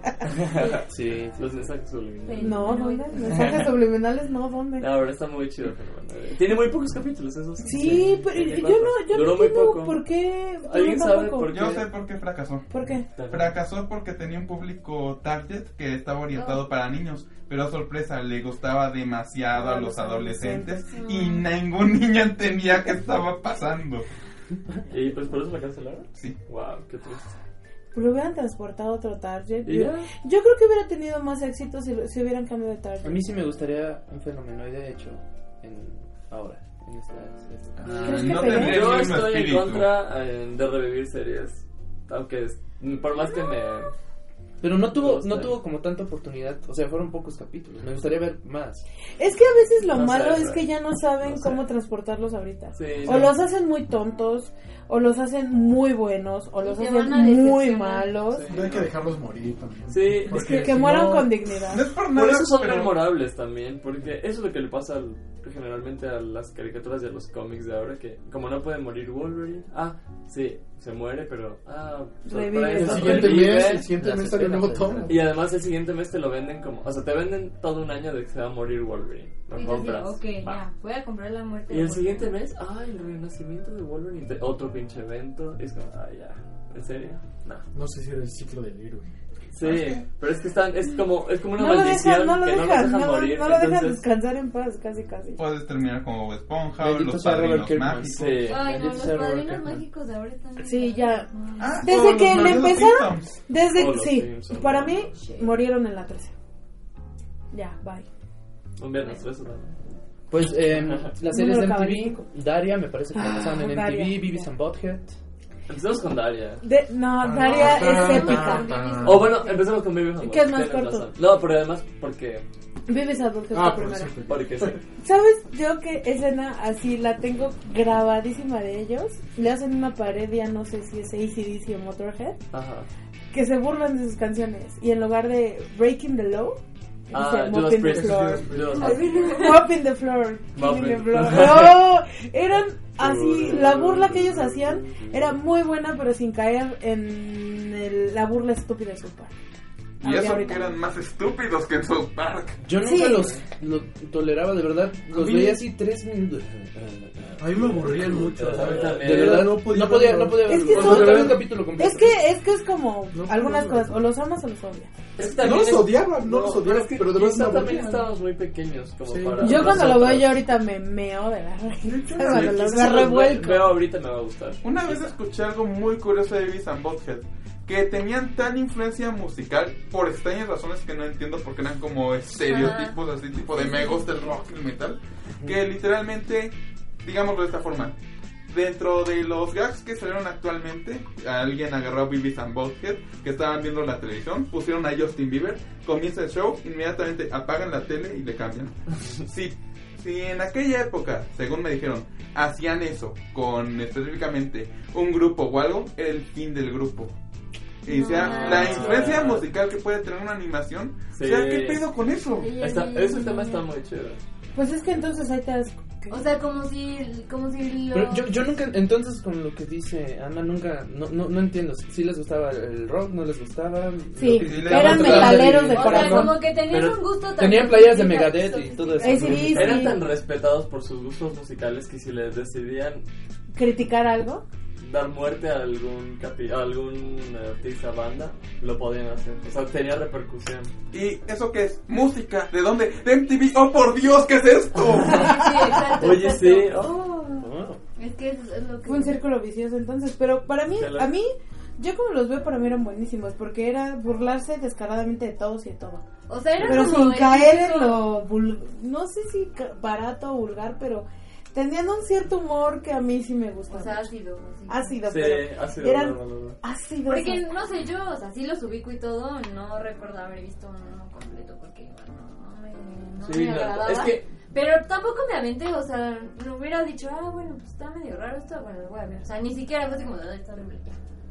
Sí, Los mensajes subliminales. No, ¿dónde? Mensajes subliminales, no, ¿dónde? No, pero está muy chido. Pero bueno, tiene muy pocos capítulos, eso sí. Sí, pero ¿De yo cuántos? no, yo Duró no muy entiendo poco. por qué. ¿Alguien duró sabe tan poco. por qué? Yo sé por qué fracasó. ¿Por qué? Fracasó porque tenía un público target que estaba orientado para niños, pero sorpresa, le gustaba demasiado a los adolescentes y ningún niño entendía qué estaba pasando. ¿Y pues por eso la cancelaron? Sí. Wow, qué triste. Pero hubieran transportado a otro target. ¿Y Yo, ya? yo creo que hubiera tenido más éxito si, si hubieran cambiado de target. A mí sí me gustaría un fenomenoide hecho en ahora, en esta... esta- Ah, ¿Crees que no pegué? tendría el Yo mismo estoy en espíritu. contra eh, de revivir series. Aunque es- por más que me... Pero no tuvo, Me gusta. no tuvo como tanta oportunidad, o sea, fueron pocos capítulos. Me gustaría ver más. Es que a veces lo No sé, malo es pero- que ya no saben no sé. cómo transportarlos ahorita. Sí, O no. los hacen muy tontos, o los hacen muy buenos, o Y los te hacen van a muy decepcionar. malos. Sí. No hay que dejarlos morir también. Sí, Porque es que- Que si mueran no- con dignidad. No es por nada, Por eso son pero- memorables también, porque eso es lo que le pasa al- generalmente a las caricaturas y a los cómics de ahora, que como no puede morir Wolverine, ah, sí, se muere, pero, ah, Revive. El sorpresa, siguiente revive. mes, el siguiente Las mes sale un nuevo escenas, tomo. Y además el siguiente mes te lo venden como, o sea, te venden todo un año de que se va a morir Wolverine, lo Y compras. ok, va. ya, voy a comprar la muerte. Y de el Wolverine. siguiente mes, ah, el renacimiento de Wolverine, te- otro pinche evento, y es como, ah, ya, ¿en serio? No. No sé si era el ciclo del héroe. Sí, pero es que están, es como, es como una No lo maldición dejan, no lo que no dejan, los no dejan lo, morir, no lo dejan entonces... descansar en paz, casi, casi. Puedes terminar como Bob Esponja, Bendito los sea Robert padrinos Kirkman. mágicos. Sí. Ay, no, Bendito los sea Robert padrinos Kirkman. mágicos de ahora están. Sí, ya. Ah, Desde o que los le malditos empezaron, Simpsons. desde O los sí, Simpsons. para mí murieron en la trece. Ya, bye. Un viernes trece también. Pues eh, las series de M T V, cabalístico. Daria me parece que la Ah, pasaban en M T Daria. V, Beavis and Butthead. Empecemos con Daria. De, no, Daria es épica. O bueno, empecemos con Baby Hammer. ¿Qué es más Tienes corto? razón. No, pero además porque... Vives Adultos Ah, fue por primero. eso. Porque sí. ¿Sabes yo qué escena así la tengo grabadísima de ellos? Le hacen una parodia, no sé si es A C D C o Motorhead, Ajá. que se burlan de sus canciones. Y en lugar de Breaking the Law, Ah, dice Mop Judas in the Priest. Floor. Judas Priest. Mop in the Floor. Mop Killing the in- floor. No, eran así, la burla que ellos hacían era muy buena, pero sin caer en el- la burla estúpida de su parte. Y eso que eran más estúpidos que en South Park. Yo nunca Sí. los lo toleraba, de verdad. Los mí- veía así tres minutos. A mí me aburrían mucho, A mí ¿sabes? también. De verdad, no no podía podía, verlo. no podía Es verlo. que Cuando son- acabé un capítulo completo. Es que, es que es como No, algunas no, cosas, no. o los amas o los odias. Es que No también los es- odiaba, no los odiaba, es que pero de verdad quizá me también aburrían. estábamos muy pequeños como Sí. para... Yo cuando lo nosotros. veo yo ahorita me meo de la risa. Cuando Sí, los quizás veo los ve- revuelco. veo ahorita me va a gustar. Una vez escuché algo muy curioso de Beavis and Butthead, que tenían tan influencia musical por extrañas razones que no entiendo, porque eran como estereotipos así, tipo de me gusta el rock y el metal, que literalmente, digámoslo de esta forma, dentro de los gags que salieron actualmente, alguien agarró a Beavis and Butthead, que estaban viendo la televisión, pusieron a Justin Bieber, comienza el show, inmediatamente apagan la tele y le cambian. Sí. Si en aquella época, según me dijeron, hacían eso con específicamente un grupo o algo, era el fin del grupo. Y o sea, No. la influencia musical que puede tener una animación, Sí. o sea, ¿qué pedo con eso? Está, ese tema está muy chido. Pues es que entonces ahí te das... O sea, como si, como si lo... Pero yo, yo nunca, entonces con lo que dice Ana, nunca, no, no, no entiendo. Si les gustaba el rock, no les gustaba. Sí, Lo que- eran metaleros de O sea, corazón. como que tenías Pero un gusto tan... Tenían playas de sofisticado- Megadeth y todo eso. A C D C. Eran Sí. tan respetados por sus gustos musicales que si les decidían Criticar algo. dar muerte a algún capi- a algún artista banda, lo podían hacer. O sea, tenía repercusión. ¿Y eso qué es? ¿Música? ¿De dónde? ¿De M T V? ¡Oh, por Dios! ¿Qué es esto? Sí, sí, exacto, Oye, exacto. sí. Oh, Oh. es que es, es lo que... Fue un círculo vicioso entonces, pero para mí, Hello. a mí, yo como los veo para mí eran buenísimos, porque era burlarse descaradamente de todos y de todo. O sea, era Pero como sin el caer en típico- lo, vul- no sé si ca- barato o vulgar, pero tenían un cierto humor que a mí sí me gustaba. O sea, ácido. así. ácido, Sí, pero ha sido eran no, no, no, no. ácidos. Porque, no sé, yo, o sea, sí los ubico y todo, no recuerdo haber visto uno completo porque igual no, no me, no Sí, me no, agradaba. es que- Pero tampoco me aventé, o sea, no hubiera dicho, ah, bueno, pues está medio raro esto, bueno, lo voy a ver. O sea, ni siquiera fue así como, "Ay, está horrible".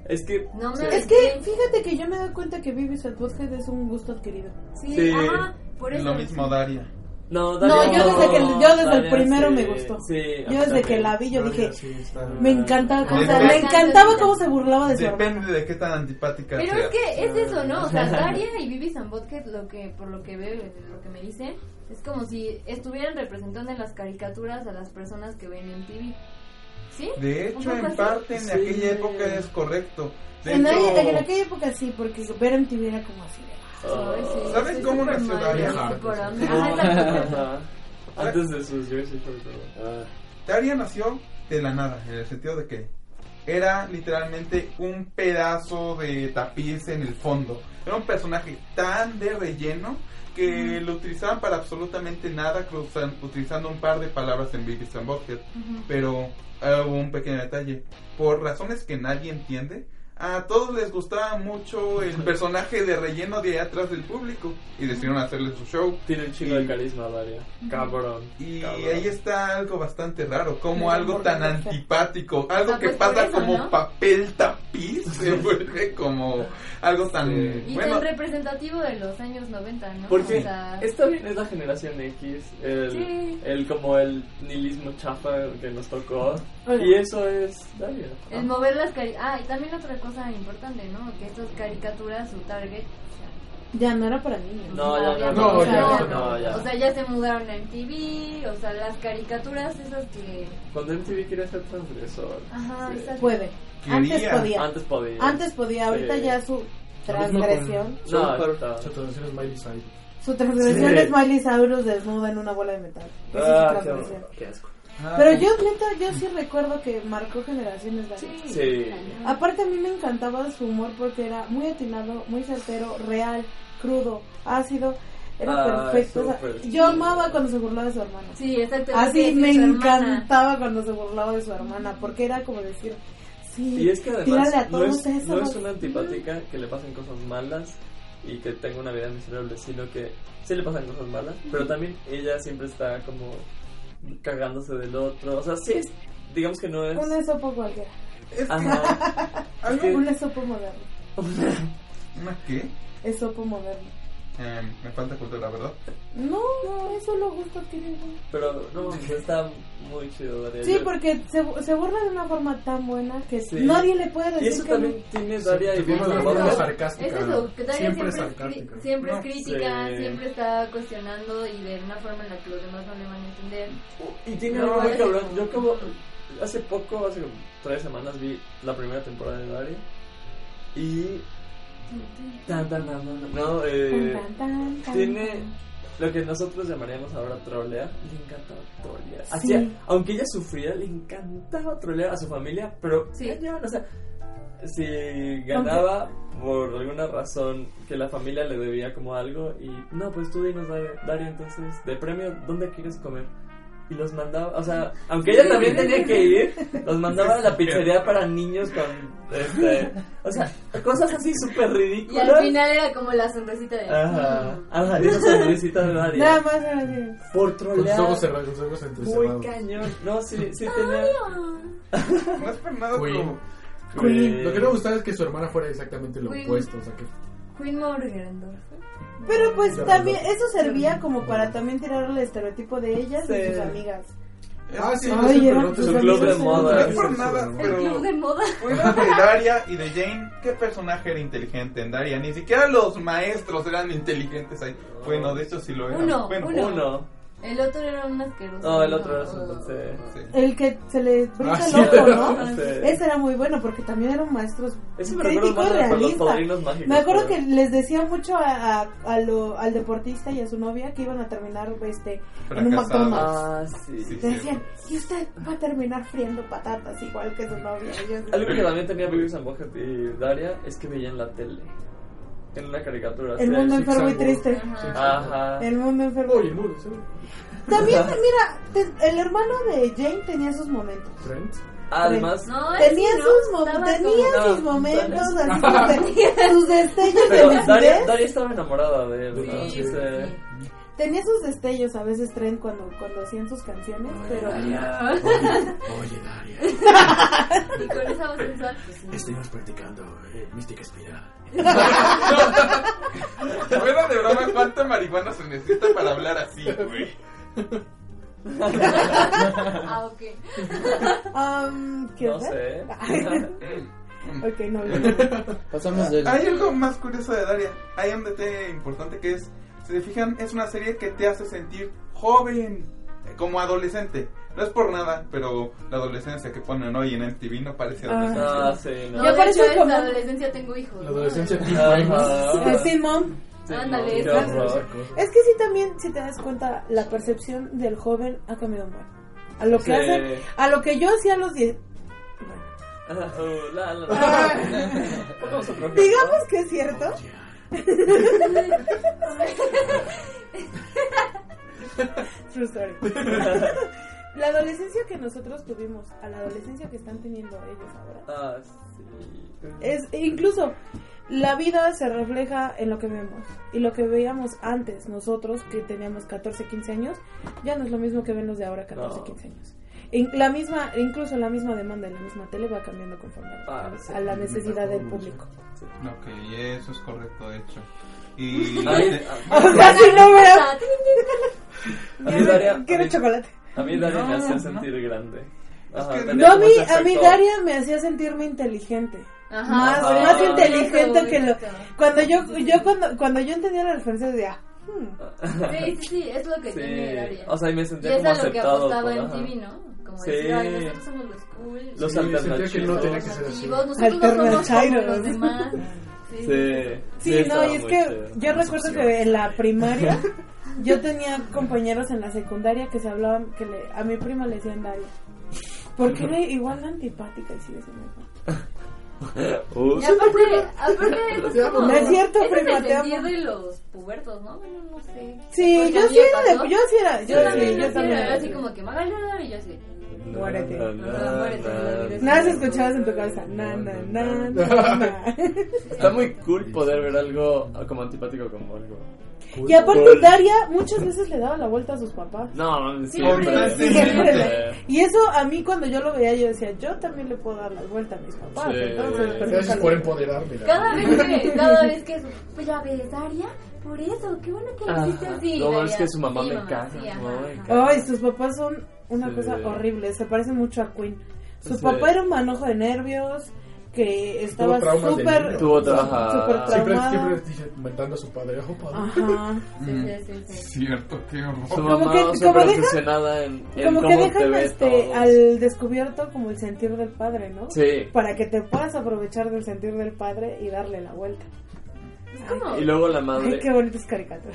Es que... No me sí. Es que fíjate que yo me doy cuenta que Beavis and Butthead es un gusto adquirido. Sí, Sí. ajá, por eso. Lo mismo Daria. No, No, Daria yo desde que yo desde Daria el primero sí, me gustó. sí, a Yo mí desde que también. la vi yo dije, Sí, está- me encantaba cómo, o sea, Depende- me encantaba cómo se burlaba de su Depende hermano. de qué tan antipática Pero sea. es que es eso, ¿no? O sea, Daria y Beavis and Butthead, lo que, por lo que veo, lo que me dicen, es como si estuvieran representando en las caricaturas a las personas que ven en T V. ¿Sí? De ¿Un hecho, poco en así? parte, en Sí. aquella época es correcto. De En, hecho, aquella- en aquella época sí, porque ver en T V era como así. Ah, Ay, sí, ¿Sabes sí, cómo súper nació mal, Daria? sí, por Ajá. hambre. Ajá, exacto. Ajá. Antes de sus Jersey Shore, todo. Ah, Daria nació de la nada, en el sentido de que era literalmente un pedazo de tapiz en el fondo. Era un personaje tan de relleno que lo utilizaban para absolutamente nada, cruzan- utilizando un par de palabras en Beavis and Butthead. Ujú. Pero eh, hubo un pequeño detalle. Por razones que nadie entiende, a todos les gustaba mucho el personaje de relleno de atrás del público y decidieron hacerle su show. Tiene un chingo Y- de carisma, Daria. Cabrón. Y cabrón. ahí está algo bastante raro, como Sí, algo por tan supuesto. antipático, algo sea, que pues por pasa eso, como ¿no? papel tapiz, se vuelve como algo tan... Sí. Y bueno, tan representativo de los años noventa, ¿no? Porque O sea, está bien, es la generación X, el, Sí. el como el nihilismo chafa que nos tocó. Oye. Y eso es Daria. el mover las caricaturas. Ah, y también otra cosa importante, ¿no? Que estas caricaturas, su target. Ya no era para niños. No, ya no, no, o sea, ya, no, no, ya. O sea, ya se mudaron a M T V, o sea, las caricaturas esas que... Cuando M T V quería ser transgresor. Ajá, Sí. esas... Puede. Quería. Antes podía. Antes podía. Antes podía, ahorita Sí. ya su Lo mismo transgresión. con- No, Su- está- Su traducción es Miley Cyrus. Su transgresión Sí. es Miley Cyrus desnuda en una bola de metal. Esa Ah, es su qué, transgresión. qué asco. ah, Pero yo, neta, yo sí recuerdo que marcó generaciones de Sí. Sí. Aparte a mí me encantaba su humor porque era muy atinado, muy certero, real, crudo, ácido, era Ah, perfecto. O sea, súper. yo amaba cuando se burlaba de su hermana. Sí, exacto. Así es me su hermana. encantaba cuando se burlaba de su hermana, porque era como decir, sí, Y es que además tírale a no todos es, no esos. es una antipática que le pasen cosas malas y que tenga una vida miserable, sino que sí le pasan cosas malas, pero también ella siempre está como cagándose del otro. O sea, sí es, digamos que no es... Un esopo cualquiera, es que- Ajá. algo- que- un esopo moderno, ¿Una qué? esopo moderno. Eh, me falta cultura, ¿verdad? No, no, eso lo gusta adquirir. Pero no, pues está muy chido, Daria. Sí, Yo- porque se, se burla de una forma tan buena que Sí. nadie le puede decir Y eso que también no. tiene Daria y Sí, Beavis de and forma Butthead. sarcástica. Es eso, que Daria Siempre siempre, es, sarcástica. cri- siempre No, es crítica, sí. siempre está cuestionando y de una forma en la que los demás no le van a entender. Y tiene No, algo muy es cabrón. como- Yo acabo, hace poco, hace como tres semanas vi la primera temporada de Daria. Y... Tan, tan, tan, tan, no, eh, Tan, tan, tan, tiene tan. lo que nosotros llamaríamos ahora trolear. Le encantaba trolear. Sí. Hacía, aunque ella sufría, le encantaba trolear a su familia, pero Sí. cañón, o sea, si ganaba por alguna razón que la familia le debía como algo y no, pues tú dinos, Daria, Daria, entonces de premio, ¿dónde quieres comer? Y los mandaba, o sea, aunque ella también tenía que ir, los mandaba a la pizzería para niños con, este, o sea, cosas así súper Y ridículas. al final era como la sonrisita de... Ajá, "Mm". ajá, esa sonrisita de Daria. Nada más era así. Por Con sus trolear. ojos cerrados, con sus ojos Muy entrecerrados. cañón. No, sí, sí tenía. No es por nada, Queen. pero... Eh, Lo que no me gustaba es que su hermana fuera exactamente lo Queen. opuesto. O sea, que Queen Morgendorf. Pero pues De también verdad. eso servía como para también tirar el estereotipo de ellas y Sí. sus amigas. Ah, sí, Ay, no sé, pero era no te su sé. club de amigos, moda. No eran- es por nada, El pero... club de moda. Fuera de Daria y de Jane, ¿qué personaje era inteligente en Daria? Ni siquiera los maestros eran inteligentes ahí. Bueno, de hecho sí lo eran. Uno, bueno, uno. Uno. El otro era un asqueroso. No, el otro era su. No. Sí. sí. El que se le brinca Ah, el sí, ojo, era- ¿no? Sí. Ese era muy bueno porque también era un maestro Ese me recuerda crítico más y a los realista. padrinos mágicos. Me acuerdo pero- que les decía mucho a, a, a lo, al deportista y a su novia que iban a terminar este en un Fracasados. McDonald's. Ah, sí. Sí. Le decían, y usted va a terminar friendo patatas igual que su novia. Y yo así, Algo que también tenía Beavis and Butthead y Daria es que veían la tele. En una caricatura. el sí. mundo sí, enfermo y salvo. triste. Ajá. Ajá. El mundo enfermo. Oye, el muro, sí. También, mira, te- el hermano de Jane tenía sus momentos. Trent. Además, No, él Tenía sí, ¿no? sus, mo- Estaba tenía como- sus No, momentos, Daria- así, sus, sus destellos de pero Daria, lucidez. Daria estaba enamorada de él, ¿no? Sí, Sí, sí, sí. sí. tenía sus destellos a veces Trent cuando, cuando hacían sus canciones, pero... Oye, Daria. Y con esa voz sensual, pues sí. Estuvimos practicando eh, mística espiral. Fuera de broma, ¿cuánta marihuana se necesita para hablar así, güey? Ah, ok. Um, ¿Qué No hacer? sé. Ok, no. Pasamos del... Hay algo más curioso de Daria. Hay un detalle importante que es, si se fijan, es una serie que te hace sentir joven, como adolescente. No es por nada, pero la adolescencia que ponen hoy en M T V no parece Ah. adolescencia. Ah, sí, no. No, Ya de parece hecho, es como- la adolescencia tengo hijos. La ¿no? adolescencia Teen Ajá. Time. Eh, Teen Mom. Sí, Ándale, no, qué exacto. horror. Es que sí, también, si te das cuenta, la percepción del joven ha cambiado mal. A lo que Sí. hacen, a lo que yo hacía a los diez. Bueno, Ajá, uh, la, la, Ah. Pongamos otro ejemplo. digamos que es cierto. True story. La adolescencia que nosotros tuvimos a la adolescencia que están teniendo ellos ahora. Ah, sí. Es, e incluso la vida se refleja en lo que vemos. Y lo que veíamos antes, nosotros que teníamos catorce, quince años, ya no es lo mismo que ven los de ahora, catorce, No. quince años. In- La misma, incluso la misma demanda en la misma tele va cambiando conforme a, Ah, sí. a la necesidad del público. Ok, eso es correcto, de hecho. Y... Ay, O sea, si no me... A mí Daria, Quiero a mí- chocolate. A mí Daria me No, hacía no. sentir grande. Es Ajá, que- tenía No, a como mí, ese a mí efecto. Daria me hacía sentirme inteligente. Ajá. Más, Ajá. más inteligente que lo... Bonito. Cuando yo, yo cuando, cuando yo entendía la referencia decía, hmm, Sí, sí, sí, es lo que Sí. tiene Daria. O sea, y me Y sentía es como a lo que aceptado. apostaba por- en ajá. T V, ¿no? Como Sí. decir, ay, nosotros somos los cool. Los Sí, sentía que no alternativos. tenía que ser así. Nosotros no somos como Alternachairos. los demás. Sí. Sí, Sí, no, estaba y es muy que chido. yo recuerdo que en la primaria yo tenía compañeros en la secundaria que se hablaban, que le, a mi prima le decían Daria. Porque era igual antipática y sigue siendo igual. Uh, Y aparte, aparte es como... No es cierto, ese prima, es te el amo. sentir de los pubertos, ¿no? Bueno, no sé. Sí, Porque yo a mí sí me era pasó. de, yo sí era, Yo yo también, sí, yo yo sí también. era así como que me haga y yo así. Muérete. Na, na, Muérete, na, muérete. Nada se escuchabas en tu cabeza. Na, na, na, na, na. Está muy cool poder ver algo como antipático como algo. Y aparte Cool. Daria muchas veces le daba la vuelta a sus papás. No, Siempre. siempre. Siempre. siempre. Y eso a mí cuando yo lo veía yo decía, yo también le puedo dar la vuelta a mis papás. Sí. Entonces, Gracias pero Gracias nunca por lo- empoderarme. Cada vez que, cada vez que, pues ya ves, Daria, por eso, qué bueno que lo hiciste Ajá. así. No, Daria. es que su mamá Sí, me caga, sí, ajá, no, me ajá. caga. Ay, sus papás son una Sí. cosa horrible, se parecen mucho a Queen. Su Sí. papá era un manojo de nervios, que estaba traumas de súper niño. Tuvo trabaja. súper Siempre, traumado. siempre dice, inventando a su padre. Oh, padre. Ajá. Sí, sí, sí, sí. Cierto, qué horror. Su Como mamá que- súper como deja- obsesionada en, en Como que cómo te dejan ve este, todo. al descubierto como el sentir del padre, ¿no? Sí. Para que te puedas aprovechar del sentir del padre y darle la vuelta. Es como... Y luego la Ay, madre. qué bonitas caricaturas.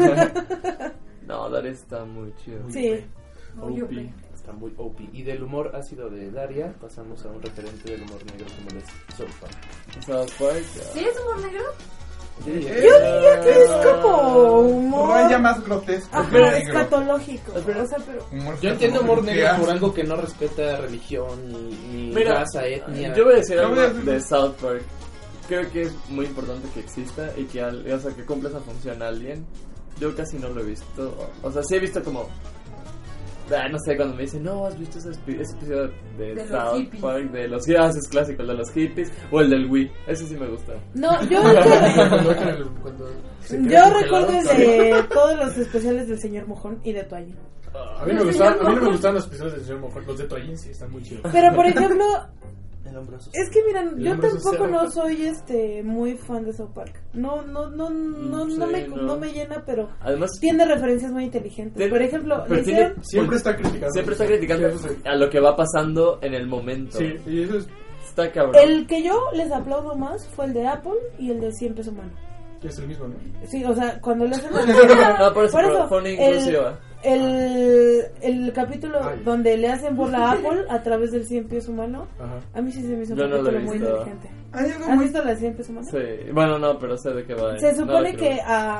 No, Daria está muy chido. Sí. Muy O P. open. Está muy O P. Y del humor ácido de Daria, pasamos a un referente del humor negro como el es South Park. South Park. ¿Sí es humor negro? Yo diría Yo diría que es como humor. Raya más grotesco. que Ajá, negro. escatológico. O sea, pero. Humor Yo entiendo humor escatológico. negro ¿Qué por hace? algo que no respeta religión ni, ni Mira, raza, etnia. yo voy a decir Yo algo voy a decir- de South Park. Creo que es muy importante que exista y que, al- o sea, que cumpla esa función a alguien. Yo casi no lo he visto. O sea, sí he visto como... Ah, no sé, cuando me dicen, no, ¿has visto ese, espi- ese episodio de, De los South hippies. Park? De los... Ah, ese es clásico, el de los hippies. O el del Wii. Ese sí me gusta. No, yo, Cuando dejan el- cuando se yo queda recuerdo congelado, el de todos los especiales del señor Mojón y de Toallín. A mí, no me gustaban, a mí no me gustaban los episodios del señor Mojón. Los de Toallín sí están muy chidos. Pero por ejemplo, El hombro social. es que miran, El yo hombre tampoco social. no soy este muy fan de South Park. No, no, no, no, Mm, no, sí, me, no. no me llena, pero Además... tiene referencias muy inteligentes. Tiene- Por ejemplo, pero le tiene- hicieron Siempre está criticando. Siempre está criticando Sí, eso sí. a lo que va pasando en el momento. Sí, y eso es, Está cabrón. el que yo les aplaudo más fue el de Apple y el de cien pesos humano. es el mismo, ¿no? Sí, o sea, cuando le hacen No, por eso, Por eso, fue- fue una el- inclusiva. el, el capítulo Ay. donde le hacen burla a Apple a través del cien pies humano, Ajá. a mí sí se me hizo un Yo no lo capítulo he muy visto. inteligente. Hay algo ¿Has muy... visto la cien pies humano? Sí, bueno, no, pero sé de qué va. Se No supone lo que creo. a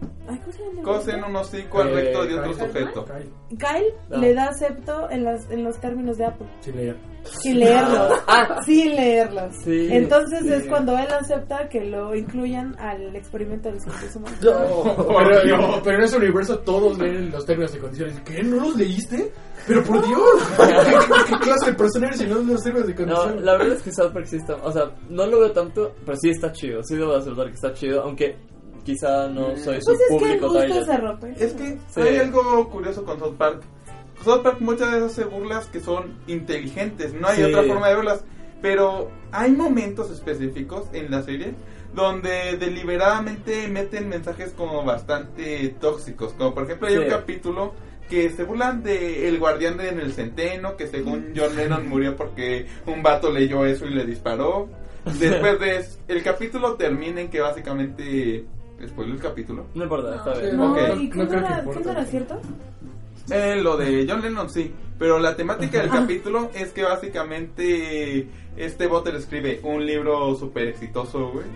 Ay, ¿cómo se llama? Cosen un hocico al recto de otro Kyle. sujeto. Kyle. Kyle No. le da acepto en, las, en los términos de Apple. Sin leer. Sin leerlos. Sin leerlos. Sí, Entonces sí. es cuando él acepta que lo incluyan al experimento de los seres humanos. Pero, no, pero en ese universo todos leen los términos y condiciones. ¿Qué? ¿No los leíste? Pero por Dios, ¿qué, qué, qué clase de persona eres si no lees los términos y No, condiciones? la verdad es que South Park sí está, o sea, no lo veo tanto, pero sí está chido, sí debo aceptar que está chido, aunque quizá no soy su Pues es que el público gusto target. se rompe. Es que Sí. hay algo curioso con South Park. South Park muchas veces hace burlas que son inteligentes, no hay Sí. otra forma de verlas. Pero hay momentos específicos en la serie donde deliberadamente meten mensajes como bastante tóxicos. Como por ejemplo hay Sí. un capítulo que se burlan de El Guardián de en el Centeno, que según John Lennon murió porque un vato leyó eso y le disparó. Después de eso, el capítulo termina en que básicamente... ¿Spoiló el capítulo? No importa, está Sí, bien. No, Ok. ¿y No qué no, creo que era, importa. qué no era cierto? Eh, lo de John Lennon sí, pero la temática del capítulo es que básicamente este Butter escribe un libro súper exitoso, güey.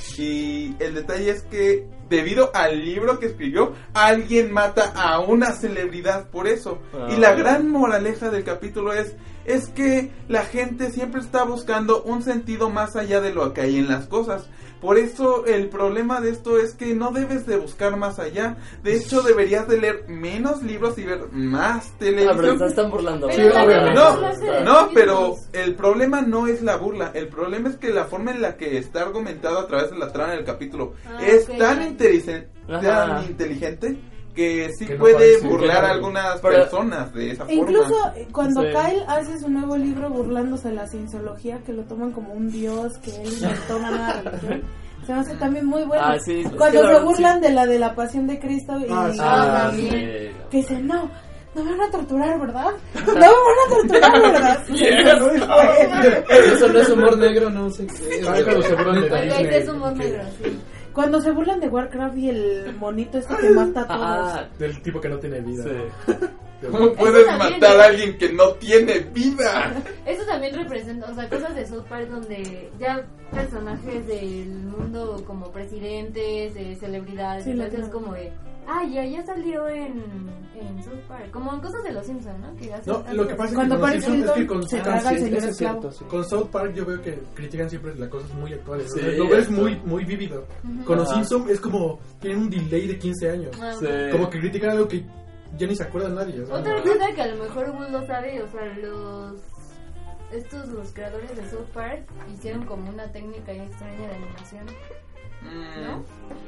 Y el detalle es que debido al libro que escribió, alguien mata a una celebridad por eso. Y la gran moraleja del capítulo es es que la gente siempre está buscando un sentido más allá de lo que hay en las cosas. Por eso el problema de esto es que no debes de buscar más allá. De hecho, deberías de leer menos libros y ver más Ah, pero televisión. se están burlando. Sí, obviamente. No, no, pero el problema no es la burla. El problema es que la forma en la que está argumentado a través de la trama del capítulo Ah, es ok, tan, ya. inteligen- Ajá. tan inteligente que sí Que no puede parece, burlar que no. a algunas Pero- personas de esa E incluso forma. eh, cuando Sí. Kyle hace su nuevo libro burlándose de la cienciología, que lo toman como un dios, que él inventó una nueva religión, se me hace también muy bueno. Ah, sí, es Cuando que la se verdad, burlan sí. de la de la pasión de Cristo y, Ah, sí. Ah, y- sí. que dicen, no, no me van a torturar, ¿verdad? No me van a torturar, ¿verdad? Eso no es humor negro, no sé qué. Ah, cuando se burlan de Ok, Disney, ese es humor que- negro, sí. Cuando se burlan de Warcraft y el monito este que mata a todos. Ah, Del tipo que no tiene vida. sí. ¿Cómo puedes también, matar ¿eh? a alguien que no tiene vida? Eso también representa, o sea, cosas de South Park donde ya personajes del mundo como presidentes, de celebridades, Sí, entonces lo es como de, ah, ya, ya salió en, en South Park, como en cosas de los Simpsons, ¿no? Que hacen No, tanto- lo que pasa es que Cuando con los Paris Simpsons es que Hilton con, se con- traga al Sí, señor eso es esclavo. cierto, sí. con South Park yo veo que critican siempre las cosas muy actuales. o sea, Sí, lo ves eso. muy, muy vívido. Con los Ajá. Simpsons es como tienen un delay de quince años. Ah, Sí. Como que critican algo que ya ni se acuerda nadie. o sea, Otra no. cosa que a lo mejor Will lo sabe, o sea, los estos los creadores de South Park hicieron como una técnica extraña de animación, Mm, ¿no?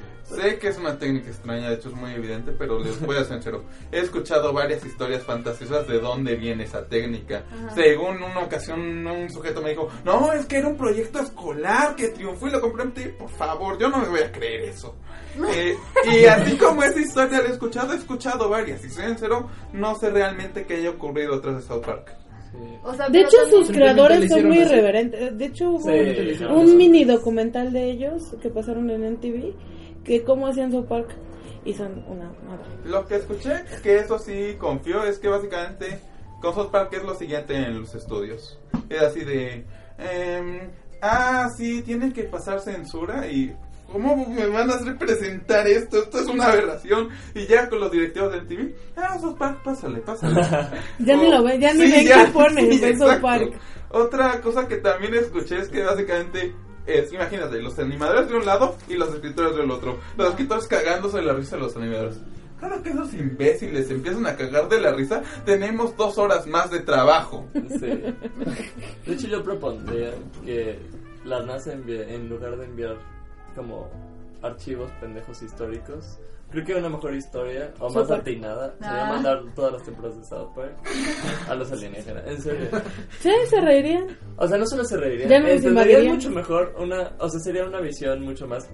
Sé que es una técnica extraña, de hecho es muy evidente, pero les voy a ser sincero. He escuchado varias historias fantasiosas de dónde viene esa técnica. Ajá. Según una ocasión un sujeto me dijo, no, es que era un proyecto escolar que triunfó y lo compré. Por favor, yo no me voy a creer eso. Eh, y así como esa historia la he escuchado, he escuchado varias. Y soy sincero, no sé realmente qué haya ocurrido detrás de South Park. O sea, De pero hecho, también- sus creadores le son hicieron muy así. irreverentes. De hecho, hubo Sí, un, le hicieron un eso. mini documental de ellos que pasaron en M T V, que cómo hacían South Park, y son una madre. Lo que escuché, que eso sí confío, es que básicamente con South Park es lo siguiente en los estudios. Es así de... em, ah, sí, tienen que pasar censura y... ¿Cómo me van a hacer presentar esto? Esto es una aberración. Y ya con los directivos del T V, ah, South Park, pásale, pásale. Ya ni Oh, lo ven, ya ni sí, ven ya, qué ponen sí, en South exacto. Park. Otra cosa que también escuché es que básicamente es, imagínate, los animadores de un lado y los escritores del otro. Los escritores cagándose de la risa de los animadores. Claro que esos imbéciles empiezan a cagar de la risa. Tenemos dos horas más de trabajo. Sí. De hecho, yo propondría que la NASA envíe, en lugar de enviar como archivos pendejos históricos, creo que una mejor historia o más South Park. atinada sería Ah. mandar todas las temporadas de South Park a los alienígenas. En serio. Sí, se reirían. O sea, no solo se reirían, Ya no nos entenderían invadirían. mucho mejor una, o sea, sería una visión mucho más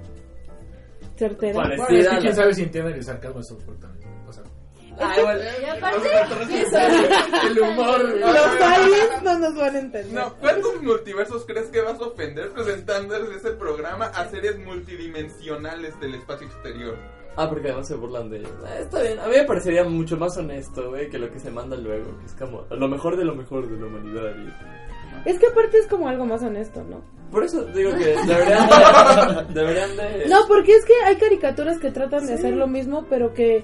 Certera. Parecida. Bueno, es que a quién la- sabe si entienden el sarcasmo de South Park también. O sea, Ah, igual. Y aparte, El humor. Los aliens no nos van a entender. No, ¿cuántos multiversos crees que vas a ofender presentando ese programa a seres multidimensionales del espacio exterior? Ah, porque además se burlan de ellos. Ah, está bien. A mí me parecería mucho más honesto, güey, que lo que se manda luego. Que es como lo mejor de lo mejor de la humanidad. Y... Es que aparte es como algo más honesto, ¿no? Por eso digo que deberían de... deberían de... No, porque es que hay caricaturas que tratan de hacer lo mismo, pero que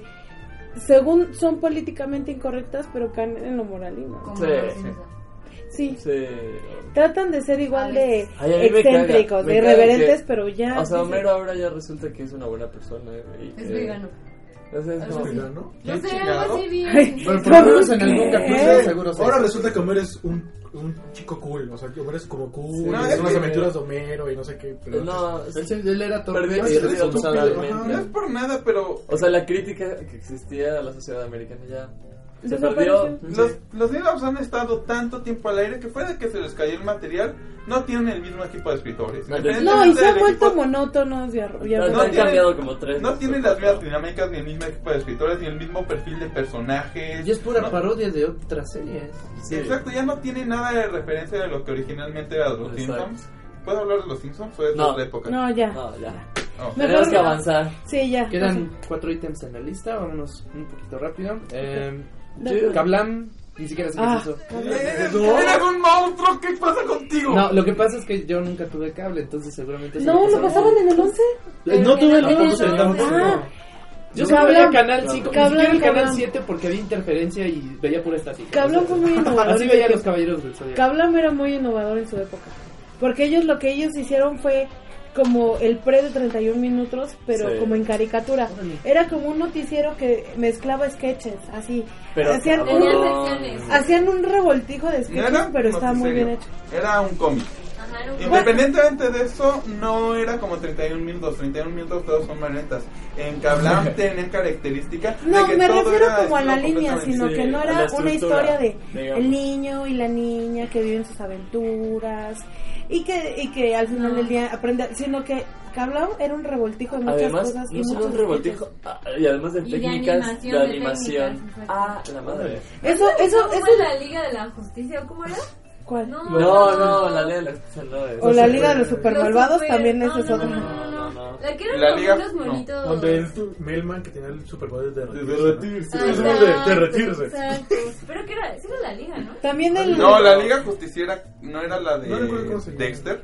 según son políticamente incorrectas, pero caen en lo moralino. Como Sí, los sí. Simpsons. Sí, Sí. tratan de ser igual de Ay, a mí me excéntricos, caga, me de caga irreverentes, que- pero ya... O sea, dices- Homero ahora ya resulta que es una buena persona. Y Es que- vegano. O sea, es Algo como- así. ¿no? No sé, chingado? algo así bien. Ay, Bueno, por lo menos en ¿qué? algún capítulo ¿Eh? seguro sí. Ahora resulta que Homero es un, un chico cool, o sea, que Homero es como cool, Sí. y No, son es las que- aventuras de Homero y no sé qué, pero No, antes- Él, se- él era torpe Perdió y el sentido irresponsable. totalmente. No es por nada, pero o sea, la crítica que existía a la sociedad americana ya se Desapareció. perdió. los, Sí. los Dinos han estado tanto tiempo al aire que puede que se les cayó el material. No tienen el mismo equipo de escritores. No, No, y Independientemente se han del vuelto equipo- monótonos y arro- y No, no han arrogantes. tienen- cambiado como tres. No tienen las mismas dinámicas, ni el mismo equipo de escritores, ni el mismo perfil de personajes. Y es pura No- parodia de otras series. Sí. Exacto, ya no tiene nada de referencia de lo que originalmente era los Exacto. Simpsons. ¿Puedo hablar de los Simpsons? ¿O es de No. otra época? No, ya. No, ya. Oh. Me- Tenemos Mejor- que avanzar. Sí, ya. Quedan cuatro ítems en la lista, vámonos un poquito rápido. Eh, Dale. Kablam, ni siquiera sé Ah, qué es eso. ¡Eres, eres un monstruo! ¿Qué pasa contigo? No, lo que pasa es que yo nunca tuve cable, entonces seguramente... eso No, es lo que se- pasaban en el once. Eh, No tuve el Pero once, no, tampoco. Ah, Yo No, solo veía Kablam. Canal cinco, ni Kablam, siquiera el Canal Kablam. siete porque había interferencia y veía pura estática. Kablam O sea, fue muy innovador. Así en veía su los época. Caballeros del Zodiaco. Kablam era muy innovador en su época. Porque ellos lo que ellos hicieron fue como el pre de treinta y un minutos, pero Sí. como en caricatura. Era como un noticiero que mezclaba sketches, así. Pero hacían, cabrón. un, Tenía secciones. hacían un revoltijo de No sketches, era pero un estaba muy bien noticiero, hecho. Era un cómic. Ajá, era un Independientemente de eso, no era como treinta y un minutos. treinta y un minutos todos son marionetas. En Kablam tenían característica No, de que me todo refiero era como a la estilo línea, completamente- sino sí, que no a era la una estructura, historia de digamos. el niño y la niña que viven sus aventuras y que y que al final No. del día aprende, sino que Kablam era un revoltijo de muchas Además, cosas y no solo muchos un revoltijo, ah, y además de Y de técnicas, animación, de de animación. técnicas, exacto. Ah, la madre. Eso eso ¿Cómo eso es la Liga de la Justicia? ¿O cómo era? ¿cuál? No, No, no, la ley de la justicia no es. O la Liga de los Los Supermalvados super- también no, esa es no, otra. No, no, no, No, no. no. La que eran La como Liga- unos no. monitos. donde el Mailman que tenía el superpoder de De derretirse. derretirse. Ah, Eso exacto, de derretirse. Exacto. Pero que era, sí era la Liga, ¿no? También el No, la Liga Justiciera no era la de No recuerdo cómo se llama. Dexter.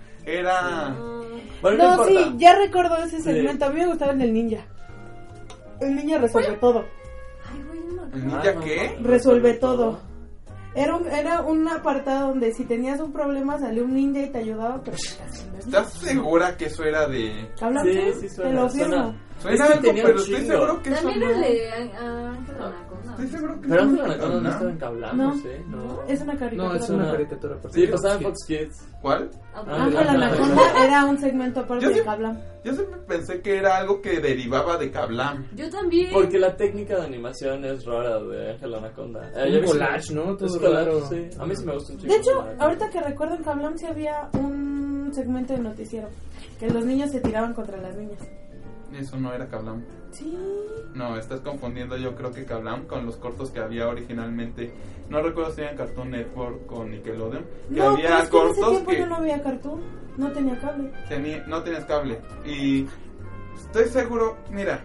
Era. No. Bueno, no, No, importa. sí, ya recuerdo ese Sí. segmento. A mí me gustaba el del ninja. El ninja resuelve todo. Ay, güey, no me acuerdo. ¿El ninja Ah, no, qué? no, Resuelve no, todo. Era un, era un apartado donde si tenías un problema salía un ninja y te ayudaba, pero te hacían desmadre. ¿Estás segura que eso era de.? ¿Hablan Sí, qué? sí Te suena, lo firmo. suena. Suena Es que algo, tenía pero un estoy chingo. seguro que eso También no. el de Ángel Anaconda. Estoy seguro que Pero eso Ángel no. Anaconda no estaba en Kablam, No. no sé, no. Es una caricatura. No, es una caricatura. por Sí, favor. pasaba en Fox Kids. ¿Cuál? Ángel Ah, Anaconda era un segmento aparte Yo de sí- Kablam. Yo siempre pensé que era algo que derivaba de Kablam. Yo también. Porque la técnica de animación es rara de Ángel Anaconda. Eh, Un yo vi- collage, ¿no? Todo Es collage, raro. sí. A mí sí me gusta un chingo. De hecho, Ángel Anaconda. ahorita que recuerdo en Kablam sí había un segmento de noticiero. Que los niños se tiraban contra las niñas. Eso no era Kablam. Sí. No, estás confundiendo yo creo que Kablam con los cortos que había originalmente. No recuerdo si era en Cartoon Network o Nickelodeon. Que No, pero había es que en ese cortos tiempo que yo no había cartoon. No tenía cable. tenía- no tenías cable. Y estoy seguro, mira.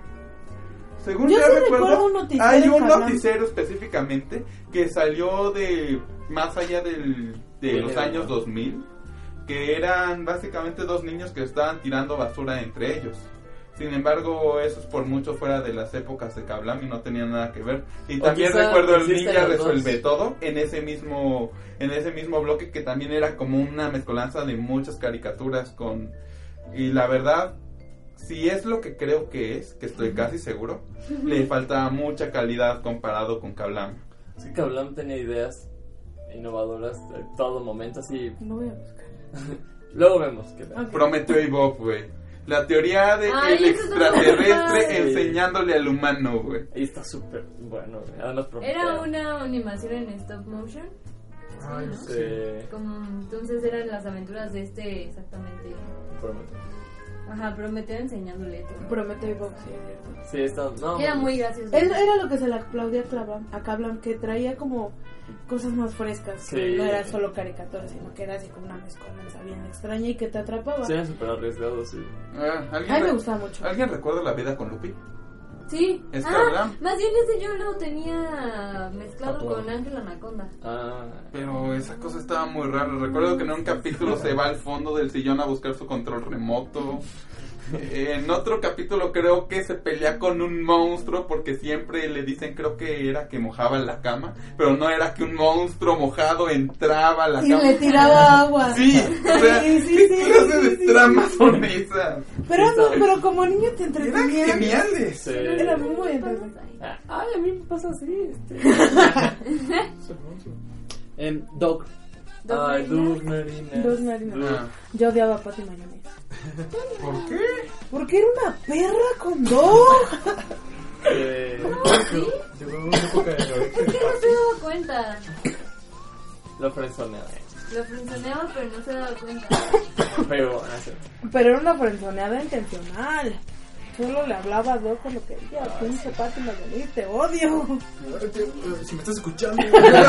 Según Yo yo, sí recuerdo, recuerdo un noticiero hay en un Kablam. noticiero específicamente que salió de más allá del, de Sí, los era. años dos mil. Que eran básicamente dos niños que estaban tirando basura entre ellos. Sin embargo, eso es por mucho fuera de las épocas de Kablam y no tenía nada que ver. Y O también quizá recuerdo el existen Ninja los Resuelve dos. Todo en ese mismo en ese mismo bloque que también era como una mezcolanza de muchas caricaturas con y la verdad si es lo que creo que es, que estoy casi seguro, le falta mucha calidad comparado con Kablam. Sí, Kablam tenía ideas innovadoras en todo momento, así. No voy a buscar. Luego vemos qué tal. Ok. Prometeo y Bob, güey. La teoría de Ay, el eso es una extraterrestre mamada. enseñándole al humano, güey. Y está súper bueno, güey. Además, Prometeo. Era una animación en stop motion. Ay, ¿no? sí. Sí, Como, entonces eran las aventuras de este exactamente. Prometeo. Ajá, Prometeo enseñándole todo. Prometeo y Bob, sí, es cierto. Sí, está. No, Era mames. muy gracioso. Él era lo que se le aplaudía a Kablam, a Kablam, que traía como cosas más frescas, que Sí. no era solo caricatura, sino que era así como una mezcolanza bien extraña y que te atrapaba. Sí, eran súper arriesgados, sí. Ah, A ¿alguien, mí me re- gustaba mucho. ¿Alguien recuerda La vida con Lupi? Sí. Es ah, Cabram. más bien ese yo lo tenía mezclado Tatuado. con Ángel Anaconda. Ah, Pero esa cosa estaba muy rara. Recuerdo que en un capítulo se va al fondo del sillón a buscar su control remoto. En otro capítulo creo que se pelea con un monstruo porque siempre le dicen, creo que era que mojaba la cama, pero no era que un monstruo mojado entraba a la Y cama. le tiraba agua. Sí, o sea, Sí, sí, ¿qué sí, clase sí, de sí, tramas sí. son esas? Pero, no, pero como niño te Eran entretenían. geniales. sí. Era muy interesante. Ay, a mí me pasa así. Este. Em, Dog. Ay, dos narinas. Dos narinas. Ah, Yo odiaba a Patty Mayonnaise. ¿por qué? Porque era una perra con dog. Eh, Llegó una época de ¿Por anorexia. qué no se daba cuenta? lo frenzoneaba. Lo frenzoneaba, pero no se daba cuenta. Pero, ah, sí. Pero era una frenzoneada intencional. Solo le hablaba a Doc con lo que ella, pinche Patty Mayonnaise, te odio. Si me estás escuchando.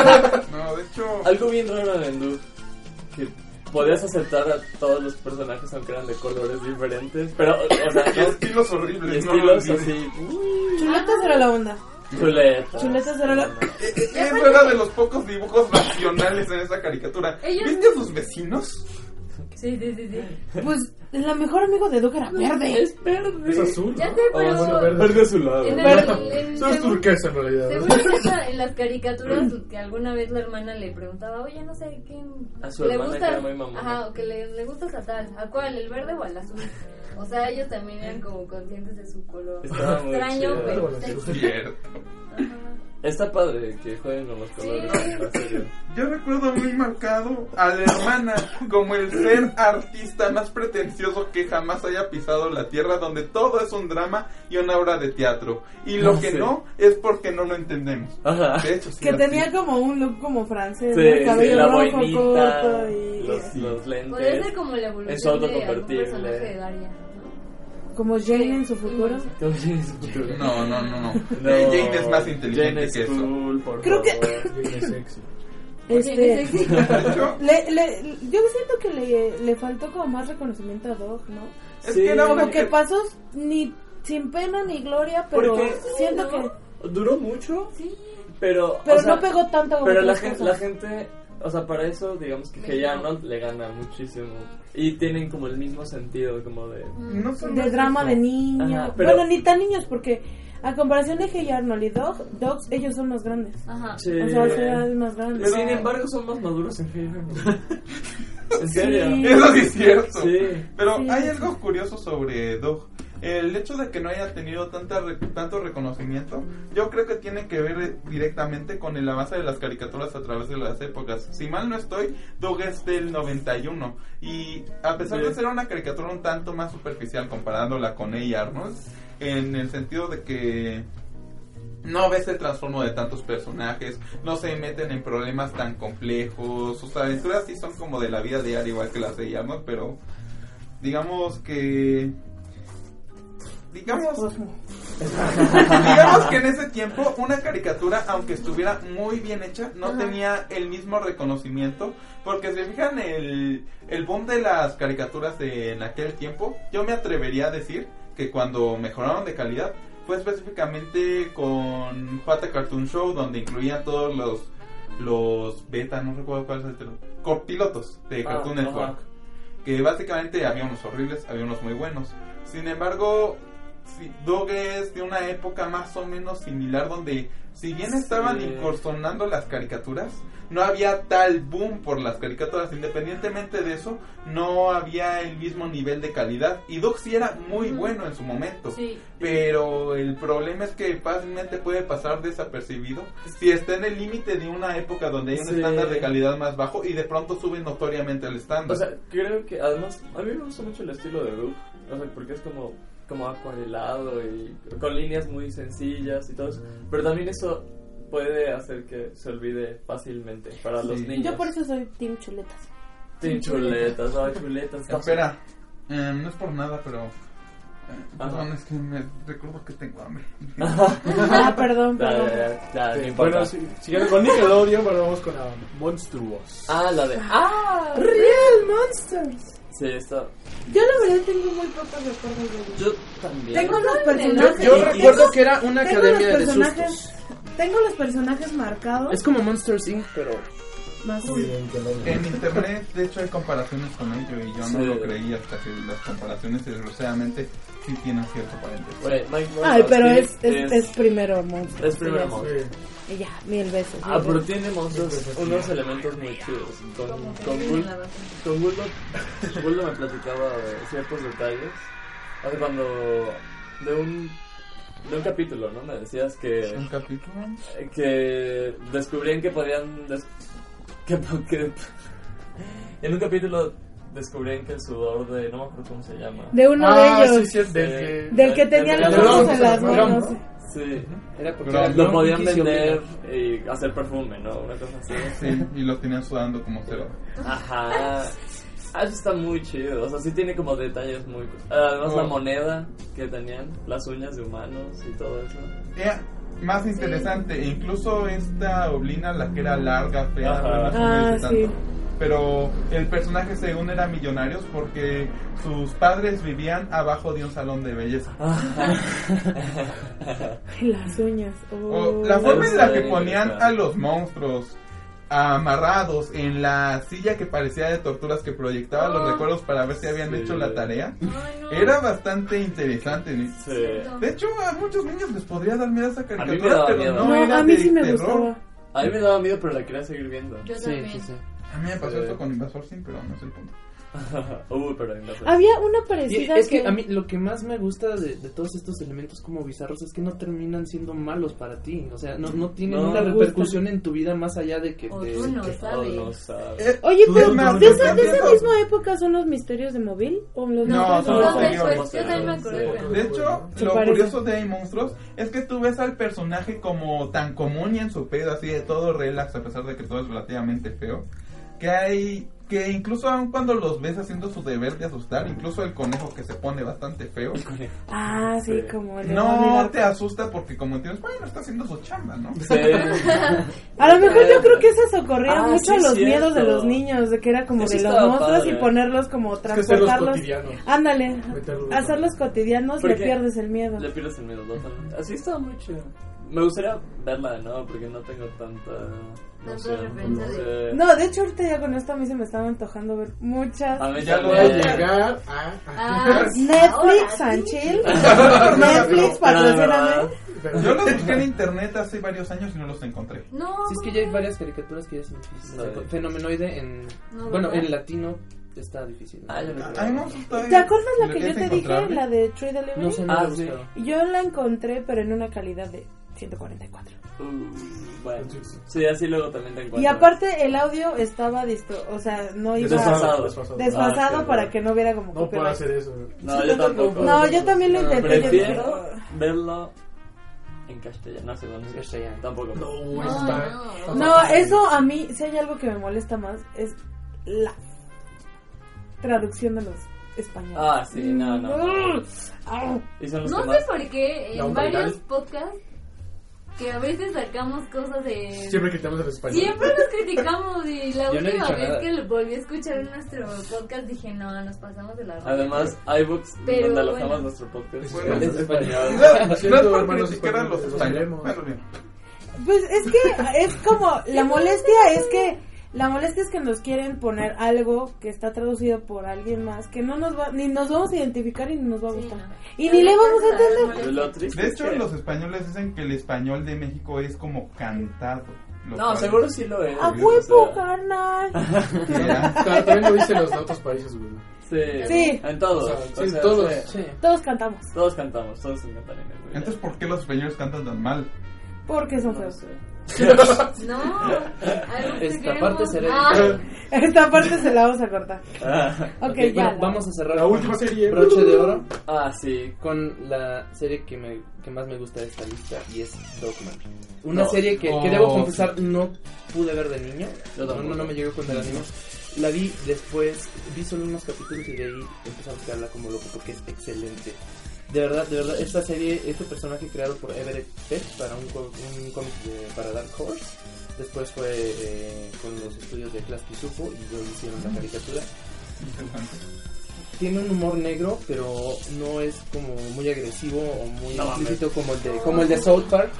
No, de hecho, Algo bien raro en el Duke, que podías aceptar a todos los personajes aunque eran de colores diferentes, pero, o sea, y no, estilos y horribles. ¿no? estilos así, Chuletas era la onda. chuletas. Chuletas era la... Eh, eh, Eso era de los pocos dibujos racionales en esa caricatura. Ellos- ¿Viste a sus vecinos? Sí, sí, sí, sí. Pues el mejor amigo de Doc era verde. Es verde. Es azul. Ya ¿no? sé, Ah, pero- bueno, verde. Verde azulado. En el- Verde. en- Eso es según- turquesa en realidad. Según yo, esa- en las caricaturas que alguna vez la hermana le preguntaba, oye, no sé quién A su le hermana, gusta, que era muy mamona. ajá, o que le, le gustas a tal, ¿a cuál? ¿El verde o al azul? O sea, ellos también eran como conscientes de su color Estaba muy extraño, chido. pero Bueno, sexy. Cierto. Ajá. Está padre que jueguen con los colores Sí. en la serie. Yo recuerdo muy marcado a la hermana como el ser artista más pretencioso que jamás haya pisado la tierra, donde todo es un drama y una obra de teatro. Y lo Ah, que sí. no es porque no lo entendemos. Ajá. De hecho, sí Que era tenía así. como un look como francés, Sí, ¿no? El sí, cabello la rojo boinita, corto y los, los Podría lentes. ser como la En su evolución auto de algún convertible. personaje de Daria. como Jane en su futuro. Todo tiene su futuro. No, no, no, no. No, Eh, Jane es más inteligente Jane es que eso. cool, por Creo que- favor. Jane es sexy. Este, Sí, sí, sí. De hecho, le, le, yo siento que le, le faltó como más reconocimiento a Doc, ¿no? es Sí. que era Como una que pasó ni sin pena ni gloria, pero Porque- siento ¿no? que... Duró mucho, Sí. pero. Pero o sea, no pegó tanto como Pero la otras gente, la cosas. gente, o sea, para eso, digamos que Me Hey encanta. Arnold le gana muchísimo. Y tienen como el mismo sentido, como de. No son De drama de niños. Ajá, pero- Bueno, ni tan niños, porque a comparación de Hey Arnold y Dog, Dogs, ellos son más grandes. Ajá. Sí. O sea, serán más grandes. Sin embargo, son más maduros en Hey Arnold. En serio. Sí. Eso sí es cierto. Sí. Pero Sí, hay sí, algo curioso sobre Doug. El hecho de que no haya tenido tanta re- tanto reconocimiento, yo creo que tiene que ver eh, directamente con el avance de las caricaturas a través de las épocas. Si mal no estoy, Doug es del noventa y uno. Y a pesar Sí. de ser una caricatura un tanto más superficial comparándola con Hey Arnold, en el sentido de que no ves el trastorno de tantos personajes, no se meten en problemas tan complejos, sus aventuras sí son como de la vida diaria igual que las de Arnold, pero digamos que digamos digamos que en ese tiempo una caricatura, aunque estuviera muy bien hecha, no Ajá. tenía el mismo reconocimiento, porque si fijan el, el boom de las caricaturas de, en aquel tiempo, yo me atrevería a decir que cuando mejoraron de calidad fue específicamente con J Cartoon Show, donde incluían todos los los beta, no recuerdo cuál es el término, copilotos de Ah, Cartoon ajá. Network, que básicamente había unos horribles, había unos muy buenos. Sin embargo, sí, Doug es de una época más o menos similar, donde si bien estaban Sí. incursionando las caricaturas, no había tal boom por las caricaturas. Independientemente de eso, no había el mismo nivel de calidad, y Doug sí era muy bueno en su momento. Sí. Pero el problema es que fácilmente puede pasar desapercibido si está en el límite de una época donde hay un Sí. estándar de calidad más bajo y de pronto sube notoriamente el estándar. O sea, creo que además, a mí me gusta mucho el estilo de Doug. O sea, porque es como, como acuarelado y con líneas muy sencillas y todo eso. Pero también eso puede hacer que se olvide fácilmente para los Sí. niños. Yo por eso soy Team Chuletas. Team chuletas, ay, chuletas. Ah, espera, eh, no es por nada, pero eh, Ajá. perdón, es que me recuerdo que tengo hambre. Ah, perdón, Ya, perdón. ya, ya, ya, no Sí, importa. bueno, si- siguiendo con Nickelodeon, ahora vamos con la Monstruos. Ah, la de. ¡Ah! Real Monsters. Sí, está. Yo la verdad tengo muy pocos recuerdos de ellos. Yo también. Tengo los Yo, personajes. yo recuerdo tengo- que era una tengo academia los de personajes- sustos. Tengo los personajes marcados. Es como Monsters incorporated, pero Más En internet, de hecho, hay comparaciones con ello y yo no Sí. lo creí hasta que las comparaciones, desgraciadamente, sí tienen cierto parentesco. Güey, Mike Ay, pero Wazowski es, es, es primero monstruo. es primero Sí, monstruo. Y ya, mil veces. Ah, mil pero veces. tiene monstruos, unos elementos muy chidos. Con, con, Gul, con Guldo, Guldo me platicaba de ciertos detalles. Hace cuando. De un. De un capítulo, ¿no? Me decías que. ¿Un capítulo? Que descubrían que podían. Des, que, que, en un capítulo descubrían que el sudor de. No me acuerdo cómo se llama. De uno Ah, de ellos. sí, sí, es del que... Del que tenía del- los del- ojos del- en las del- manos. Sí. era porque Pero era Lo Blanc podían y vender y hacer perfume, ¿no? Una cosa así. Sí, y lo tenían sudando como cero. Ajá. Ah, eso está muy chido. O sea, sí tiene como detalles muy. Además, la Oh. moneda que tenían, las uñas de humanos y todo eso. Era más interesante, incluso esta Oblina, la que era larga, fea, Ajá. bueno, eso no Ah, dice sí. tanto. Pero el personaje según era millonarios porque sus padres vivían abajo de un salón de belleza. Las uñas. O Oh. la forma en la que Sí, ponían claro. a los monstruos amarrados en la silla que parecía de torturas que proyectaba los Oh. recuerdos para ver si habían Sí. hecho la tarea, Ay, no. era bastante interesante. ¿no? Sí. De hecho, a muchos niños les podría dar miedo esa A mí me caricatura, daba pero miedo. no, No, era a mí de sí me terror. gustaba. A mí me daba miedo, pero la quería seguir viendo. Yo Sí, también. sí, sí. A mí me pasó Sí. esto con Invasor Sim, pero no es el punto. Uy, pero en la Había una Y parecida es que a mí lo que más me gusta de, de todos estos elementos como bizarros es que no terminan siendo malos para ti. O sea, no, no tienen No una me repercusión en tu vida más allá de que O te... tú no que- sabes. no sabe. Eh, Oye, tú pero más, ¿de tú esa, de también, esa ¿no? misma época son los misterios de móvil? ¿O los No, misterios son de los Móvil? anteriores. después, yo también me acordé. De hecho, Se lo parece. curioso de Hay Monstruos es que tú ves al personaje como tan común y en su pedo, así de todo relax, a pesar de que todo es relativamente feo, que hay que incluso aun cuando los ves haciendo su deber de asustar, incluso el conejo que se pone bastante feo, Ah, sí, Sí. como el no te asusta porque como entiendes, bueno, está haciendo su chamba, ¿no? Sí. A lo mejor yo creo que eso socorría Ah, mucho sí, a los cierto. miedos de los niños, de que era como Eso de los estaba monstruos padre. y ponerlos como Es que hacerlos transportarlos. cotidianos. Ándale, Meterlos. hacerlos cotidianos Porque le pierdes el miedo. Le pierdes el miedo, totalmente. Así estaba muy chido. Me gustaría verla de nuevo porque no tengo tanta noción. referencia de- Sí. No, de hecho ahorita ya con esto a mí se me estaba antojando ver muchas. A mí Ya ya voy Voy a lo llegar a... Ah, Netflix ahora and sí. chill. Netflix, patrocíname. Yo los busqué en internet hace varios años y no los encontré. No. Sí, es que ya hay varias caricaturas que ya son difíciles. Sí. O sea, Fenomenoide en... No, bueno, ¿verdad? en latino está difícil. Ah, yo no creo. Hay monstruos todavía. ¿Te acuerdas la ¿Lo que yo quieres te dije? encontrarme? La de Tree Delivery. No sé, no Ah, lo he sí. buscado. Yo la encontré, pero en una calidad de ciento cuarenta y cuatro. Uh, bueno, sí, así luego también te encuentro. Y aparte el audio estaba disto, o sea, no iba Desfasado. Desfasado. desfasado Ah, qué para bueno. que no hubiera como No puedo copyright. hacer eso. No, yo tampoco. No, yo también lo intenté. yo dije, Prefiero "Oh". verlo en castellano. No sé, no sé. Castellano. Tampoco. No, No, eso está... no. No, eso a mí, si hay algo que me molesta más, es la traducción de los españoles. Ah, sí, no, no. no. Ah. Y son los No que sé más. por qué La en onda varios legal. podcasts que a veces sacamos cosas de... Siempre quitamos el español. Siempre los criticamos y la Yo no he última dicho vez nada. que lo volví a escuchar en nuestro podcast dije, no, nos pasamos de la raya. Además, iBooks, Pero donde alojamos bueno. nuestro podcast. Bueno, es español. No, no es Siento, por hermanos criticar a los españoles, españoles. los Bueno, bien. Pues es que es como, la molestia es que, la molestia es que nos quieren poner algo que está traducido por alguien más, que no nos va, ni nos vamos a identificar y ni nos va a Sí, gustar. no. Y ni le vamos a entender. Lo triste De es hecho, que- los españoles dicen que el español de México es como cantado. lo No, cual- seguro sí lo es. ¡A o huevo, sea, carnal! Mira, Ta- También lo dicen los de otros países, güey. Sí. Sí. En todos. O sea, O sí, sea, todos. sí. Sí. Todos cantamos, Todos cantamos, todos se cantan en el güey. entonces, ¿por qué los españoles cantan tan mal? porque son No feos. sé. No, algo que Esta queremos- parte será Ah, Esta parte se la vamos a cortar. Ah, Ok, Ok, ya. bueno, la- vamos a cerrar La con última serie. broche de oro ah, sí. con la serie que me que más me gusta de esta lista y es Dogman. Una No. serie que, que Oh, debo confesar no pude ver de niño. Yo No, tampoco. no, no me llegó cuando era niño. La vi después, vi solo unos capítulos y de ahí empecé a buscarla como loco porque es excelente. De verdad, de verdad, esta serie, este personaje creado por Everett Peck para un, co- un cómic de, para Dark Horse. Después fue eh, con los estudios de Klasky Supo y luego hicieron la caricatura. Interesante. tiene un humor negro, pero no es como muy agresivo o muy No, explícito como el de como el de South Park.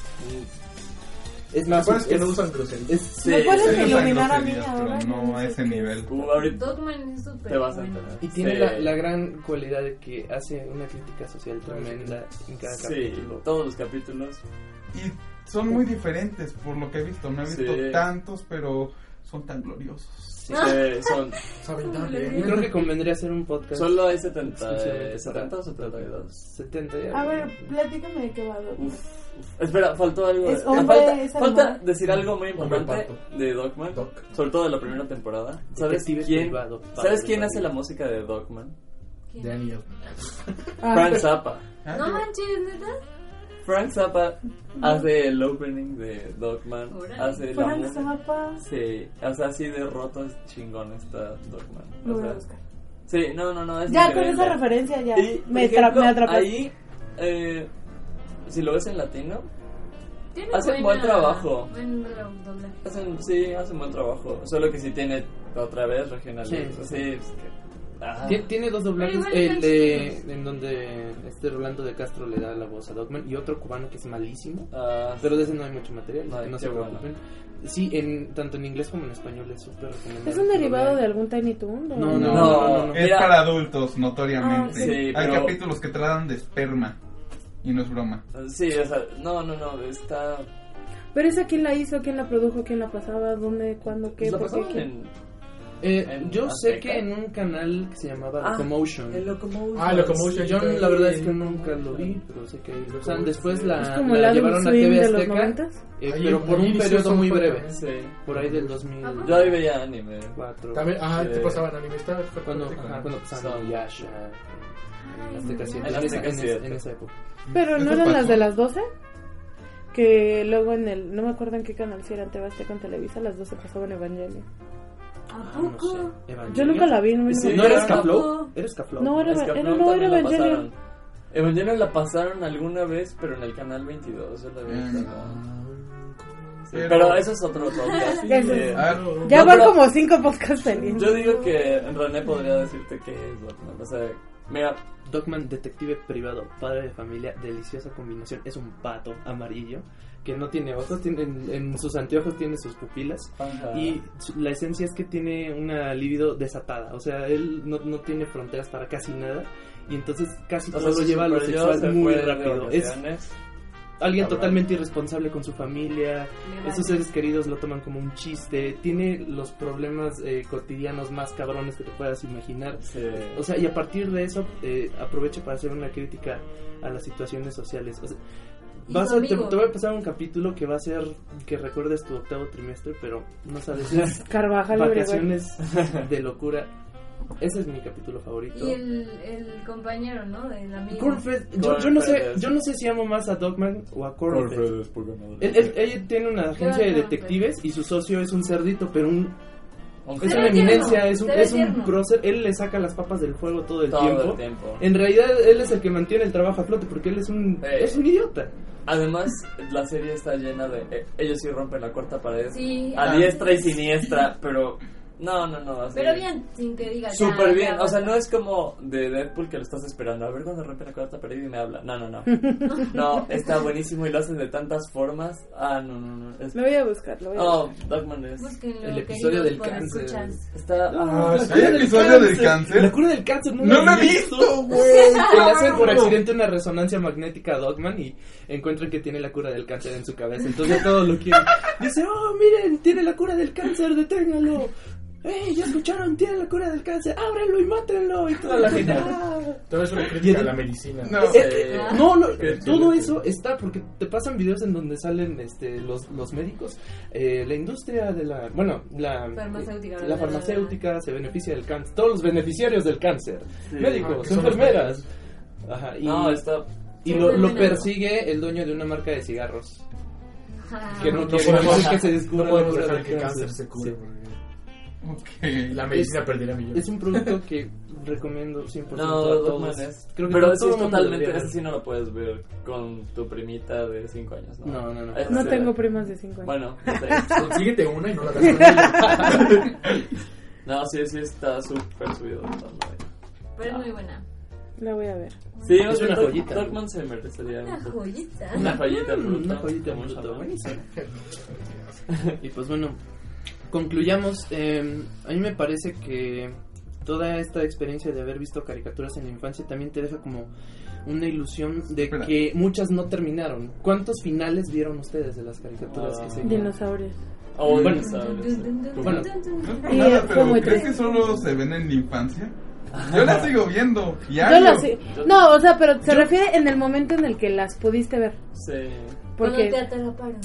Es más, ¿Sabes que es- no usan groserías? es- Sí, ¿Me puedes sí, iluminar a mí groserías, ahora? pero no a ese nivel. Uh, ahorita Dogman es súper te vas a bueno. enterar. y tiene Sí. la, la gran cualidad de que hace una crítica social tremenda en cada Sí, capítulo. todos los capítulos. Y son muy diferentes por lo que he visto. No he visto Sí. tantos, pero son tan gloriosos. Sí, son, Saben tan Yo bien. creo que convendría hacer un podcast. solo hay setenta, exclusivamente setenta para- o setenta y dos. setenta ya. A ver, platícame de qué va. Uf, uf. Espera, faltó algo. Es eh, hombre, falta, es falta animal. decir algo muy Hombre importante pato. de Dogman, Doc. sobre todo de la primera temporada. ¿Sabes Detective quién? privado, ¿Sabes padre, quién padre. hace la música de Dogman? ¿Quién? Daniel. Ah, Frank Zappa. Ah, No sí. manches, ¿neta? Frank Zappa hace el opening de Dogman, Órale. hace la Frank música. Zappa. Sí, o sea, así de roto es chingón está Dogman. Lo O voy a sea, buscar. sí, no, no, no. Es Ya con increíble. esa referencia ya Y, por me, tra- ejemplo, me atrapé. ahí, eh, si lo ves en latino, Tiene Hacen buena- buen trabajo. Buen doblaje. hacen, sí, hacen buen trabajo. Solo que sí tiene otra vez regionalismo. Sí, Sí, sí. es que, ah. Tien- Tiene dos doblajes, Pero igual el están de chidos. en donde este Rolando de Castro le da la voz a Dogman y otro cubano que es malísimo, Ah, pero de ese no hay mucho material, Ay, así que no qué se bueno. preocupen. Sí, en tanto en inglés como en español es súper recomendable. ¿Es un que lo derivado vean. de algún Tiny Toon? ¿O? No, no, No, no, no. Es Mira. para adultos, notoriamente. Ah, sí. Hay pero- capítulos que tratan de esperma. Y no es broma. Sí, o sea, no, no, no, está... ¿Pero esa quién la hizo? ¿Quién la produjo? ¿Quién la pasaba? ¿Dónde? ¿Cuándo? ¿Qué? Pues la ¿Por qué? pasaban ¿Quién? en... Eh, ¿En yo sé Azteca? que en un canal que se llamaba Ah, Locomotion. El Locomotion. Ah, Locomotion. Yo la verdad es que nunca lo vi, pero sé que o sea, después la, Es como la el Adult llevaron a Swim T V de los Azteca, noventas. eh, Ahí- pero por ahí un inició periodo South muy Park breve, también. Sí. por ahí del dos mil ¿A poco? Yo ahí veía anime. cuatro. También, ajá, te Sí. pasaban anime. Estaba cuando, fuerte, ajá, ¿no? cuando pasaban Son- Yasha, en Azteca siete, En en, esa, Azteca en, esa- siete. en esa época. Pero no Eso eran pasó. las de las doce. Que luego en el. No me acuerdo en qué canal, si era T V Azteca con Televisa, las doce pasaban Evangelion. ¿A Ah, no poco? sé. Evangelion. Yo nunca la vi, no me Sí, ¿No era era Scaflow? Scaflow. ¿Era Scaflow? No, era, Es que era, Upload no, era también la Evangelion. pasaron. Evangelion la pasaron alguna vez, pero en el canal veintidós. Yo la vi, Mm. pero- Sí, Pero- pero eso es otro podcast. Eso Eh, es- Ah, Ya No, van pero- como cinco podcasts pendientes. Yo digo que René podría decirte qué es Dogman. O sea, mira, Dogman, detective privado, padre de familia, deliciosa combinación. Es un pato amarillo que no tiene ojos, tiene, en, en sus anteojos tiene sus pupilas. ajá. Y su- la esencia es que tiene una libido desatada. O sea, él no, no tiene fronteras para casi nada. Y entonces casi O sea, todo su lo lleva a lo super yo se sexual muy fue de rápido. Es vacaciones. alguien Cabrón. totalmente irresponsable con su familia. Le vale. Esos seres queridos lo toman como un chiste. Tiene los problemas eh, cotidianos más cabrones que te puedas imaginar. Sí. O sea, y a partir de eso eh, aprovecho para hacer una crítica a las situaciones sociales. O sea, ¿Y vas tu a, te, amigo? te voy a pasar un capítulo que va a ser que recuerdes tu octavo trimestre, pero no sabes si es Carvajal y Obregón. vacaciones de locura. Ese es mi capítulo favorito. Y el, el compañero, ¿no? Del amigo. Cornfed, yo, yo no sé, Cornfed es- yo no sé si amo más a Dogman o a Cornfed. Cornfed es poca madre. Él, él- ella tiene una agencia de Cornfed. detectives y su socio es un cerdito, pero un Aunque es Se una ve tierno, eminencia, es un, se ve es un tierno. prócer. Él le saca las papas del fuego todo el todo tiempo. el tiempo. En realidad él es el que mantiene el trabajo a flote porque él es un Eh. es un idiota. Además, la serie está llena de... eh, ellos sí rompen la cuarta pared. Sí. A ah, diestra y siniestra, pero... No, no, no. así- Pero bien, sin que diga ya, Súper ya, bien, o sea, basta. no es como de Deadpool que lo estás esperando. A ver cuando rompe la cuarta pared y me habla. No, no, no. No, está buenísimo y lo hacen de tantas formas. Ah, no, no, no. Es... Lo voy a buscar, lo voy a Oh, Dogman es... Búsquenlo, El episodio queridos del cáncer. podescuchas. Está... Ah, Ah, sí. ¿Hay episodio del cáncer? La cura del cáncer no, No la lo he he visto, güey. Que le hacen por accidente una resonancia magnética a Dogman y encuentran que tiene la cura del cáncer en su cabeza. Entonces todos lo quieren. Dice, oh, miren, tiene la cura del cáncer, deténganlo. ¡Ey, ya escucharon! Tiene la cura del cáncer, ábrenlo y mátenlo. Y toda la gente. ¡Ah! Todo es una Y crítica el- a la medicina. No. Eh, eh, Ah. no, no, Qué todo chido. eso está porque te pasan videos en donde salen este los, los médicos, eh, la industria de la, bueno, la Farmacéutica, la ¿verdad? farmacéutica se beneficia del cáncer, todos los beneficiarios del cáncer, Sí. médicos, Ah, que son los enfermeras, ajá, y, No, está... y Sí, lo, está lo bueno. persigue el dueño de una marca de cigarros Ajá. que no, No quiere podemos- que se descubra No podemos la cura dejar del que cáncer se cure. Sí. Porque Ok. la medicina perderá millones. Es un producto que recomiendo cien por ciento No, a Dogman todos. es... Creo que Pero todo sí es el mundo totalmente... debería Ese ver. sí no lo puedes ver con tu primita de cinco años, ¿no? No, no, no. Ese No sí- tengo primas de cinco años. Bueno, no sé. Consíguete una y no la veas con ella. No, sí, sí está súper subido de tono, eh. Pero es muy buena. La voy a ver. Sí, Es una Doc- joyita. Dogman se merecería Una un poco. joyita. Una joyita bruta. Una joyita como bruta, llama. buenísimo. Y pues bueno, concluyamos. Eh, a mí me parece que toda esta experiencia de haber visto caricaturas en la infancia también te deja como una ilusión de Espera. que muchas no terminaron. ¿Cuántos finales vieron ustedes de las caricaturas Ah. que seguían? Dinosaurios. Oh, Bueno. dinosaurios, sí. Bueno. No es por Y nada, fue pero muy ¿crees triste. que solo se ven en la infancia? Yo las sigo viendo. Yo Diario. las sé. No, o sea, pero se refiere en el momento en el que las pudiste ver. Sí. Cuando te Porque atraparon.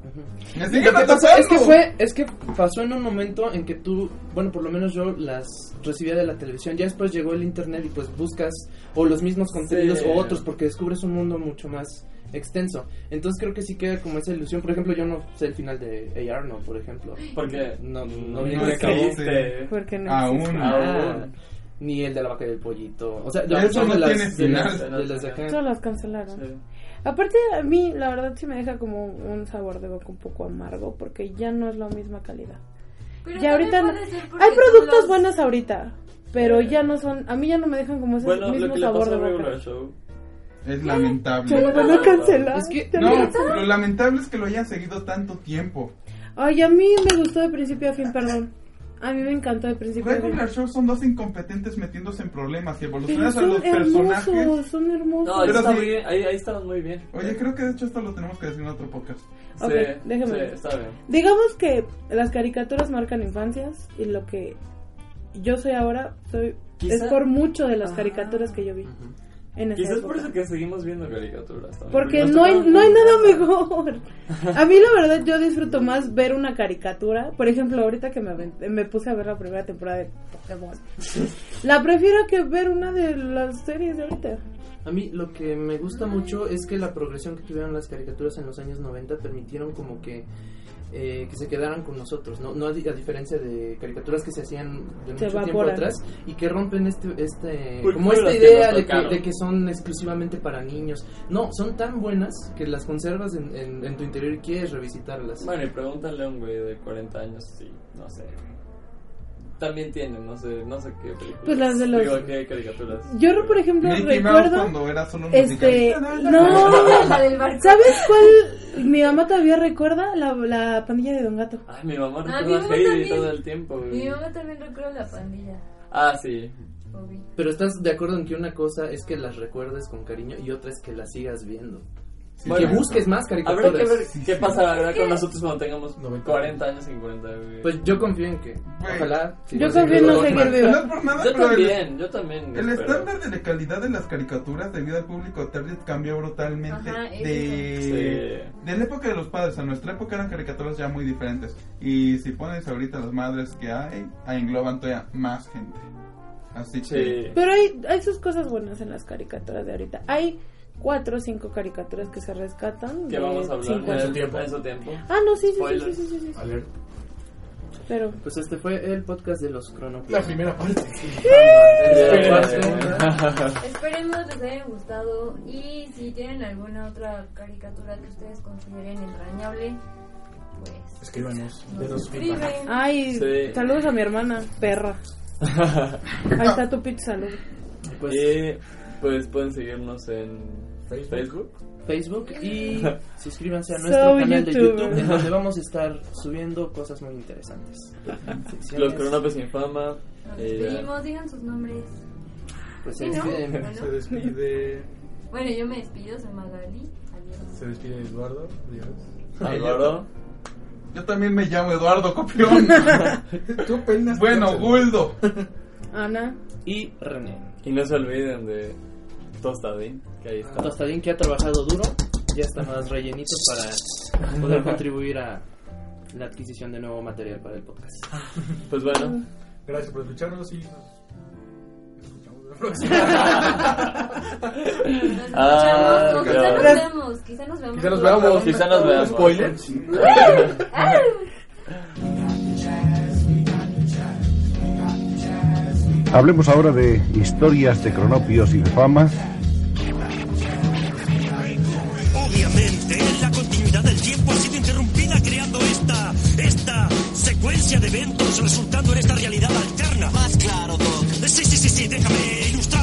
Me Lo siguen que pasa atrapando. es que fue, es que pasó en un momento en que tú, bueno, por lo menos yo las recibía de la televisión, ya después llegó el internet y pues buscas o los mismos contenidos Sí. o otros porque descubres un mundo mucho más extenso. Entonces creo que sí queda como esa ilusión. Por ejemplo, yo no sé el final de A. Arnold, por ejemplo. Porque No, no, no, vi no nada. creíste. porque no Aún. existe. Ah, ni el de la vaca y el pollito. O sea, de Eso muchas no de las, tiene de las, final. de las de acá. Solo las cancelaron. Sí. Aparte, a mí, la verdad, sí me deja como un sabor de boca un poco amargo, porque ya no es la misma calidad. Pero Ya ahorita no- también puede ser porque Hay productos son los- buenos ahorita, pero Sí. ya no son, a mí ya no me dejan como ese Bueno, lo mismo que le sabor pasó de a boca. Regular Show. Es Se lamentable. lo van a cancelar. Es que- Ya No, me- lo lamentable es que lo hayan seguido tanto tiempo. Ay, a mí me gustó de principio a fin, perdón. A mí me encantó de principio a fin. Regular Show son dos incompetentes metiéndose en problemas y Pero evolucionas a son los personajes. hermosos, son hermosos. No, ahí, Pero está sí. muy bien, ahí, ahí estamos muy bien. Oye, creo que de hecho esto lo tenemos que decir en otro podcast. Ok, Sí, déjame sí, ver. está bien. Digamos que las caricaturas marcan infancias y lo que yo soy ahora soy Quizá- es por mucho de las Ah. caricaturas que yo vi en esa Quizás época. por eso que seguimos viendo caricaturas también. Porque nos no hay, tocaron no hay juntos. nada mejor. A mí la verdad yo disfruto más ver una caricatura. Por ejemplo, ahorita que me, aventé- me puse a ver la primera temporada de Pokémon, la prefiero que ver una de las series de ahorita. A mí lo que me gusta mucho es que la progresión que tuvieron las caricaturas en los años noventa permitieron como que eh, que se quedaran con nosotros, no, no a, di- a diferencia de caricaturas que se hacían de Se mucho tiempo evaporan. atrás y que rompen este este Pues como fueron esta las que idea nos de que, tocaron. de que son exclusivamente para niños. No, son tan buenas que las conservas en, en, en tu interior y quieres revisitarlas. Bueno, y pregúntale a un güey de cuarenta años, sí, no sé. También tienen, no sé, no sé qué películas. Pues las de los- Digo, qué caricaturas. Yo, por ejemplo, Mickey Mouse recuerdo cuando era solo un este musical. no, La del barco. ¿sabes cuál? Mi mamá todavía recuerda la, la pandilla de Don Gato. Ay, mi mamá Ah, recuerda mi a mamá Heidi también. todo el tiempo. güey. Mi mamá también recuerda la pandilla. Ah, sí. Bobby. Pero estás de acuerdo en que una cosa es que las recuerdes con cariño y otra es que las sigas viendo. Y Bueno, que busques más caricaturas. Habrá que ver qué pasará con nosotros cuando tengamos noventa. cuarenta años, cincuenta. güey. Pues yo confío en que, Güey. ojalá. Yo sigas confío en viendo no Dogma. seguir viva. No es por nada, yo pero el- también, yo también. El espero. estándar de calidad de las caricaturas debido al público target cambió brutalmente Ajá, es de, Sí. de la época de los padres a nuestra época eran caricaturas ya muy diferentes y si pones ahorita las madres que hay, ahí engloban todavía más gente, así que Sí. Pero hay, hay sus cosas buenas en las caricaturas de ahorita. Hay cuatro o cinco caricaturas que se rescatan. ¿Qué de vamos a hablar? cincuenta. En su tiempo. En su tiempo. Ah, no, sí, sí, sí, Spoilers. sí, sí, sí, sí. Alert. Pero Pues este fue el podcast de los La cronopios. primera parte. Esperemos les haya gustado y si tienen alguna otra caricatura que ustedes consideren entrañable, pues Escríbanos. nos Denos escriben. feedback. ay, Sí. saludos a mi hermana, perra. Ahí está tu pizza, salud. Pues Y pues pueden seguirnos en Facebook. Facebook. Facebook y suscríbanse a So nuestro canal de YouTuber. YouTube en donde vamos a estar subiendo cosas muy interesantes. Secciones, Los Cronopios sin fama. Nos eh, despedimos, digan sus nombres. Pues se Sí, ¿no? despiden. Bueno. Se despide. Bueno, yo me despido, soy Magali. Adiós. Se despide Eduardo. Adiós. Álvaro. yo también me llamo Eduardo Copión. Tú apenas. Bueno, Guldo. Ana. Y René. Y no se olviden de Tostadín, que ahí está. Tostadín, que ha trabajado duro, ya está más rellenito para poder contribuir a la adquisición de nuevo material para el podcast. Pues bueno, Gracias por escucharnos y nos escuchamos la próxima. Nos Ah, escuchamos, o quizá claro. nos vemos, quizá nos veamos. Quizá nos pronto. veamos. quizá nos veamos. Spoilers. Hablemos ahora de historias de cronopios y de fama. Obviamente, la continuidad del tiempo ha sido interrumpida creando esta, esta secuencia de eventos resultando en esta realidad alterna. Más claro, Doc. Sí, sí, sí, sí, déjame ilustrar.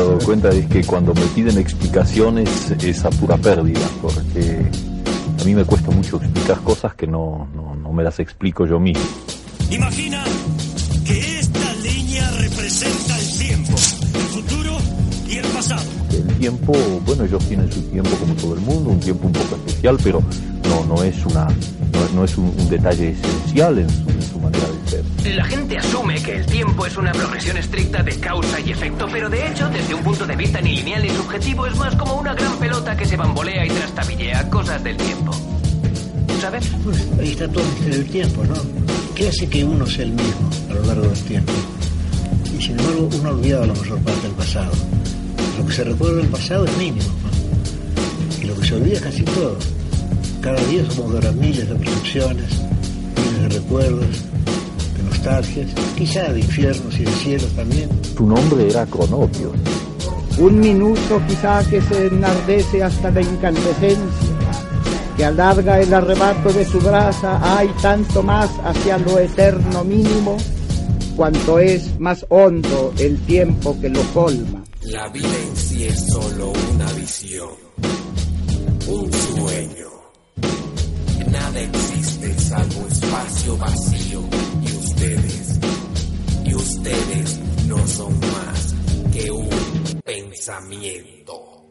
dado cuenta es que cuando me piden explicaciones es a pura pérdida, porque a mí me cuesta mucho explicar cosas que no, no, no me las explico yo mismo. Imagina que esta línea representa el tiempo, el futuro y el pasado. El tiempo, bueno, ellos tienen su tiempo como todo el mundo, un tiempo un poco especial, pero no, no es una, no, no es un, un detalle esencial en su, en su manera de ser. La gente asume que el tiempo es una progresión estricta de causa y efecto, pero de hecho, desde un punto de vista ni lineal ni subjetivo, es más como una gran pelota que se bambolea y trastabillea, cosas del tiempo. ¿Sabes? Pues ahí está todo el misterio del tiempo, ¿no? ¿Qué hace que uno sea el mismo a lo largo del tiempo? Y sin embargo, uno ha olvidado la mayor parte del pasado. Lo que se recuerda del pasado es mínimo, ¿no? Y lo que se olvida es casi todo. Cada día somos de horas miles de percepciones, miles de recuerdos, de nostalgias, quizá de infiernos y de cielos también. Tu nombre era Cronopios. Un minuto quizá que se enardece hasta la incandescencia, que alarga el arrebato de su brasa, hay tanto más hacia lo eterno mínimo, cuanto es más hondo el tiempo que lo colma. La vida en sí es solo una visión, un sueño. Nada existe salvo espacio vacío y ustedes, y ustedes no son más que un pensamiento.